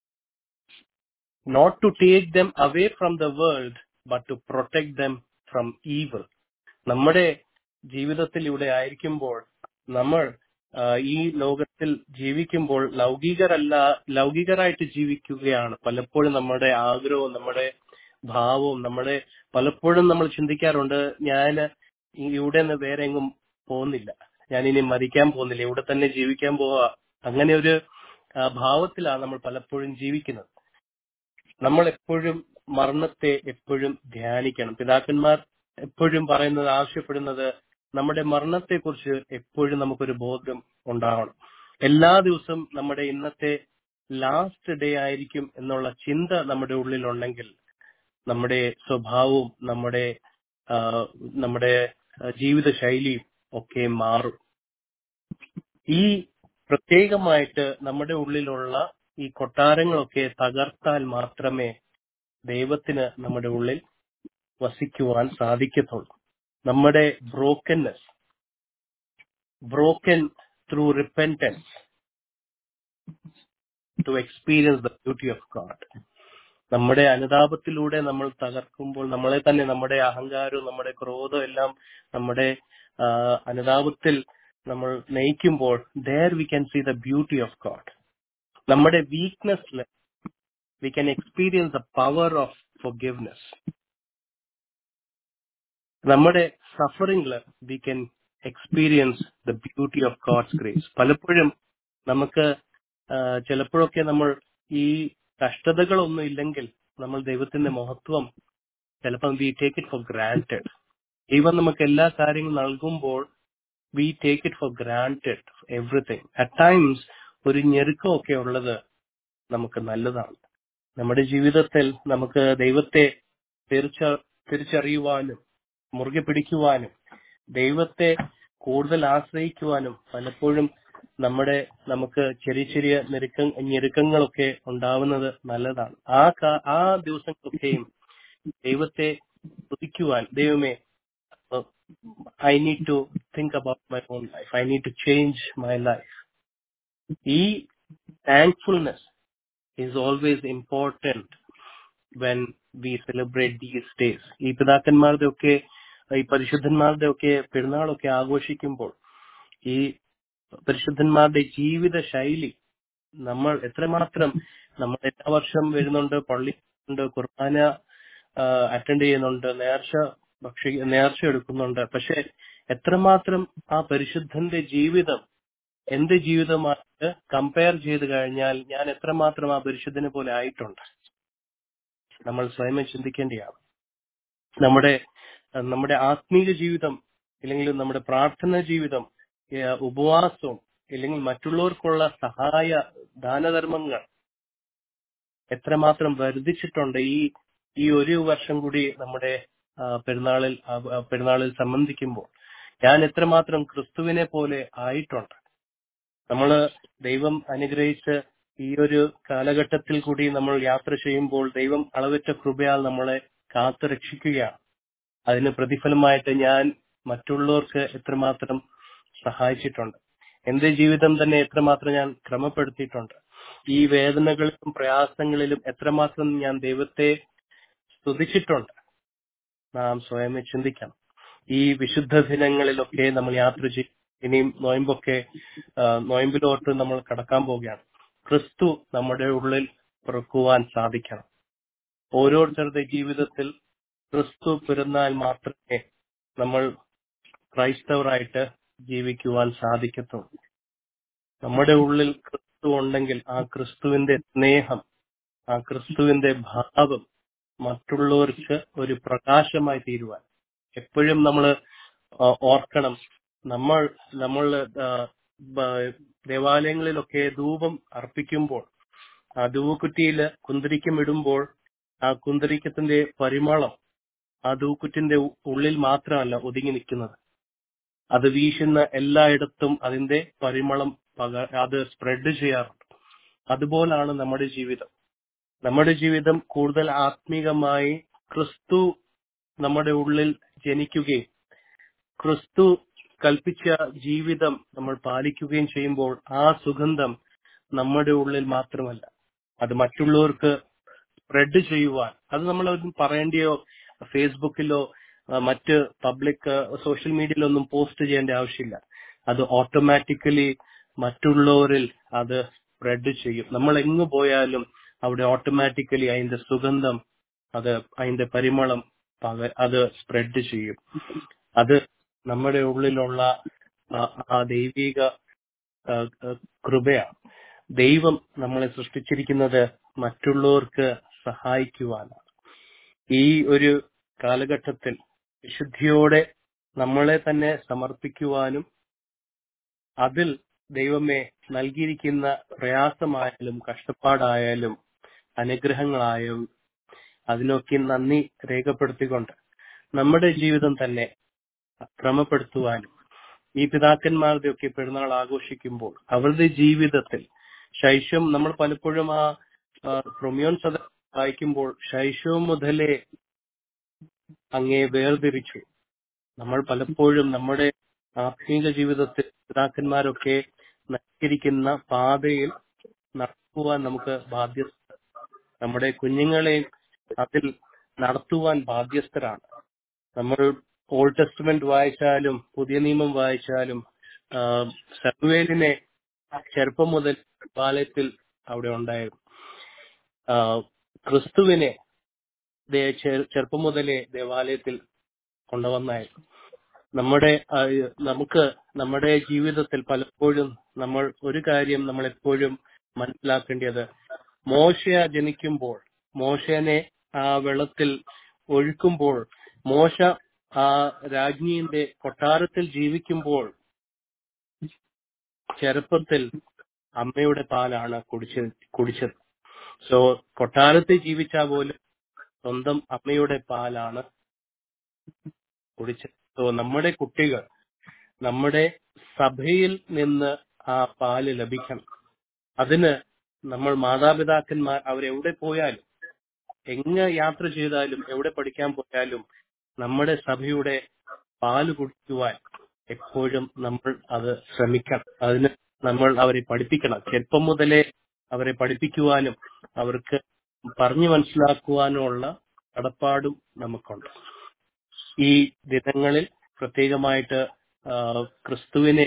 Not to take them away from the world, but to protect them from evil. നമ്മുടെ ജീവിതത്തിൽ ഇവിടെ ആയിരിക്കുമ്പോൾ, നമ്മൾ ഈ ലോകത്തിൽ ജീവിക്കുമ്പോൾ ലൗകികരായിട്ട് ജീവിക്കുകയാണ്. പലപ്പോഴും നമ്മുടെ ആഗ്രഹവും നമ്മുടെ ഭാവവും പലപ്പോഴും നമ്മൾ ചിന്തിക്കാറുണ്ട്, ഞാൻ ഇവിടെ നിന്ന് വേറെ എങ്ങും പോകുന്നില്ല, ഞാൻ ഇനി മരിക്കാൻ പോകുന്നില്ല, ഇവിടെ തന്നെ ജീവിക്കാൻ പോവാ. അങ്ങനെ ഒരു ഭാവത്തിലാണ് നമ്മൾ പലപ്പോഴും ജീവിക്കുന്നത്. നമ്മൾ എപ്പോഴും മരണത്തെ എപ്പോഴും ധ്യാനിക്കണം. പിതാക്കന്മാർ എപ്പോഴും പറയുന്നത്, ആവശ്യപ്പെടുന്നത്, നമ്മുടെ മരണത്തെക്കുറിച്ച് എപ്പോഴും നമുക്കൊരു ബോധം ഉണ്ടാവണം. എല്ലാ ദിവസവും നമ്മുടെ ഇന്നത്തെ ലാസ്റ്റ് ഡേ ആയിരിക്കും എന്നുള്ള ചിന്ത നമ്മുടെ ഉള്ളിലുണ്ടെങ്കിൽ നമ്മുടെ സ്വഭാവവും നമ്മുടെ ജീവിത ശൈലിയും ഒക്കെ മാറും. ഈ പ്രത്യേകമായിട്ട് നമ്മുടെ ഉള്ളിലുള്ള ഈ കൊട്ടാരങ്ങളൊക്കെ തകർത്താൽ മാത്രമേ ദൈവത്തിന് നമ്മുടെ ഉള്ളിൽ വസിക്കുവാൻ സാധിക്കത്തുള്ളൂ. നമ്മുടെ broken through repentance to experience the beauty of God. നമ്മുടെ അനുതാപത്തിലൂടെ നമ്മൾ തകർക്കുമ്പോൾ, നമ്മളെ തന്നെ, നമ്മുടെ അഹങ്കാരവും നമ്മുടെ ക്രോധവും എല്ലാം നമ്മുടെ അനുതാപത്തിൽ നമ്മൾ നയിക്കുമ്പോൾ, there we can see the beauty of God. നമ്മുടെ വീക്ക്നെസ്സിൽ we can experience the power of forgiveness. നമ്മുടെ സഫറിംഗിൽ we can experience the beauty of God's grace. പലപ്പോഴും നമുക്ക് ചിലപ്പോഴൊക്കെ നമ്മൾ ഈ കഷ്ടതകളൊന്നും ഇല്ലെങ്കിൽ നമ്മൾ ദൈവത്തിന്റെ മഹത്വം ചിലപ്പം we take it for granted. ദൈവം നമുക്ക് എല്ലാ കാര്യങ്ങളും നൽകുമ്പോൾ we take it for granted everything. At times ഒരു ഞെരുക്കമൊക്കെ ഉള്ളത് നമുക്ക് നല്ലതാണ്. നമ്മുടെ ജീവിതത്തിൽ നമുക്ക് ദൈവത്തെ തിരിച്ചറിയുവാനും മുറുകെ പിടിക്കുവാനും ദൈവത്തെ കൂടുതൽ ആശ്രയിക്കുവാനും പലപ്പോഴും നമുക്ക് ചെറിയ ചെറിയ ഞെരുക്കങ്ങളൊക്കെ ഉണ്ടാവുന്നത് നല്ലതാണ്. ആ ദിവസങ്ങളൊക്കെയും ദൈവത്തെ സ്തുതിക്കുവാൻ, ദൈവമേ, I need to think about my own life. I need to change my life. ഈ thankfulness is always important when we celebrate these days. ഈ പിതാക്കന്മാരുടെ ഒക്കെ ഈ പരിശുദ്ധന്മാരുടെ ഒക്കെ പെരുന്നാളൊക്കെ ആഘോഷിക്കുമ്പോൾ ഈ പരിശുദ്ധന്മാരുടെ ജീവിത ശൈലി നമ്മൾ എത്രമാത്രം, നമ്മൾ എല്ലാ വർഷം വരുന്നുണ്ട്, പള്ളിയുണ്ട്, കുർബാന അറ്റൻഡ് ചെയ്യുന്നുണ്ട്, നേർച്ച എടുക്കുന്നുണ്ട്. പക്ഷെ എത്രമാത്രം ആ പരിശുദ്ധന്റെ ജീവിതം എന്റെ ജീവിതമായിട്ട് കമ്പയർ ചെയ്ത് കഴിഞ്ഞാൽ ഞാൻ എത്രമാത്രം ആ പരിശുദ്ധനെ പോലെ ആയിട്ടുണ്ട്? നമ്മൾ സ്വയം ചിന്തിക്കേണ്ടിയാണ്. നമ്മുടെ നമ്മുടെ ആത്മീയ ജീവിതം, ഇല്ലെങ്കിൽ നമ്മുടെ പ്രാർത്ഥന ജീവിതം, ഉപവാസവും, ഇല്ലെങ്കിൽ മറ്റുള്ളവർക്കുള്ള സഹായ ദാനധർമ്മങ്ങൾ എത്രമാത്രം വർദ്ധിച്ചിട്ടുണ്ട് ഈ ഒരു വർഷം കൂടി നമ്മുടെ പെരുന്നാളിൽ സംബന്ധിക്കുമ്പോൾ ഞാൻ എത്രമാത്രം ക്രിസ്തുവിനെ പോലെ ആയിട്ടുണ്ട്. നമ്മള് ദൈവം അനുഗ്രഹിച്ച് ഈ ഒരു കാലഘട്ടത്തിൽ കൂടി നമ്മൾ യാത്ര ചെയ്യുമ്പോൾ ദൈവം അളവറ്റ കൃപയാൽ നമ്മളെ കാത്തു രക്ഷിക്കുകയാണ്. അതിന് പ്രതിഫലമായിട്ട് ഞാൻ മറ്റുള്ളവർക്ക് എത്രമാത്രം സഹായിച്ചിട്ടുണ്ട്, എന്റെ ജീവിതം തന്നെ എത്രമാത്രം ഞാൻ ക്രമപ്പെടുത്തിയിട്ടുണ്ട്, ഈ വേദനകളിലും പ്രയാസങ്ങളിലും എത്രമാത്രം ഞാൻ ദൈവത്തെ സ്തുതിച്ചിട്ടുണ്ട്. നാം സ്വയം ചിന്തിക്കണം. ഈ വിശുദ്ധ ദിനങ്ങളിലൊക്കെ നമ്മൾ യാത്ര ചെയ്യും. ഇനിയും നോയമ്പിലോട്ട് നമ്മൾ കടക്കാൻ പോവുകയാണ്. ക്രിസ്തു നമ്മുടെ ഉള്ളിൽ പിറക്കുവാൻ സാധിക്കണം. ഓരോരുത്തരുടെ ജീവിതത്തിൽ ക്രിസ്തു പിറന്നാൽ മാത്രമേ നമ്മൾ ക്രൈസ്തവരായിട്ട് ജീവിക്കുവാൻ സാധിക്കത്തുള്ളൂ. നമ്മുടെ ഉള്ളിൽ ക്രിസ്തു ഉണ്ടെങ്കിൽ ആ ക്രിസ്തുവിന്റെ സ്നേഹം, ആ ക്രിസ്തുവിന്റെ ഭാവം മറ്റുള്ളവർക്ക് ഒരു പ്രകാശമായി തീരുവാൻ എപ്പോഴും നമ്മൾ ഓർക്കണം. നമ്മൾ ദേവാലയങ്ങളിലൊക്കെ ധൂപം അർപ്പിക്കുമ്പോൾ ആ ധൂപക്കുറ്റിയില് കുന്തിരിക്കം ഇടുമ്പോൾ ആ കുന്തിരിക്കത്തിന്റെ പരിമളം ആ ധൂക്കുറ്റിന്റെ ഉള്ളിൽ മാത്രമല്ല ഒതുങ്ങി നിൽക്കുന്നത്, അത് വീശുന്ന എല്ലായിടത്തും അതിന്റെ പരിമളം അത് സ്പ്രെഡ് ചെയ്യാറുണ്ട്. അതുപോലാണ് നമ്മുടെ ജീവിതം. നമ്മുടെ ജീവിതം കൂടുതൽ ആത്മീകമായി ക്രിസ്തു നമ്മുടെ ഉള്ളിൽ ജനിക്കുകയും ക്രിസ്തു കൽപ്പിച്ച ജീവിതം നമ്മൾ പാലിക്കുകയും ചെയ്യുമ്പോൾ ആ സുഗന്ധം നമ്മുടെ ഉള്ളിൽ മാത്രമല്ല, അത് മറ്റുള്ളവർക്ക് സ്പ്രെഡ് ചെയ്യുവാൻ, അത് നമ്മൾ പറയേണ്ടിയോ ഫേസ്ബുക്കിലോ മറ്റ് പബ്ലിക് സോഷ്യൽ മീഡിയയിലോ ഒന്നും പോസ്റ്റ് ചെയ്യേണ്ട ആവശ്യമില്ല. അത് ഓട്ടോമാറ്റിക്കലി മറ്റുള്ളവരിൽ അത് സ്പ്രെഡ് ചെയ്യും. നമ്മൾ എങ്ങു പോയാലും അവിടെ ഓട്ടോമാറ്റിക്കലി അതിന്റെ സുഗന്ധം, അതിന്റെ പരിമളം അത് സ്പ്രെഡ് ചെയ്യും. അത് നമ്മുടെ ഉള്ളിലുള്ള ആ ദൈവിക കൃപയാണ്. ദൈവം നമ്മളെ സൃഷ്ടിച്ചിരിക്കുന്നത് മറ്റുള്ളവർക്ക് സഹായിക്കുവാനാണ്. ഈ ഒരു കാലഘട്ടത്തിൽ വിശുദ്ധിയോടെ നമ്മളെ തന്നെ സമർപ്പിക്കുവാനും അതിൽ ദൈവമേ നൽകിയിരിക്കുന്ന പ്രയാസമായാലും കഷ്ടപ്പാടായാലും അനുഗ്രഹങ്ങളായാലും അതിനൊക്കെ നന്ദി രേഖപ്പെടുത്തിക്കൊണ്ട് നമ്മുടെ ജീവിതം തന്നെ ക്രമപ്പെടുത്തുവാനും ഈ പിതാക്കന്മാരുടെ ഒക്കെ പെരുന്നാൾ ആഘോഷിക്കുമ്പോൾ അവരുടെ ജീവിതത്തിൽ ശൈശവം, നമ്മൾ പലപ്പോഴും ആ റോമിയോൻ സദ വായിക്കുമ്പോൾ ശൈശവം മുതലേ അങ്ങേ വേർതിരിച്ചു. നമ്മൾ പലപ്പോഴും നമ്മുടെ ആത്മീക ജീവിതത്തിൽ പിതാക്കന്മാരൊക്കെ നയിച്ചിരിക്കുന്ന പാതയിൽ നടത്തുവാൻ നമുക്ക് ബാധ്യത, നമ്മുടെ കുഞ്ഞുങ്ങളെയും അതിൽ നടത്തുവാൻ ബാധ്യസ്ഥരാണ്. നമ്മൾ ഓൾഡ് ടെസ്റ്റ്മെന്റ് വായിച്ചാലും പുതിയ നിയമം വായിച്ചാലും ശമൂവേലിനെ ചെറുപ്പം മുതൽ ബാല്യത്തിൽ അവിടെ ഉണ്ടായിരുന്നു. ക്രിസ്തുവിനെ ചെറുപ്പം മുതലേ ദേവാലയത്തിൽ കൊണ്ടുവന്നായിരുന്നു. നമുക്ക് നമ്മുടെ ജീവിതത്തിൽ പലപ്പോഴും നമ്മൾ ഒരു കാര്യം നമ്മൾ എപ്പോഴും മനസ്സിലാക്കേണ്ടത്, മോശ ജനിക്കുമ്പോൾ, മോശനെ ആ വെള്ളത്തിൽ ഒഴുക്കുമ്പോൾ, മോശ ആ രാജ്ഞിയുടെ കൊട്ടാരത്തിൽ ജീവിക്കുമ്പോൾ ചെറുപ്പത്തിൽ അമ്മയുടെ പാലാണ് കുടിച്ചത്. സോ കൊട്ടാരത്തിൽ ജീവിച്ചാൽ പോലും സ്വന്തം അമ്മയുടെ പാലാണ് കുടിച്ചത്. സോ നമ്മുടെ കുട്ടികൾ നമ്മുടെ സഭയിൽ നിന്ന് ആ പാല് ലഭിക്കണം. അതിന് നമ്മൾ മാതാപിതാക്കന്മാർ അവരെവിടെ പോയാലും, എങ്ങ് യാത്ര ചെയ്താലും, എവിടെ പഠിക്കാൻ പോയാലും നമ്മുടെ സഭയുടെ പാല് കുടിക്കുവാൻ എപ്പോഴും നമ്മൾ അത് ശ്രമിക്കണം. അതിന് നമ്മൾ അവരെ പഠിപ്പിക്കണം. ചെറുപ്പം മുതലേ അവരെ പഠിപ്പിക്കുവാനും അവർക്ക് പറഞ്ഞു മനസ്സിലാക്കുവാനുമുള്ള കടപ്പാടും നമുക്കുണ്ട്. ഈ ദിനങ്ങളിൽ പ്രത്യേകമായിട്ട് ക്രിസ്തുവിനെ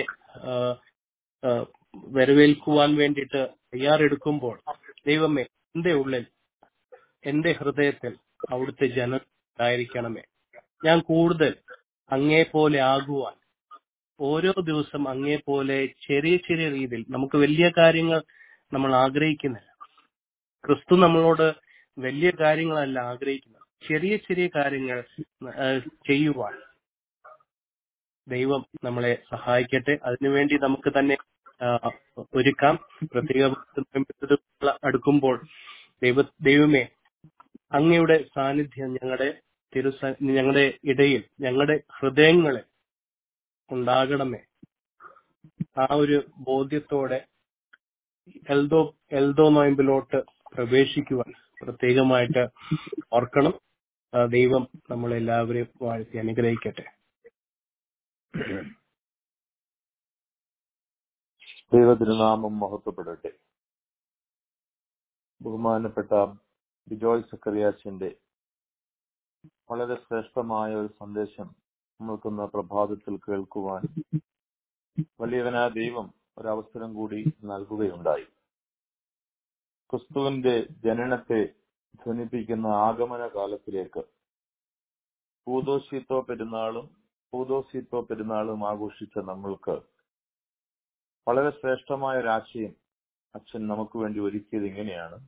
വരവേൽക്കുവാൻ വേണ്ടിയിട്ട് തയ്യാറെടുക്കുമ്പോൾ ദൈവമേ, എന്റെ ഉള്ളിൽ, എന്റെ ഹൃദയത്തിൽ അവിടുത്തെ ജനം ഉണ്ടായിരിക്കണമേ. ഞാൻ കൂടുതൽ അങ്ങേ പോലെ ആകുവാൻ ഓരോ ദിവസം അങ്ങേ പോലെ ചെറിയ ചെറിയ രീതിയിൽ, നമുക്ക് വലിയ കാര്യങ്ങൾ നമ്മൾ ആഗ്രഹിക്കുന്നില്ല. ക്രിസ്തു നമ്മളോട് വലിയ കാര്യങ്ങളല്ല ആഗ്രഹിക്കുന്നത്, ചെറിയ ചെറിയ കാര്യങ്ങൾ ചെയ്യുവാൻ ദൈവം നമ്മളെ സഹായിക്കട്ടെ. അതിനുവേണ്ടി നമുക്ക് തന്നെ ഒരുക്കാം. പ്രത്യേക അടുക്കുമ്പോൾ ദൈവമേ, അങ്ങയുടെ സാന്നിധ്യം ഞങ്ങളുടെ ഇടയിൽ, ഞങ്ങളുടെ ഹൃദയങ്ങളെ ഉണ്ടാകണമേ. ആ ഒരു ബോധ്യത്തോടെ എൽദോ നോയമ്പിലോട്ട് പ്രവേശിക്കുവാൻ പ്രത്യേകമായിട്ട് ഓർക്കണം. ദൈവം നമ്മളെല്ലാവരെയും വാഴ്ത്തി അനുഗ്രഹിക്കട്ടെ. ദൈവതിരുനാമം മഹത്വപ്പെടട്ടെ. ബഹുമാനപ്പെട്ട ബിജോയ് സക്കറിയാച്ചന്റെ വളരെ ശ്രേഷ്ഠമായ ഒരു സന്ദേശം നമ്മൾക്കുന്ന പ്രഭാതത്തിൽ കേൾക്കുവാൻ വലിയവനായ ദൈവം ഒരവസരം കൂടി നൽകുകയുണ്ടായി. ക്രിസ്തുവിന്റെ ജനനത്തെ ധ്വനിപ്പിക്കുന്ന ആഗമന കാലത്തിലേക്ക് പൂദോശീത്തോ പെരുന്നാളും ആഘോഷിച്ച നമ്മൾക്ക് വളരെ ശ്രേഷ്ഠമായ ഒരാശയം അച്ഛൻ നമുക്ക് വേണ്ടി ഒരുക്കിയത് ഇങ്ങനെയാണ്: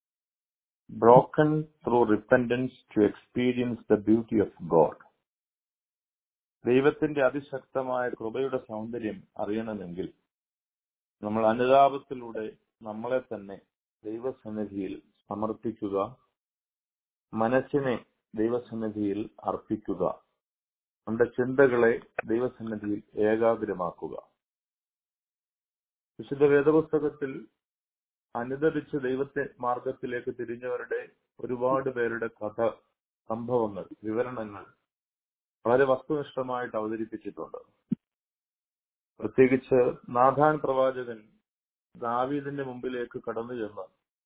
broken through repentance to experience the beauty of God. ദൈവത്തിന്റെ അതിശക്തമായ കൃപയുടെ സൗന്ദര്യം അറിയണമെങ്കിൽ നമ്മൾ അനുതാപത്തിലൂടെ നമ്മളെ തന്നെ ദൈവസന്നിധിയിൽ സമർപ്പിക്കുക, മനസ്സിനെ ദൈവസന്നിധിയിൽ അർപ്പിക്കുക, നമ്മുടെ ചിന്തകളെ ദൈവസന്നിധിയിൽ ഏകാഗ്രമാക്കുക. വിശുദ്ധ വേദപുസ്തകത്തിൽ അനുദപിച്ച് ദൈവത്തെ മാർഗത്തിലേക്ക് തിരിഞ്ഞവരുടെ ഒരുപാട് പേരുടെ കഥ, സംഭവങ്ങൾ, വിവരണങ്ങൾ വളരെ വസ്തുനിഷ്ഠമായിട്ട് അവതരിപ്പിച്ചിട്ടുണ്ട്. പ്രത്യേകിച്ച് നാഥാൻ പ്രവാചകൻ ദാവീദിന്റെ മുമ്പിലേക്ക് കടന്നു ചെന്ന്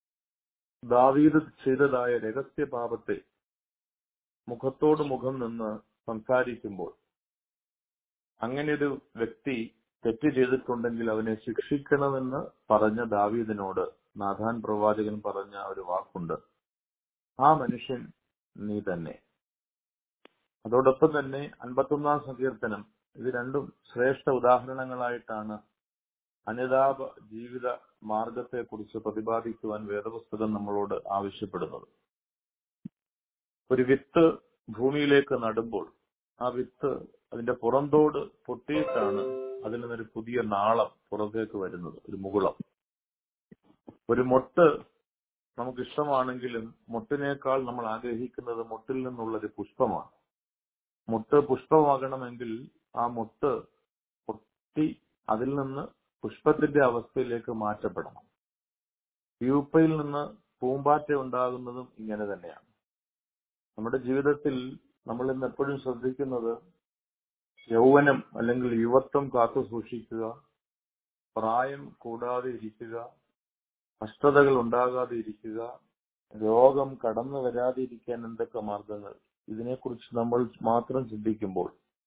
ദാവീദ് ചെയ്തതായ രഹസ്യ പാപത്തെ മുഖത്തോട് മുഖം നിന്ന് സംസാരിക്കുമ്പോൾ, അങ്ങനെയൊരു വ്യക്തി തെറ്റ് ചെയ്തിട്ടുണ്ടെങ്കിൽ അവനെ ശിക്ഷിക്കണമെന്ന് പറഞ്ഞ ദാവീദിനോട് നാഥാൻ പ്രവാചകൻ പറഞ്ഞ ഒരു വാക്കുണ്ട്: ആ മനുഷ്യൻ നീ തന്നെ. അതോടൊപ്പം തന്നെ 51-ാം സങ്കീർത്തനം, ഇത് രണ്ടും ശ്രേഷ്ഠ ഉദാഹരണങ്ങളായിട്ടാണ് അനുതാപ ജീവിത മാർഗത്തെ കുറിച്ച് പ്രതിപാദിക്കുവാൻ വേദപുസ്തകം നമ്മളോട് ആവശ്യപ്പെടുന്നത്. ഒരു വിത്ത് ഭൂമിയിലേക്ക് നടുമ്പോൾ ആ വിത്ത് അതിന്റെ പുറന്തോട് പൊട്ടിയിട്ടാണ് അതിൽ നിന്നൊരു പുതിയ നാളം പുറത്തേക്ക് വരുന്നത്, ഒരു മുകുളം. ഒരു മൊട്ട് നമുക്കിഷ്ടമാണെങ്കിലും മൊട്ടിനേക്കാൾ നമ്മൾ ആഗ്രഹിക്കുന്നത് മൊട്ടിൽ നിന്നുള്ളൊരു പുഷ്പമാണ്. മൊട്ട് പുഷ്പമാകണമെങ്കിൽ ആ മൊട്ട് പൊട്ടി അതിൽ നിന്ന് പുഷ്പത്തിന്റെ അവസ്ഥയിലേക്ക് മാറ്റപ്പെടണം. പ്യൂപ്പയിൽ നിന്ന് പൂമ്പാറ്റ ഉണ്ടാകുന്നതും ഇങ്ങനെ തന്നെയാണ്. നമ്മുടെ ജീവിതത്തിൽ നമ്മൾ ഇന്ന് എപ്പോഴും ശ്രദ്ധിക്കുന്നത് യൗവനം അല്ലെങ്കിൽ യുവത്വം കാത്തു സൂക്ഷിക്കുക, പ്രായം കൂടാതെ ഇരിക്കുക, കഷ്ടതകൾ ഉണ്ടാകാതെ ഇരിക്കുക, രോഗം കടന്നു വരാതിരിക്കാൻ എന്തൊക്കെ മാർഗങ്ങൾ, ഇതിനെക്കുറിച്ച് നമ്മൾ മാത്രം ചിന്തിക്കുമ്പോൾ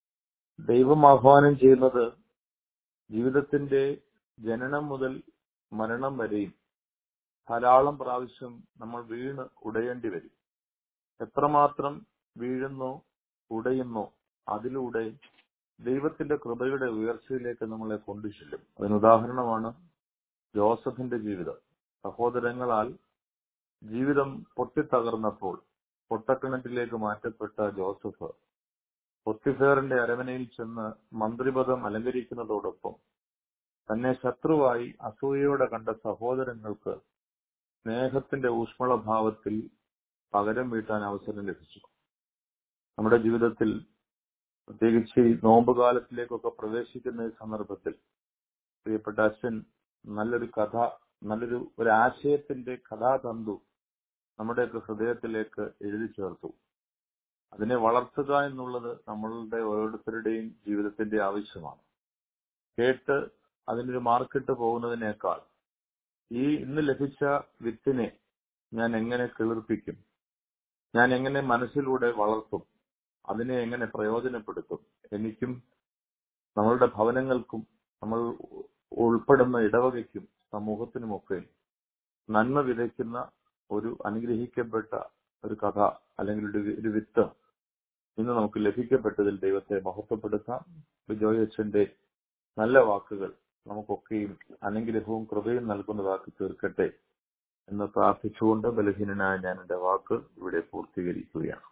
ദൈവം ആഹ്വാനം ചെയ്യുന്നത് ജീവിതത്തിന്റെ ജനനം മുതൽ മരണം വരെയും ധാരാളം പ്രാവശ്യം നമ്മൾ വീണ് ഉടയേണ്ടി വരും. എത്രമാത്രം വീഴുന്നോ ഉടയുന്നോ അതിലൂടെ ദൈവത്തിന്റെ കൃപയുടെ ഉയർച്ചയിലേക്ക് നമ്മളെ കൊണ്ടുചെല്ലും. അതിനുദാഹരണമാണ് ജോസഫിന്റെ ജീവിതം. സഹോദരങ്ങളാൽ ജീവിതം പൊട്ടിത്തകർന്നപ്പോൾ പൊട്ടക്കിണറ്റിലേക്ക് മാറ്റപ്പെട്ട ജോസഫ് പൊത്തിഫേറിന്റെ അരമനയിൽ ചെന്ന് മന്ത്രിപദം അലങ്കരിക്കുന്നതോടൊപ്പം തന്നെ ശത്രുവായി അസൂയയോടെ കണ്ട സഹോദരങ്ങൾക്ക് സ്നേഹത്തിന്റെ ഊഷ്മളഭാവത്തിൽ പകരം വീട്ടാൻ അവസരം ലഭിച്ചു. നമ്മുടെ ജീവിതത്തിൽ പ്രത്യേകിച്ച് ഈ നോമ്പുകാലത്തിലേക്കൊക്കെ പ്രവേശിക്കുന്ന ഈ സന്ദർഭത്തിൽ പ്രിയപ്പെട്ട അച്ഛൻ നല്ലൊരു കഥ, നല്ലൊരു ആശയത്തിന്റെ കഥാതന്തു നമ്മുടെയൊക്കെ ഹൃദയത്തിലേക്ക് എഴുതി ചേർത്തു. അതിനെ വളർത്തുക എന്നുള്ളത് നമ്മളുടെ ഓരോരുത്തരുടെയും ജീവിതത്തിന്റെ ആവശ്യമാണ്. കേട്ട് അതിനൊരു മാർക്കിട്ട് പോകുന്നതിനേക്കാൾ ഈ ഇന്ന് ലഭിച്ച വിത്തിനെ ഞാൻ എങ്ങനെ കിളിർപ്പിക്കും, ഞാൻ എങ്ങനെ മനസ്സിലൂടെ വളർത്തും, അതിനെ എങ്ങനെ പ്രയോജനപ്പെടുത്തും, എനിക്കും നമ്മളുടെ ഭവനങ്ങൾക്കും നമ്മൾ ഉൾപ്പെടുന്ന ഇടവകയ്ക്കും സമൂഹത്തിനുമൊക്കെ നന്മ വിതയ്ക്കുന്ന ഒരു അനുഗ്രഹിക്കപ്പെട്ട ഒരു കഥ അല്ലെങ്കിൽ ഒരു വിത്ത് ഇന്ന് നമുക്ക് ലഭിക്കപ്പെട്ടതിൽ ദൈവത്തെ മഹത്വപ്പെടുത്താം. ബിജോയ് അച്ഛന്റെ നല്ല വാക്കുകൾ നമുക്കൊക്കെയും അനുഗ്രഹവും കൃപയും നൽകുന്നതാക്കി തീർക്കട്ടെ എന്ന് പ്രാർത്ഥിച്ചുകൊണ്ട് ബലഹീനനായ ഞാൻ എന്റെ വാക്ക് ഇവിടെ പൂർത്തീകരിക്കുകയാണ്.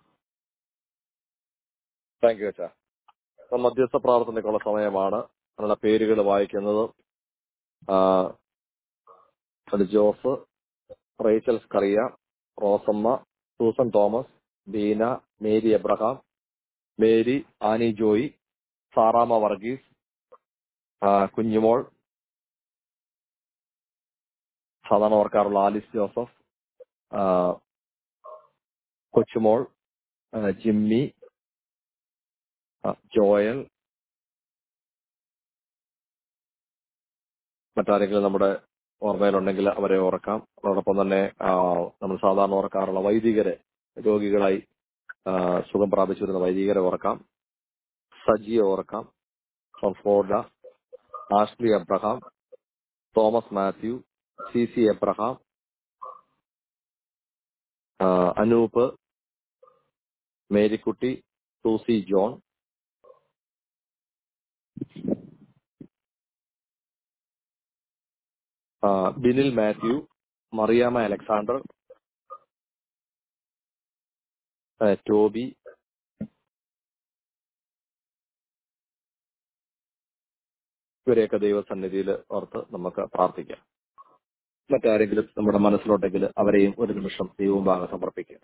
താങ്ക് യു അച്ഛാ. മധ്യസ്ഥ പ്രാർത്ഥനയ്ക്കുള്ള സമയമാണ്. അതിനുള്ള പേരുകൾ വായിക്കുന്നത് ജോസ്, റേച്ചൽ സ്കറിയ, റോസമ്മ, സൂസൻ തോമസ്, ബീന, മേരി എബ്രഹാം, മേരി, ആനി ജോയി, സാറാമ വർഗീസ്, കുഞ്ഞുമോൾ, സാധാരണ ഓർക്കാറുള്ള ആലിസ് ജോസഫ്, കൊച്ചുമോൾ, ജിമ്മി, ജോയൽ, മറ്റാരെങ്കിലും നമ്മുടെ ഓർമ്മയിലുണ്ടെങ്കിൽ അവരെ ഓർക്കാം. അതോടൊപ്പം തന്നെ നമ്മൾ സാധാരണ ഓർക്കാറുള്ള വൈദികരെ, രോഗികളായി സുഖം പ്രാപിച്ചു വരുന്ന വൈദികരെ ഓർക്കാം. സജിയെ ഓർക്കാം, ഫ്ലോർഡ, ആഷ്ലി എബ്രഹാം, തോമസ് മാത്യു, സി എബ്രഹാം, അനൂപ്, മേരിക്കുട്ടി, സൂസി ജോൺ, ബിനിൽ മാത്യു, മറിയാമ്മ അലക്സാണ്ടർ, ടോബി, ഇവരെയൊക്കെ ദൈവസന്നിധിയിൽ ഓർത്ത് നമുക്ക് പ്രാർത്ഥിക്കാം. മറ്റാരെങ്കിലും നമ്മുടെ മനസ്സിലോട്ടെങ്കിൽ അവരെയും ഒരു നിമിഷം ദൈവമുമ്പാകെ സമർപ്പിക്കുക.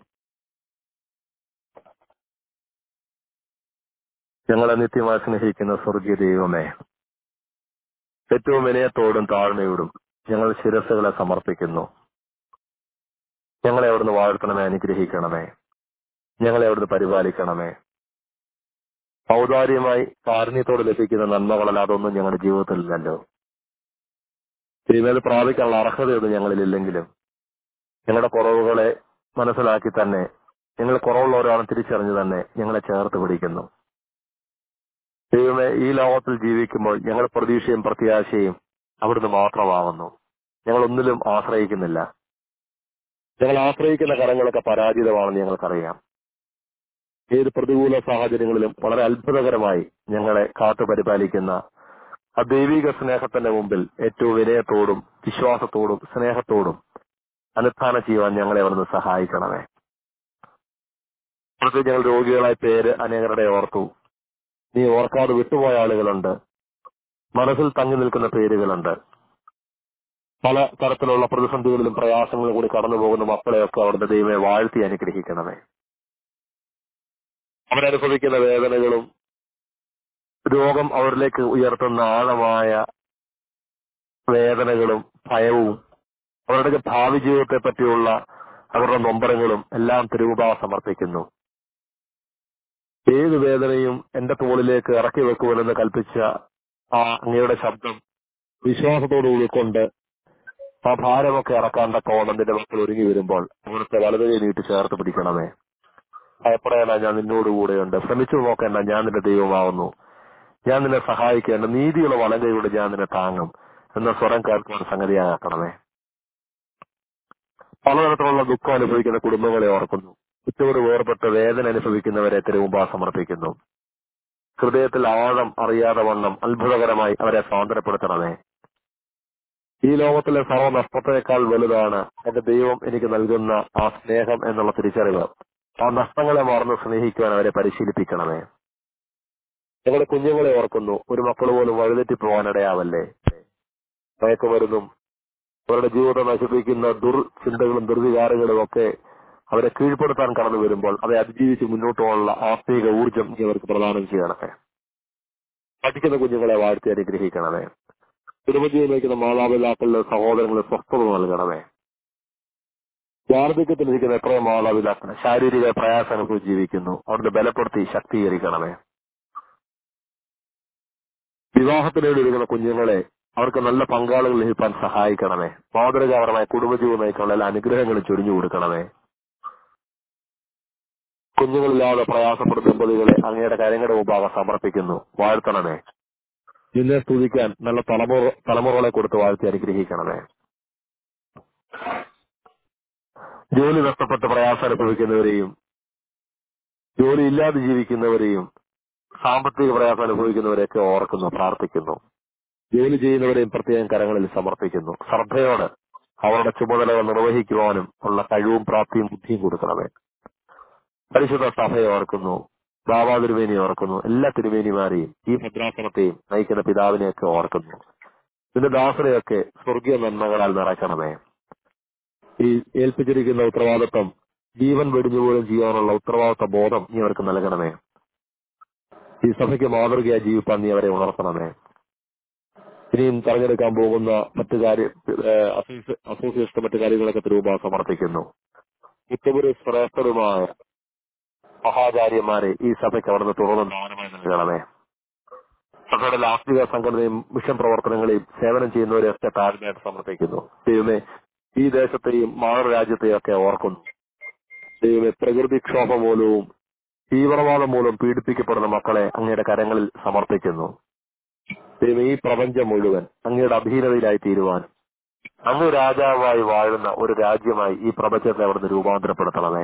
ഞങ്ങളെ നിത്യമായി സ്നേഹിക്കുന്ന സ്വർഗീയ ദൈവമേ, ഏറ്റവും വിനയത്തോടും താഴ്മയോടും ഞങ്ങൾ ശിരസ്സുകളെ സമർപ്പിക്കുന്നു. ഞങ്ങളെ അവിടുന്ന് വാഴ്ത്തണമേ, അനുഗ്രഹിക്കണമേ, ഞങ്ങളെ അവിടുന്ന് പരിപാലിക്കണമേ. ഔദാര്യമായി കാരുണ്യത്തോട് ലഭിക്കുന്ന നന്മകളല്ലാതെ ഒന്നും ഞങ്ങളുടെ ജീവിതത്തിലില്ലല്ലോ. ദൈവമേ, പ്രാപിക്കാനുള്ള അർഹതയൊന്നും ഞങ്ങളിലില്ലെങ്കിലും ഞങ്ങളുടെ കുറവുകളെ മനസ്സിലാക്കി തന്നെ, ഞങ്ങൾ കുറവുള്ളവരാണ് തിരിച്ചറിഞ്ഞ് തന്നെ ഞങ്ങളെ ചേർത്ത് പിടിക്കുന്നു. ദൈവമേ, ഈ ലോകത്തിൽ ജീവിക്കുമ്പോൾ ഞങ്ങൾ പ്രതീക്ഷയും പ്രത്യാശയും അവിടുന്ന് മാത്രമാകുന്നു. ഞങ്ങൾ ഒന്നിലും ആശ്രയിക്കുന്നില്ല. ഞങ്ങൾ ആശ്രയിക്കുന്ന കരങ്ങളൊക്കെ പരാജിതമാണെന്ന് ഞങ്ങൾക്കറിയാം. ഏത് പ്രതികൂല സാഹചര്യങ്ങളിലും വളരെ അത്ഭുതകരമായി ഞങ്ങളെ കാത്തുപരിപാലിക്കുന്ന ആ ദൈവിക സ്നേഹത്തിന്റെ മുമ്പിൽ ഏറ്റവും വിനയത്തോടും വിശ്വാസത്തോടും സ്നേഹത്തോടും അനുഷ്ഠാനം ചെയ്യുവാൻ ഞങ്ങളെ അവിടുന്ന് സഹായിക്കണമേ. പ്രത്യേകിച്ച് ഞങ്ങൾ രോഗികളായ പേര് അനേകരുടെ ഓർത്തു. നീ ഓർക്കാതെ വിട്ടുപോയ ആളുകളുണ്ട്, മനസ്സിൽ തങ്ങി നിൽക്കുന്ന പേരുകളുണ്ട്. പല തരത്തിലുള്ള പ്രതിസന്ധികളിലും പ്രയാസങ്ങളും കൂടി കടന്നു പോകുന്ന മക്കളെയൊക്കെ അവിടുത്തെ ദൈവമേ വാഴ്ത്തി അനുഗ്രഹിക്കണമേ. അവരനുഭവിക്കുന്ന വേദനകളും രോഗം അവരിലേക്ക് ഉയർത്തുന്ന ആഴമായ വേദനകളും ഭയവും അവരുടെ ഭാവി ജീവിതത്തെ പറ്റിയുള്ള അവരുടെ നൊമ്പരങ്ങളും എല്ലാം തിരുമുമ്പാകെ സമർപ്പിക്കുന്നു. ഏത് വേദനയും എന്റെ തോളിലേക്ക് ഇറക്കി വെക്കുമെന്ന് കൽപ്പിച്ച ആ അങ്ങയുടെ ശബ്ദം വിശ്വാസത്തോട് ഉൾക്കൊണ്ട് ആ ഭാരമൊക്കെ ഇറക്കാണ്ട തോണം നിന്റെ മക്കൾ ഒരുങ്ങി വരുമ്പോൾ അവിടുത്തെ വലതുകൈ നീട്ടി ചേർത്ത് പിടിക്കണമേ. ഭയപ്പെടേണ്ട, ഞാൻ നിന്നോടുകൂടെയുണ്ട്. ശ്രമിച്ചു നോക്കേണ്ട, ഞാൻ നിന്റെ ദൈവമാവുന്നു. ഞാൻ നിന്നെ സഹായിക്കേണ്ട, നീതിയുള്ള വലങ്കൈയോട് ഞാൻ നിന്നെ താങ്ങും എന്ന സ്വരം കേൾക്കുവാൻ സംഗതിയാക്കണമേ. പലതരത്തിലുള്ള ദുഃഖം അനുഭവിക്കുന്ന കുടുംബങ്ങളെ ഓർക്കുന്നു. കുറ്റോട് വേർപെട്ട് വേദന അനുഭവിക്കുന്നവരെ തിരുമുമ്പാ സമർപ്പിക്കുന്നു. ഹൃദയത്തിൽ ആഴം അറിയാതെ വണ്ണം അത്ഭുതകരമായി അവരെ സ്വാതന്ത്ര്യപ്പെടുത്തണമേ. ഈ ലോകത്തിലെ സർവ്വനഷ്ടത്തേക്കാൾ വലുതാണ് എന്റെ ദൈവം എനിക്ക് നൽകുന്ന ആ സ്നേഹം എന്നുള്ള തിരിച്ചറിവ്. ആ നഷ്ടങ്ങളെ മറന്ന് സ്നേഹിക്കുവാൻ അവരെ പരിശീലിപ്പിക്കണമേ. ഞങ്ങളുടെ കുഞ്ഞുങ്ങളെ ഓർക്കുന്നു. ഒരു മക്കൾ പോലും വഴിതെറ്റി പോകാനിടയാവല്ലേ. മയക്കുമരുന്നും അവരുടെ ജീവിതം നശിപ്പിക്കുന്ന ദുർചിന്തകളും ദുർവികാരങ്ങളും ഒക്കെ അവരെ കീഴ്പ്പെടുത്താൻ കടന്നു വരുമ്പോൾ അവരെ അതിജീവിച്ച് മുന്നോട്ട് പോകാനുള്ള ആത്മീക ഊർജം അവർക്ക് പ്രദാനം ചെയ്യണമേ. പഠിക്കുന്ന കുഞ്ഞുങ്ങളെ വാഴ്ത്തി അനുഗ്രഹിക്കണമേ. കുടുംബജീവൻ നയിക്കുന്ന മാതാപിതാക്കളുടെ സഹോദരങ്ങളെ സ്വസ്ഥത നൽകണമേ. വാർദ്ധക്യത്തിലിരിക്കുന്ന എത്രയോ മാതാപിതാക്കൾ ശാരീരിക പ്രയാസം അനുഭവിച്ച് ജീവിക്കുന്നു. അവിടുന്ന് ബലപ്പെടുത്തി ശക്തീകരിക്കണമേ. വിവാഹത്തിനോടിരിക്കുന്ന കുഞ്ഞുങ്ങളെ അവർക്ക് നല്ല പങ്കാളികൾ ലഭിക്കാൻ സഹായിക്കണമേ. മാതൃകാപരമായ കുടുംബജീവൻ നയിക്കാനുള്ള എല്ലാ അനുഗ്രഹങ്ങളും ചൊരിഞ്ഞു കൊടുക്കണമേ. കുഞ്ഞുങ്ങളില്ലാതെ പ്രയാസപ്പെടുന്ന ദമ്പതികളെ അങ്ങയുടെ കരങ്ങളുടെ മുമ്പാകെ സമർപ്പിക്കുന്നു. വാഴ്ത്തണമേ. നിന്നെ സ്തുതിക്കാൻ നല്ല തലമുറകളെ കൊടുത്ത് വാഴ്ത്തി അനുഗ്രഹിക്കണമേ. ജോലി നഷ്ടപ്പെട്ട് പ്രയാസം അനുഭവിക്കുന്നവരെയും ജോലി ഇല്ലാതെ ജീവിക്കുന്നവരെയും സാമ്പത്തിക പ്രയാസം അനുഭവിക്കുന്നവരെയൊക്കെ ഓർക്കുന്നു, പ്രാർത്ഥിക്കുന്നു. ജോലി ചെയ്യുന്നവരെയും പ്രത്യേകം കരങ്ങളിൽ സമർപ്പിക്കുന്നു. ശ്രദ്ധയോടെ അവരുടെ ചുമതലകൾ നിർവഹിക്കുവാനും ഉള്ള കഴിവും പ്രാപ്തിയും ബുദ്ധിയും കൊടുക്കണമേ. പരിശുദ്ധ സഭയെ ഓർക്കുന്നു, ബാബാ തിരുമേനിയെ ഓർക്കുന്നു, എല്ലാ തിരുമേനിമാരെയും ഈ ഭദ്രാസനത്തെയും നയിക്കുന്ന പിതാവിനെയൊക്കെ ഓർക്കുന്നു. ഇതിന്റെ ദാസരെയൊക്കെ സ്വർഗീയ നന്മകളാൽ നിറയ്ക്കണമേ. ഈ ഏൽപ്പിച്ചിരിക്കുന്ന ഉത്തരവാദിത്വം ജീവൻ വെടിഞ്ഞുപോലും ചെയ്യാനുള്ള ഉത്തരവാദിത്വ ബോധം നീ അവർക്ക് നൽകണമേ. ഈ സഭയ്ക്ക് മാതൃകയായി ജീവിപ്പാൻ നീ അവരെ ഉണർത്തണമേ. ഇനിയും തെരഞ്ഞെടുക്കാൻ പോകുന്ന മറ്റു അസോസിയേഷൻ മറ്റു കാര്യങ്ങളൊക്കെ രൂപ സമർപ്പിക്കുന്നു. ഉത്തമരും ശ്രേഷ്ഠരുമായ മഹാചാര്യന്മാരെ ഈ സഭയ്ക്ക് അവിടുന്ന് തുറന്ന് ദാനമായി നൽകണമേ. സഭയുടെ ആത്മിക സംഘടനയും മിഷൻ പ്രവർത്തനങ്ങളെയും സേവനം ചെയ്യുന്നവരെയൊക്കെ താഴ്മയായിട്ട് സമർപ്പിക്കുന്നു. ദൈവമേ, ഈ ദേശത്തെയും മാതൃരാജ്യത്തെയും ഒക്കെ ഓർക്കുന്നു. ദൈവമേ, പ്രകൃതിക്ഷോഭം മൂലവും തീവ്രവാദം മൂലം പീഡിപ്പിക്കപ്പെടുന്ന മക്കളെ അങ്ങയുടെ കരങ്ങളിൽ സമർപ്പിക്കുന്നു. ദൈവമേ, ഈ പ്രപഞ്ചം മുഴുവൻ അങ്ങയുടെ അധീനതയിലായി തീരുവാൻ അങ്ങ് രാജാവായി വാഴുന്ന ഒരു രാജ്യമായി ഈ പ്രപഞ്ചത്തെ അവിടുന്ന് രൂപാന്തരപ്പെടുത്തണമേ.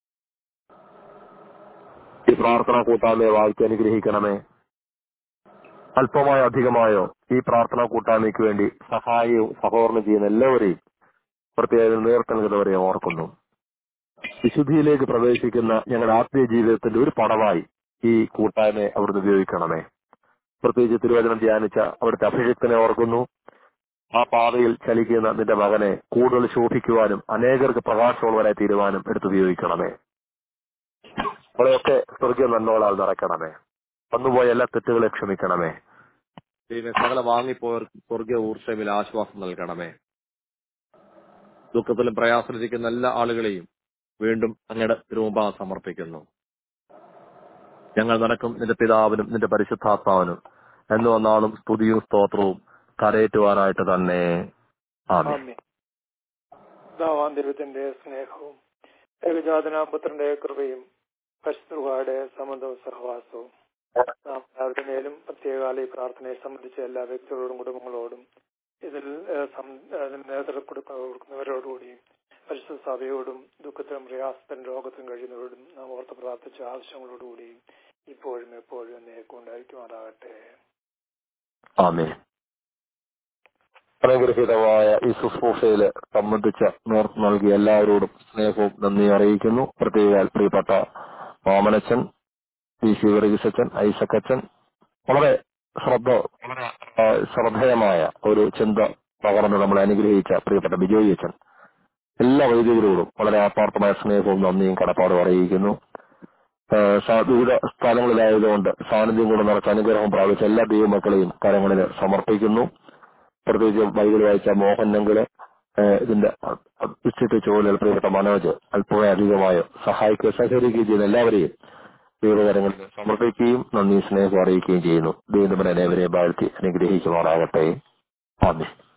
ഈ പ്രാർത്ഥനാ കൂട്ടായ്മയെ വാഴ്ത്തി അനുഗ്രഹിക്കണമേ. അല്പമായോ അധികമായോ ഈ പ്രാർത്ഥനാ കൂട്ടായ്മയ്ക്ക് വേണ്ടി സഹായവും സഹകരണം ചെയ്യുന്ന എല്ലാവരെയും പ്രത്യേകം നേർത്തൽകുന്നവരെ ഓർക്കുന്നു. വിശുദ്ധിയിലേക്ക് പ്രവേശിക്കുന്ന ഞങ്ങളുടെ ആത്മീയ ജീവിതത്തിന്റെ ഒരു പടവായി ഈ കൂട്ടായ്മയെ അവിടുന്ന് ഉപയോഗിക്കണമേ. പ്രത്യേകിച്ച് തിരുവചനം ധ്യാനിച്ച അവിടുത്തെ അഭിഷിക്തനെ ഓർക്കുന്നു. ആ പാതയിൽ ചലിക്കുന്ന നിന്റെ മകനെ കൂടുതൽ ശോഭിക്കുവാനും അനേകർക്ക് പ്രകാശമുള്ളവരായി തീരുവാനും എടുത്തുപയോഗിക്കണമേ. അവളെയൊക്കെ സ്വർഗീയ നന്മകളാൽ നിറയ്ക്കണമേ. വന്നുപോയ എല്ലാ തെറ്റുകളെ ക്ഷമിക്കണമേ. ദൈവമേ, സകല വാങ്ങിപ്പോയവർ സ്വർഗീയ ഊർജ്ജമിൽ ആശ്വാസം നൽകണമേ. ദുഃഖത്തിലും പ്രയാസത്തിലിരിക്കുന്ന എല്ലാ ആളുകളെയും വീണ്ടും അങ്ങയുടെ രൂപം സമർപ്പിക്കുന്നു. ഞങ്ങൾ നിനക്കും നിന്റെ പിതാവിനും നിന്റെ പരിശുദ്ധാത്മാവിനും എന്ന് വന്നാലും സ്തുതിയും സ്തോത്രവും കരയേറ്റുവാനായിട്ട് തന്നെ. ആമേൻ. ദൈവത്തിന്റെ സ്നേഹവും ഏകജാതനാപുത്രന്റെ കൃപയും പരിശുദ്ധയുടെ സംബന്ധവും സഹവാസവും നാം എല്ലാവരുടെ മേലും പ്രത്യേകാല ഈ പ്രാർത്ഥനയെ സംബന്ധിച്ച എല്ലാ വ്യക്തികളോടും കുടുംബങ്ങളോടും ഇതിൽ നേതൃത്വം കൊടുക്കുന്നവരോടുകൂടിയും പരിശുദ്ധ സഭയോടും ദുഃഖത്തിലും പ്രയാസത്തിലും രോഗത്തിലും കഴിയുന്നവരോടും നാം ഓർത്ത് പ്രാർത്ഥിച്ച ആവശ്യങ്ങളോടുകൂടിയും ഇപ്പോഴും എപ്പോഴും എന്നേക്കും ഉണ്ടായിരിക്കുമാറാകട്ടെ. ആമേൻ. അനുഗ്രഹീതമായ ഈ ശുശ്രൂഷയിൽ സംബന്ധിച്ച നേതൃത്വം നൽകിയ എല്ലാവരോടും സ്നേഹവും നന്ദി അറിയിക്കുന്നു. പ്രത്യേക പ്രിയപ്പെട്ട വാമനച്ചൻ, പി സി വർഗീസച്ചൻ, ഐസക്കച്ചൻ, വളരെ ശ്രദ്ധേയമായ ഒരു ചിന്ത പകർന്ന് നമ്മളെ അനുഗ്രഹിച്ച പ്രിയപ്പെട്ട ബിജോയി അച്ഛൻ, എല്ലാ വൈദികരോടും വളരെ ആത്മാർത്ഥമായ സ്നേഹവും നന്ദിയും കടപ്പാടും അറിയിക്കുന്നു. വിവിധ സ്ഥലങ്ങളിലായതുകൊണ്ട് സാന്നിധ്യം കൊണ്ട് നിറച്ച അനുഗ്രഹം പ്രാപിച്ച എല്ലാ ദൈവമക്കളെയും കരങ്ങളിൽ സമർപ്പിക്കുന്നു. പ്രത്യേകിച്ച് ബൈബിൾ വായിച്ച മോഹൻ നങ്കിള്, ഇതിന്റെ വിശിഷ്ട ചോദ്യങ്ങൾ പ്രിയപ്പെട്ട മനോജ് അല്പമോ അധികമായോ സഹായിക്കുകയോ സഹകരിക്കുകയും ചെയ്യുന്ന എല്ലാവരെയും ദൈവകരങ്ങളിൽ സമർപ്പിക്കുകയും നന്ദി സ്നേഹം അറിയിക്കുകയും ചെയ്യുന്നു. ദൈവം നമ്മളെ അനേവരെ വാഴ്ത്തി അനുഗ്രഹിക്കുമാറാകട്ടെ. ആമേൻ.